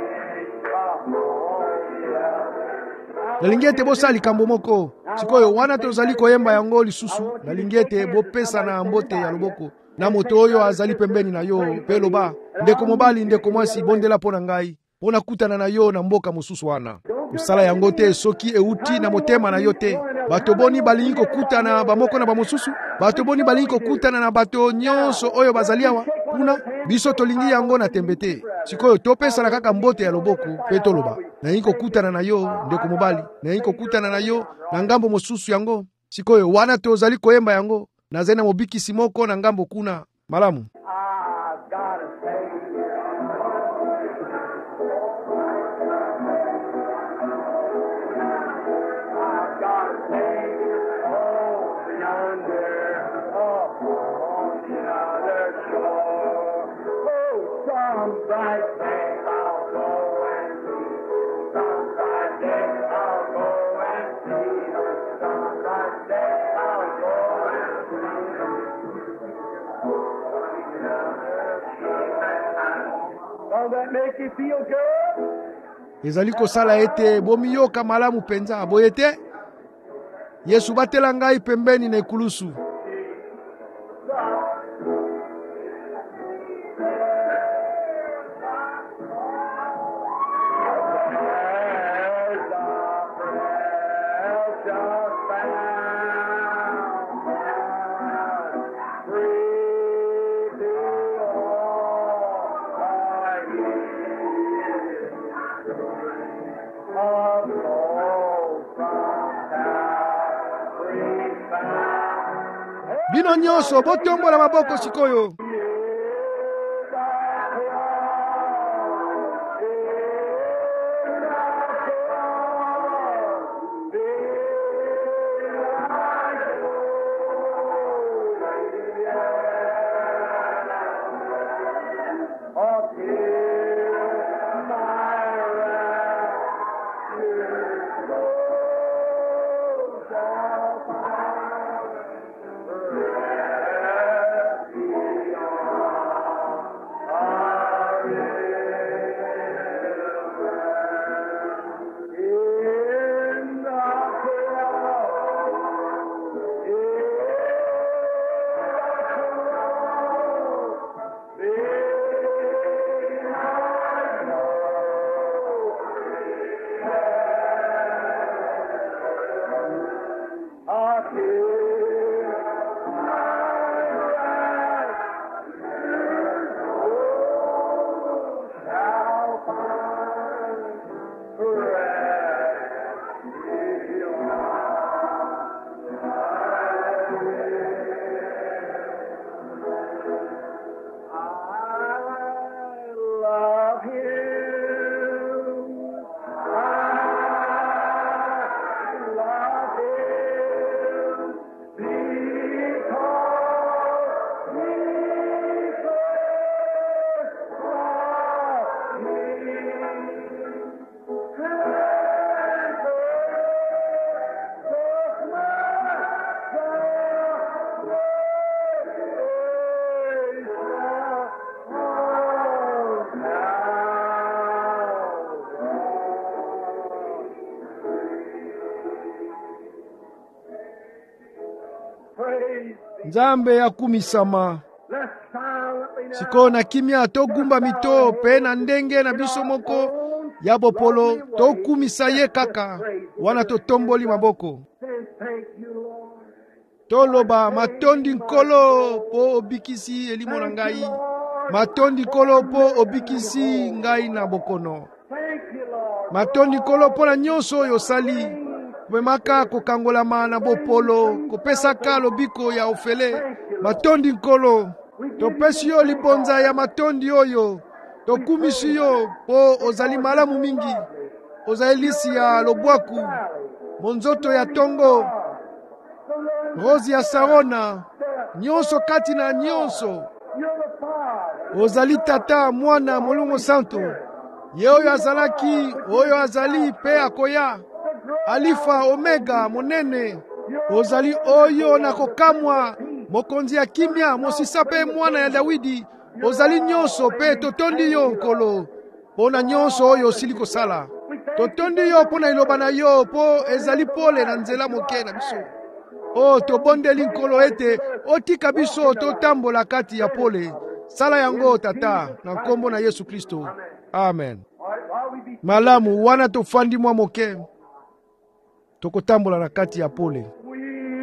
Nalingi ete bosala likambo moko. Sikoyo wana tozali koyemba yango lisusu. Nalingi ete bopesa na mbote ya loboko. Na moto oyo azali pembeni na yo pe loba. Ndeko mobali ndeko mwasi bondela pona ngai. Pona kutana na yo na mboka mosusu wana. Kosala yango te soki euti na motema na yo te. Bato boni balingi kokutana bamoko na bamosusu. Bato boni balingi kokutana na bato nyonso oyo bazali awa. Kuna biso tolingi yango na tembe te. Sikoyo topesa na kaka mbote ya loboko pe toloba. Nalingi kokutana na yo ndeko mobali. Nalingi kokutana na yo na ngambo mosusu yango. Sikoyo wana tozali koyemba yango. Nazali na mobikisi moko na ngambo kuna. Malamu. I've got a Savior. I've got a Savior over yonder, up on the other shore. Oh, some bright day I'll go and see. Some bright day I'll go and see. Some bright day I'll go and see. Does that make you feel good? Ezali kosala ete bomiyoka malamu penza boyete. Yesu batela ngai pembeni na ekulusu. Bino nyonso botombola maboko sikoyo. I'll Nzambe akumisama. Let's silently now Siko na kimia togumba mito pe na ndenge na biso moko ya bopolo tokumisa ye kaka wana totomboli maboko. say thank you, Lord. Toloba matondi nkolo po obikisi elimo na ngai. Matondi nkolo po obikisi ngai na bokono. Thank you, Lord. Matondi nkolo po na nyonso oyo osali. Komemaka kokangolama na bopolo kopesaka lobiko ya ofele. Matondi nkolo topesi yo libonza ya matondi oyo. Tokumisi yo po ozali malamu mingi. Ozalisi ya lobwaku. Monzoto ya tongo. Rozi ya Sarona. Nyonso kati na nyonso. You're the Father. Ozali tata mwana molongo santo. Ye oyo azalaki oyo azali pe akoya. Alifa omega monene. Ozali oyo na kokamwa mokonzi ya kimia mosisa pe mwana ya Dawidi. Ozali nyonso pe totondi yo nkolo. Pona nyonso oyo osili kosala. Totondi yo pona iloba na yo po ezali pole na nzela moke na biso. O tobondeli nkolo ete otika biso totambola kati ya pole. Sala yango tata na nkombo na Yesu Kristo. Amen. All right, while we be Malamu wana tofandi mwa moke. Tokotambola na kati ya pole. we'll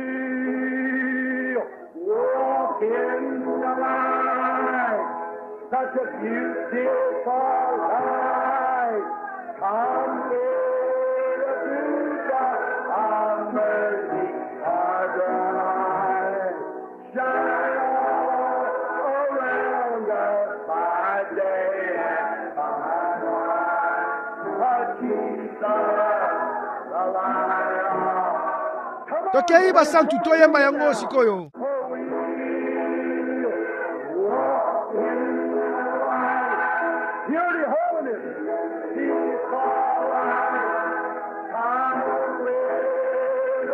walk in the light, such a beautiful light. Come here to do God, mercy, our bright. Shine all around us by day and by night. But Jesus, the light of. Come on. Tokei basantu toyemba yango sikoyo. Purity, holiness, peace, all right. Come with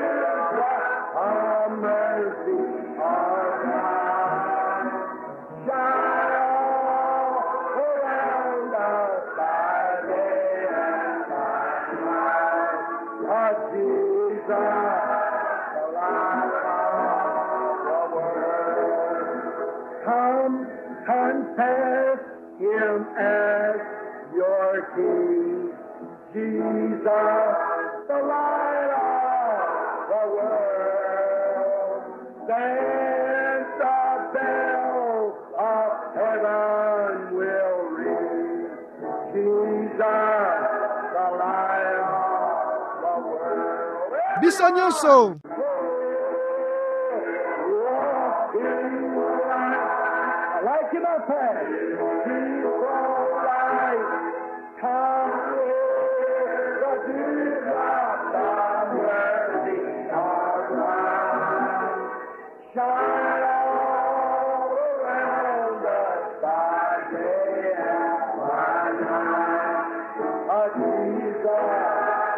a mercy, all right. Shine all around us by day and by night. Oh, Jesus, the light of the world. Come confess Him as your King, Jesus, the light of the world. Then the bells of heaven will ring, Jesus, the light of the world. Biso nyonso. Walk in the light. I like you, my friend. He's all right. Come with the dew of the mercy of light. Shine all around us by day and by night. Oh, Jesus,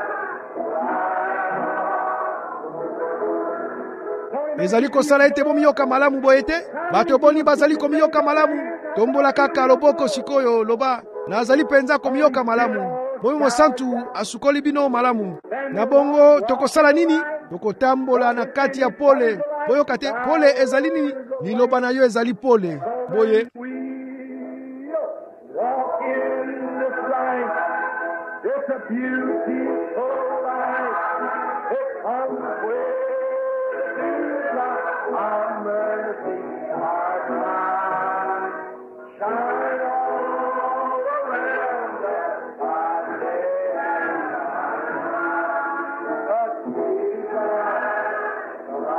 Ezali kosala ete bomiyoka malamu boyete. Bato boni bazali komiyoka malamu. Tombola kaka loboko sikoyo loba. Na azali penza komiyoka malamu. Moyo santu asukoli bino malamu. Na bongo tokosala nini? Tokotambola na kati ya pole. Boyo kate pole ezali nini? Liloba na yo ezali pole. Boye. we'll walk in this light. It's a beautiful light. It comes with our mercy, our God. Shine all around us by day and night. But Jesus, the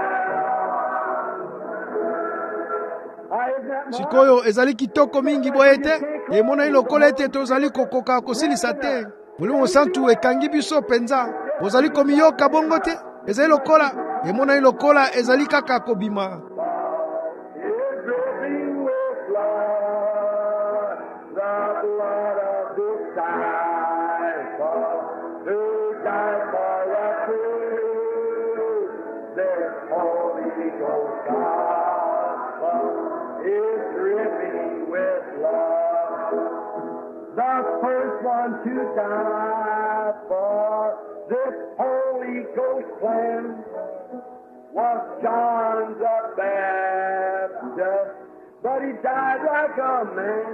light. Sikoyo ezali kitoko mingi boyete. Emona ilokola ete tozali kokoka kosilisa te. Mulimo santu ekangi biso penza. Ozali komiyoka bongo te. Ezali lokola. Emona ilokola ezali kaka kobima. Is dripping with blood, the blood of disciple who died for us too. This Holy Ghost gospel is dripping with blood. The first one to die for this Holy Ghost plan. was John the Baptist, but he died like a man.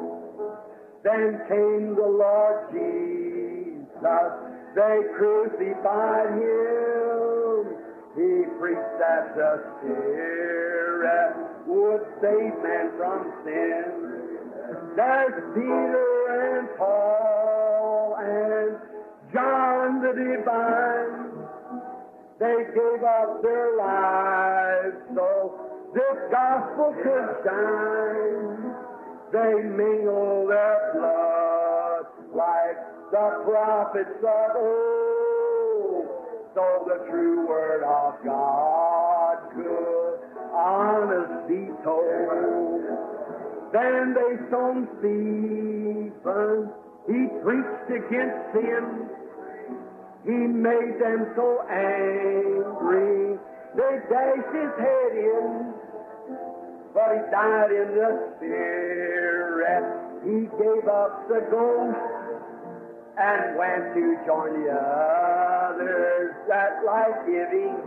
Then came the Lord Jesus, they crucified him. He preached that the Spirit would save man from sin. There's Peter and Paul and John the Divine. They gave up their lives so this gospel could shine. They mingle their blood like the prophets of old, so the true word of God could honest be told. Then they stoned Stephen. He preached against sin. He made them so angry, they dashed his head in. But he died in the Spirit. He gave up the ghost and went to join the others, that life-giving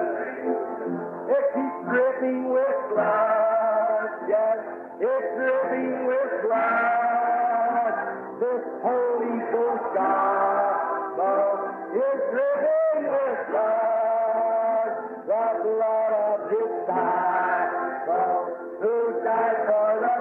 host. It keeps dripping with blood, yes, it's dripping with blood. This Holy Ghost gospel is dripping with blood, the blood of His disciple who died for the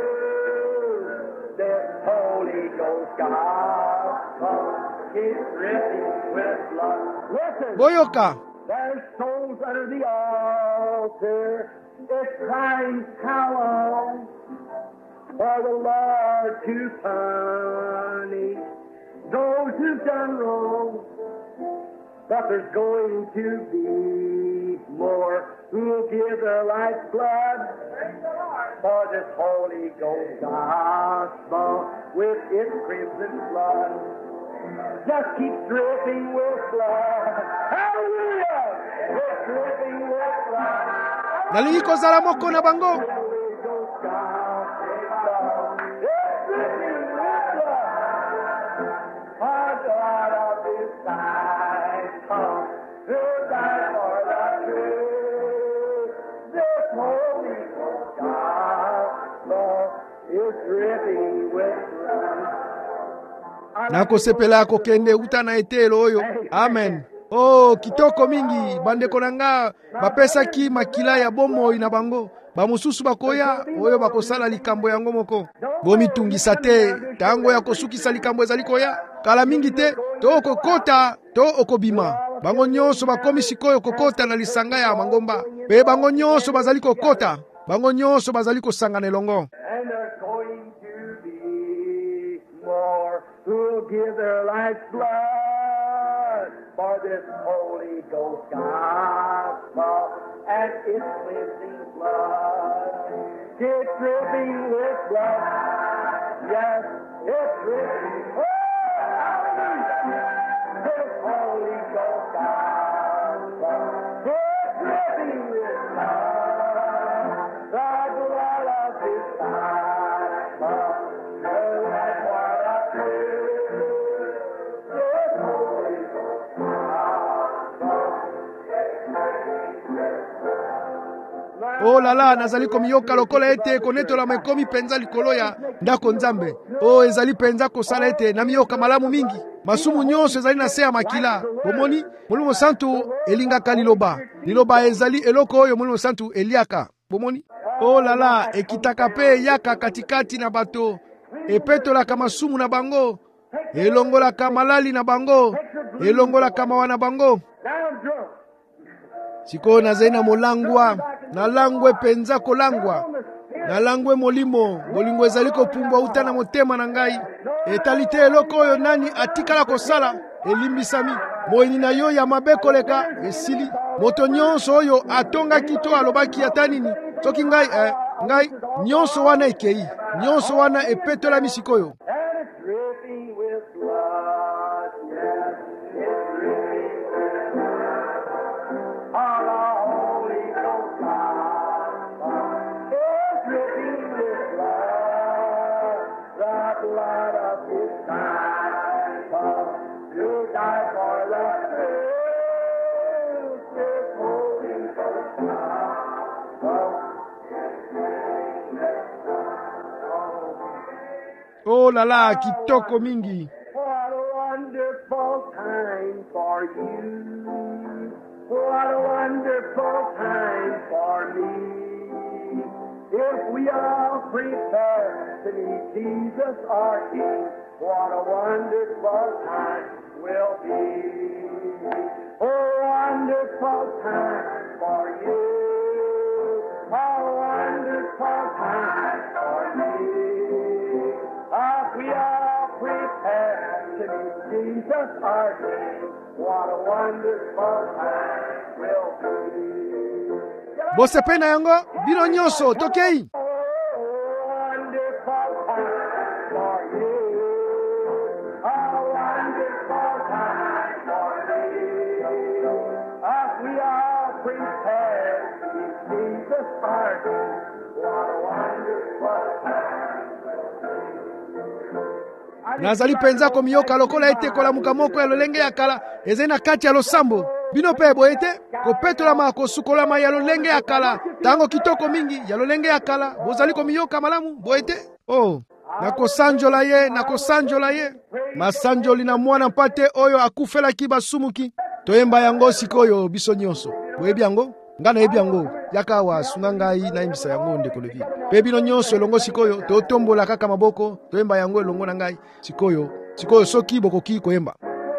truth. This Holy Ghost gospel is dripping with blood. Listen, Boyoka. there's souls under the altar. It's crying, how long for the Lord to punish those who've done wrong? But there's going to be more who'll give their life's blood for this Holy Ghost gospel with its crimson blood. Just keep dripping with blood. Hallelujah! It's dripping with blood. Nalingi kozala moko na bango. Holy Ghost gospel. It's dripping with blood. For God of His disciple who died for the truth. This Holy Ghost gospel is dripping with blood. Nakosepela kokende uta na etelo oyo. Amen. Oh, kitoko mingi bandeko nanga bapesaki makila ya bomoi na bango. Bamususu bakoya oyo bakosala likambo yango moko. Bomitungisa te tango ya kosukisa likambo ezali koya. Kala mingi te to okokota to okobima. Bango nyonso bakomi sikoyo kokota na lisanga ya mangomba. Pe bango nyonso bazali kokota. Bango nyonso bazali kosangana elongo. And there's going to be more who'll give their life's blood for this Holy Ghost gospel and its cleansing blood. It's dripping with blood. Yes, it's dripping. Oh, hallelujah! This Holy Ghost gospel. It's dripping with blood. The blood of His disciple. The life for the truth. This Holy Ghost gospel. Oh lala nazali komiyoka lokola ete konetola makomi penza likolo ya ndako nzambe. Oh ezali penza kosala ete na miyoka malamu mingi. Masumu nyonso ezali na se ya makila. Bomoni Molimo Santu elingaka liloba. Liloba ezali eloko oyo Molimo Santu eliaka. Bomoni oh lala ekitaka pe yaka katikati na bato. Epetolaka masumu na bango. Elongolaka malali na bango. Elongolaka mawa na bango. Down drunk. Siko nazali na molangwa, na langwe penza kolangwa, na langwe molimo, molingo ezali kopumbwa uta na motema na ngai. Etalite eloko oyo nani atikala kosala, elimbisami, moini na yo ya mabe koleka, esili. Moto nyonso oyo atonga kito alobaki ata nini, soki ngai, eh, ngai, nyonso wana ekei, nyonso wana epetola misikoyo. And it's dripping with blood. Yes, it's dripping with blood. Our Holy Ghost gospel is dripping with blood. The blood of His disciple who died for the truth. This Holy Oh la la, kitoko mingi. What a wonderful time for you. What a wonderful time for me. If we all prepare to meet Jesus our King, what a wonderful time will be. A wonderful time for you. A wonderful time for me. If we all prepare to meet Jesus our King, what a wonderful time will be. Bose pena yango, bino nyoso, tokei. Oh, wonderful time for you. A wonderful time for me. If we all prepare to meet Jesus our King, what a wonderful time. Nazali penza ko miyoka lokola ete kola mukamoko ya lolenge ya kala ezena kati ya losambo. Bino pe boete ko petola mako sukola ma ya lolenge ya kala tango kitoko mingi ya lolenge ya kala bozali ko miyoka malamu boete. Oh, nako sanjola ye, nako sanjola ye. Masanjoli na mwana mpate oyo akufela kiba sumuki. Toyemba yango sikoyo biso nyonso. Boyebi yango? Ngana yebi yango. Yaka wa sunangai na imbisa yango ndeko levi. Pe bino nyonso elongo sikoyo to tombola kaka maboko toyemba yango elongo na ngai sikoyo. Sikoyo soki bokoki koyemba.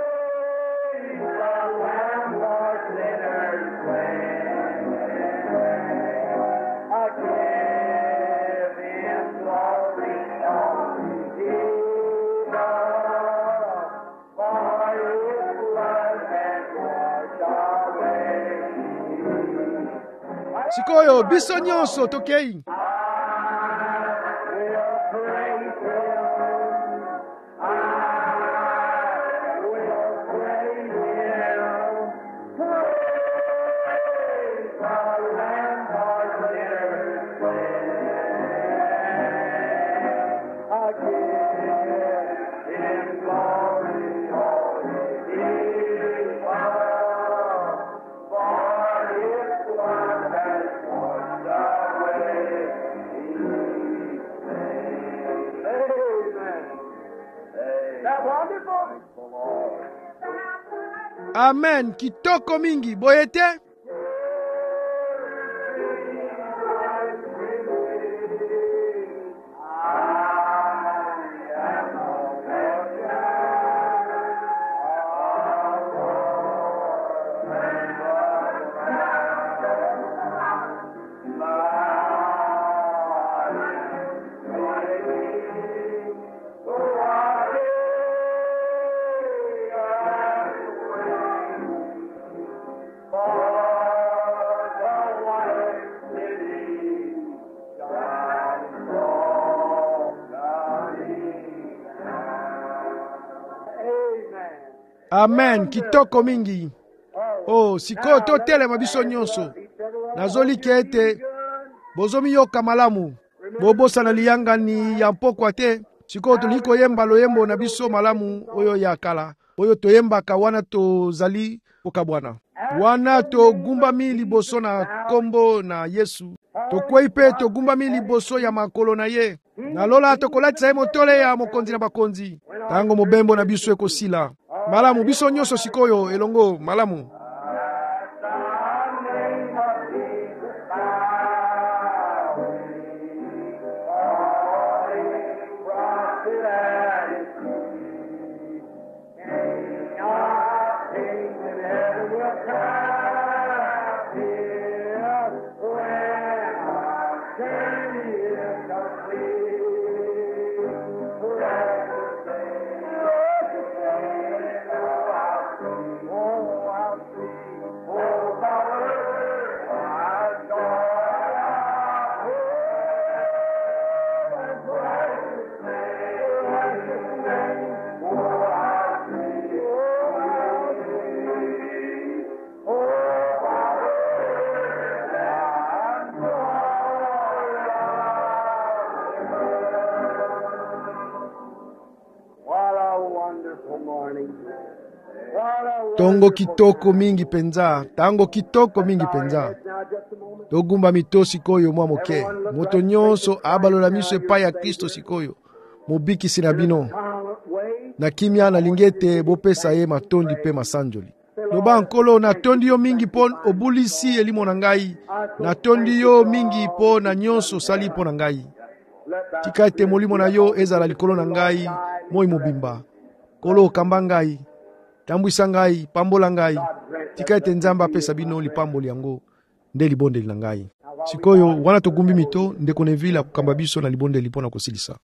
Sikoyo biso nyonso tokei. Amen. Kitoko mingi boyete. Amen. Kitoko mingi. Oh, siko to telema biso nyonso. Nazoli kete bozomi yoka malamu. Bobosa na liyanga ni ya mpokwa te. Siko tuliko yemba loyembo na biso malamu oyo ya kala. Oyo toyemba ka wana to zali poka bwana. Wana to gumba mi liboso na kombo na Yesu. To kwei pe to gumba mi liboso ya makolo na ye. Na lola to kolatisa ye motole ya mokonzi na bakonzi. Tango mobembo na biso ekosila. Malamu biso nyonso sikoyo elongo malamu. Tongo kitoko mingi penza, tango kitoko mingi penza. Togumba mito sikoyo mwa moke. Moto nyonso abalola miso epai ya Kristo sikoyo. mobikisi na bino. Na kimia na lingete bopesa ye matondi pe masanjoli. Loba nkolo na tondi yo mingi po obulisi elimo na ngai. Na tondi yo mingi po na nyonso sali po na ngai. Tika ete molimo na yo ezala likolo na ngai moi mobimba. Kolo kamba ngai. Tambwisa ngai, pambola ngai. Tika ete Nzambe apesa bino lipamboli yango nde libondeli na ngai. Sikoyo wana togumbi mito ndeko Neville akukamba biso na libondeli pona kosilisa.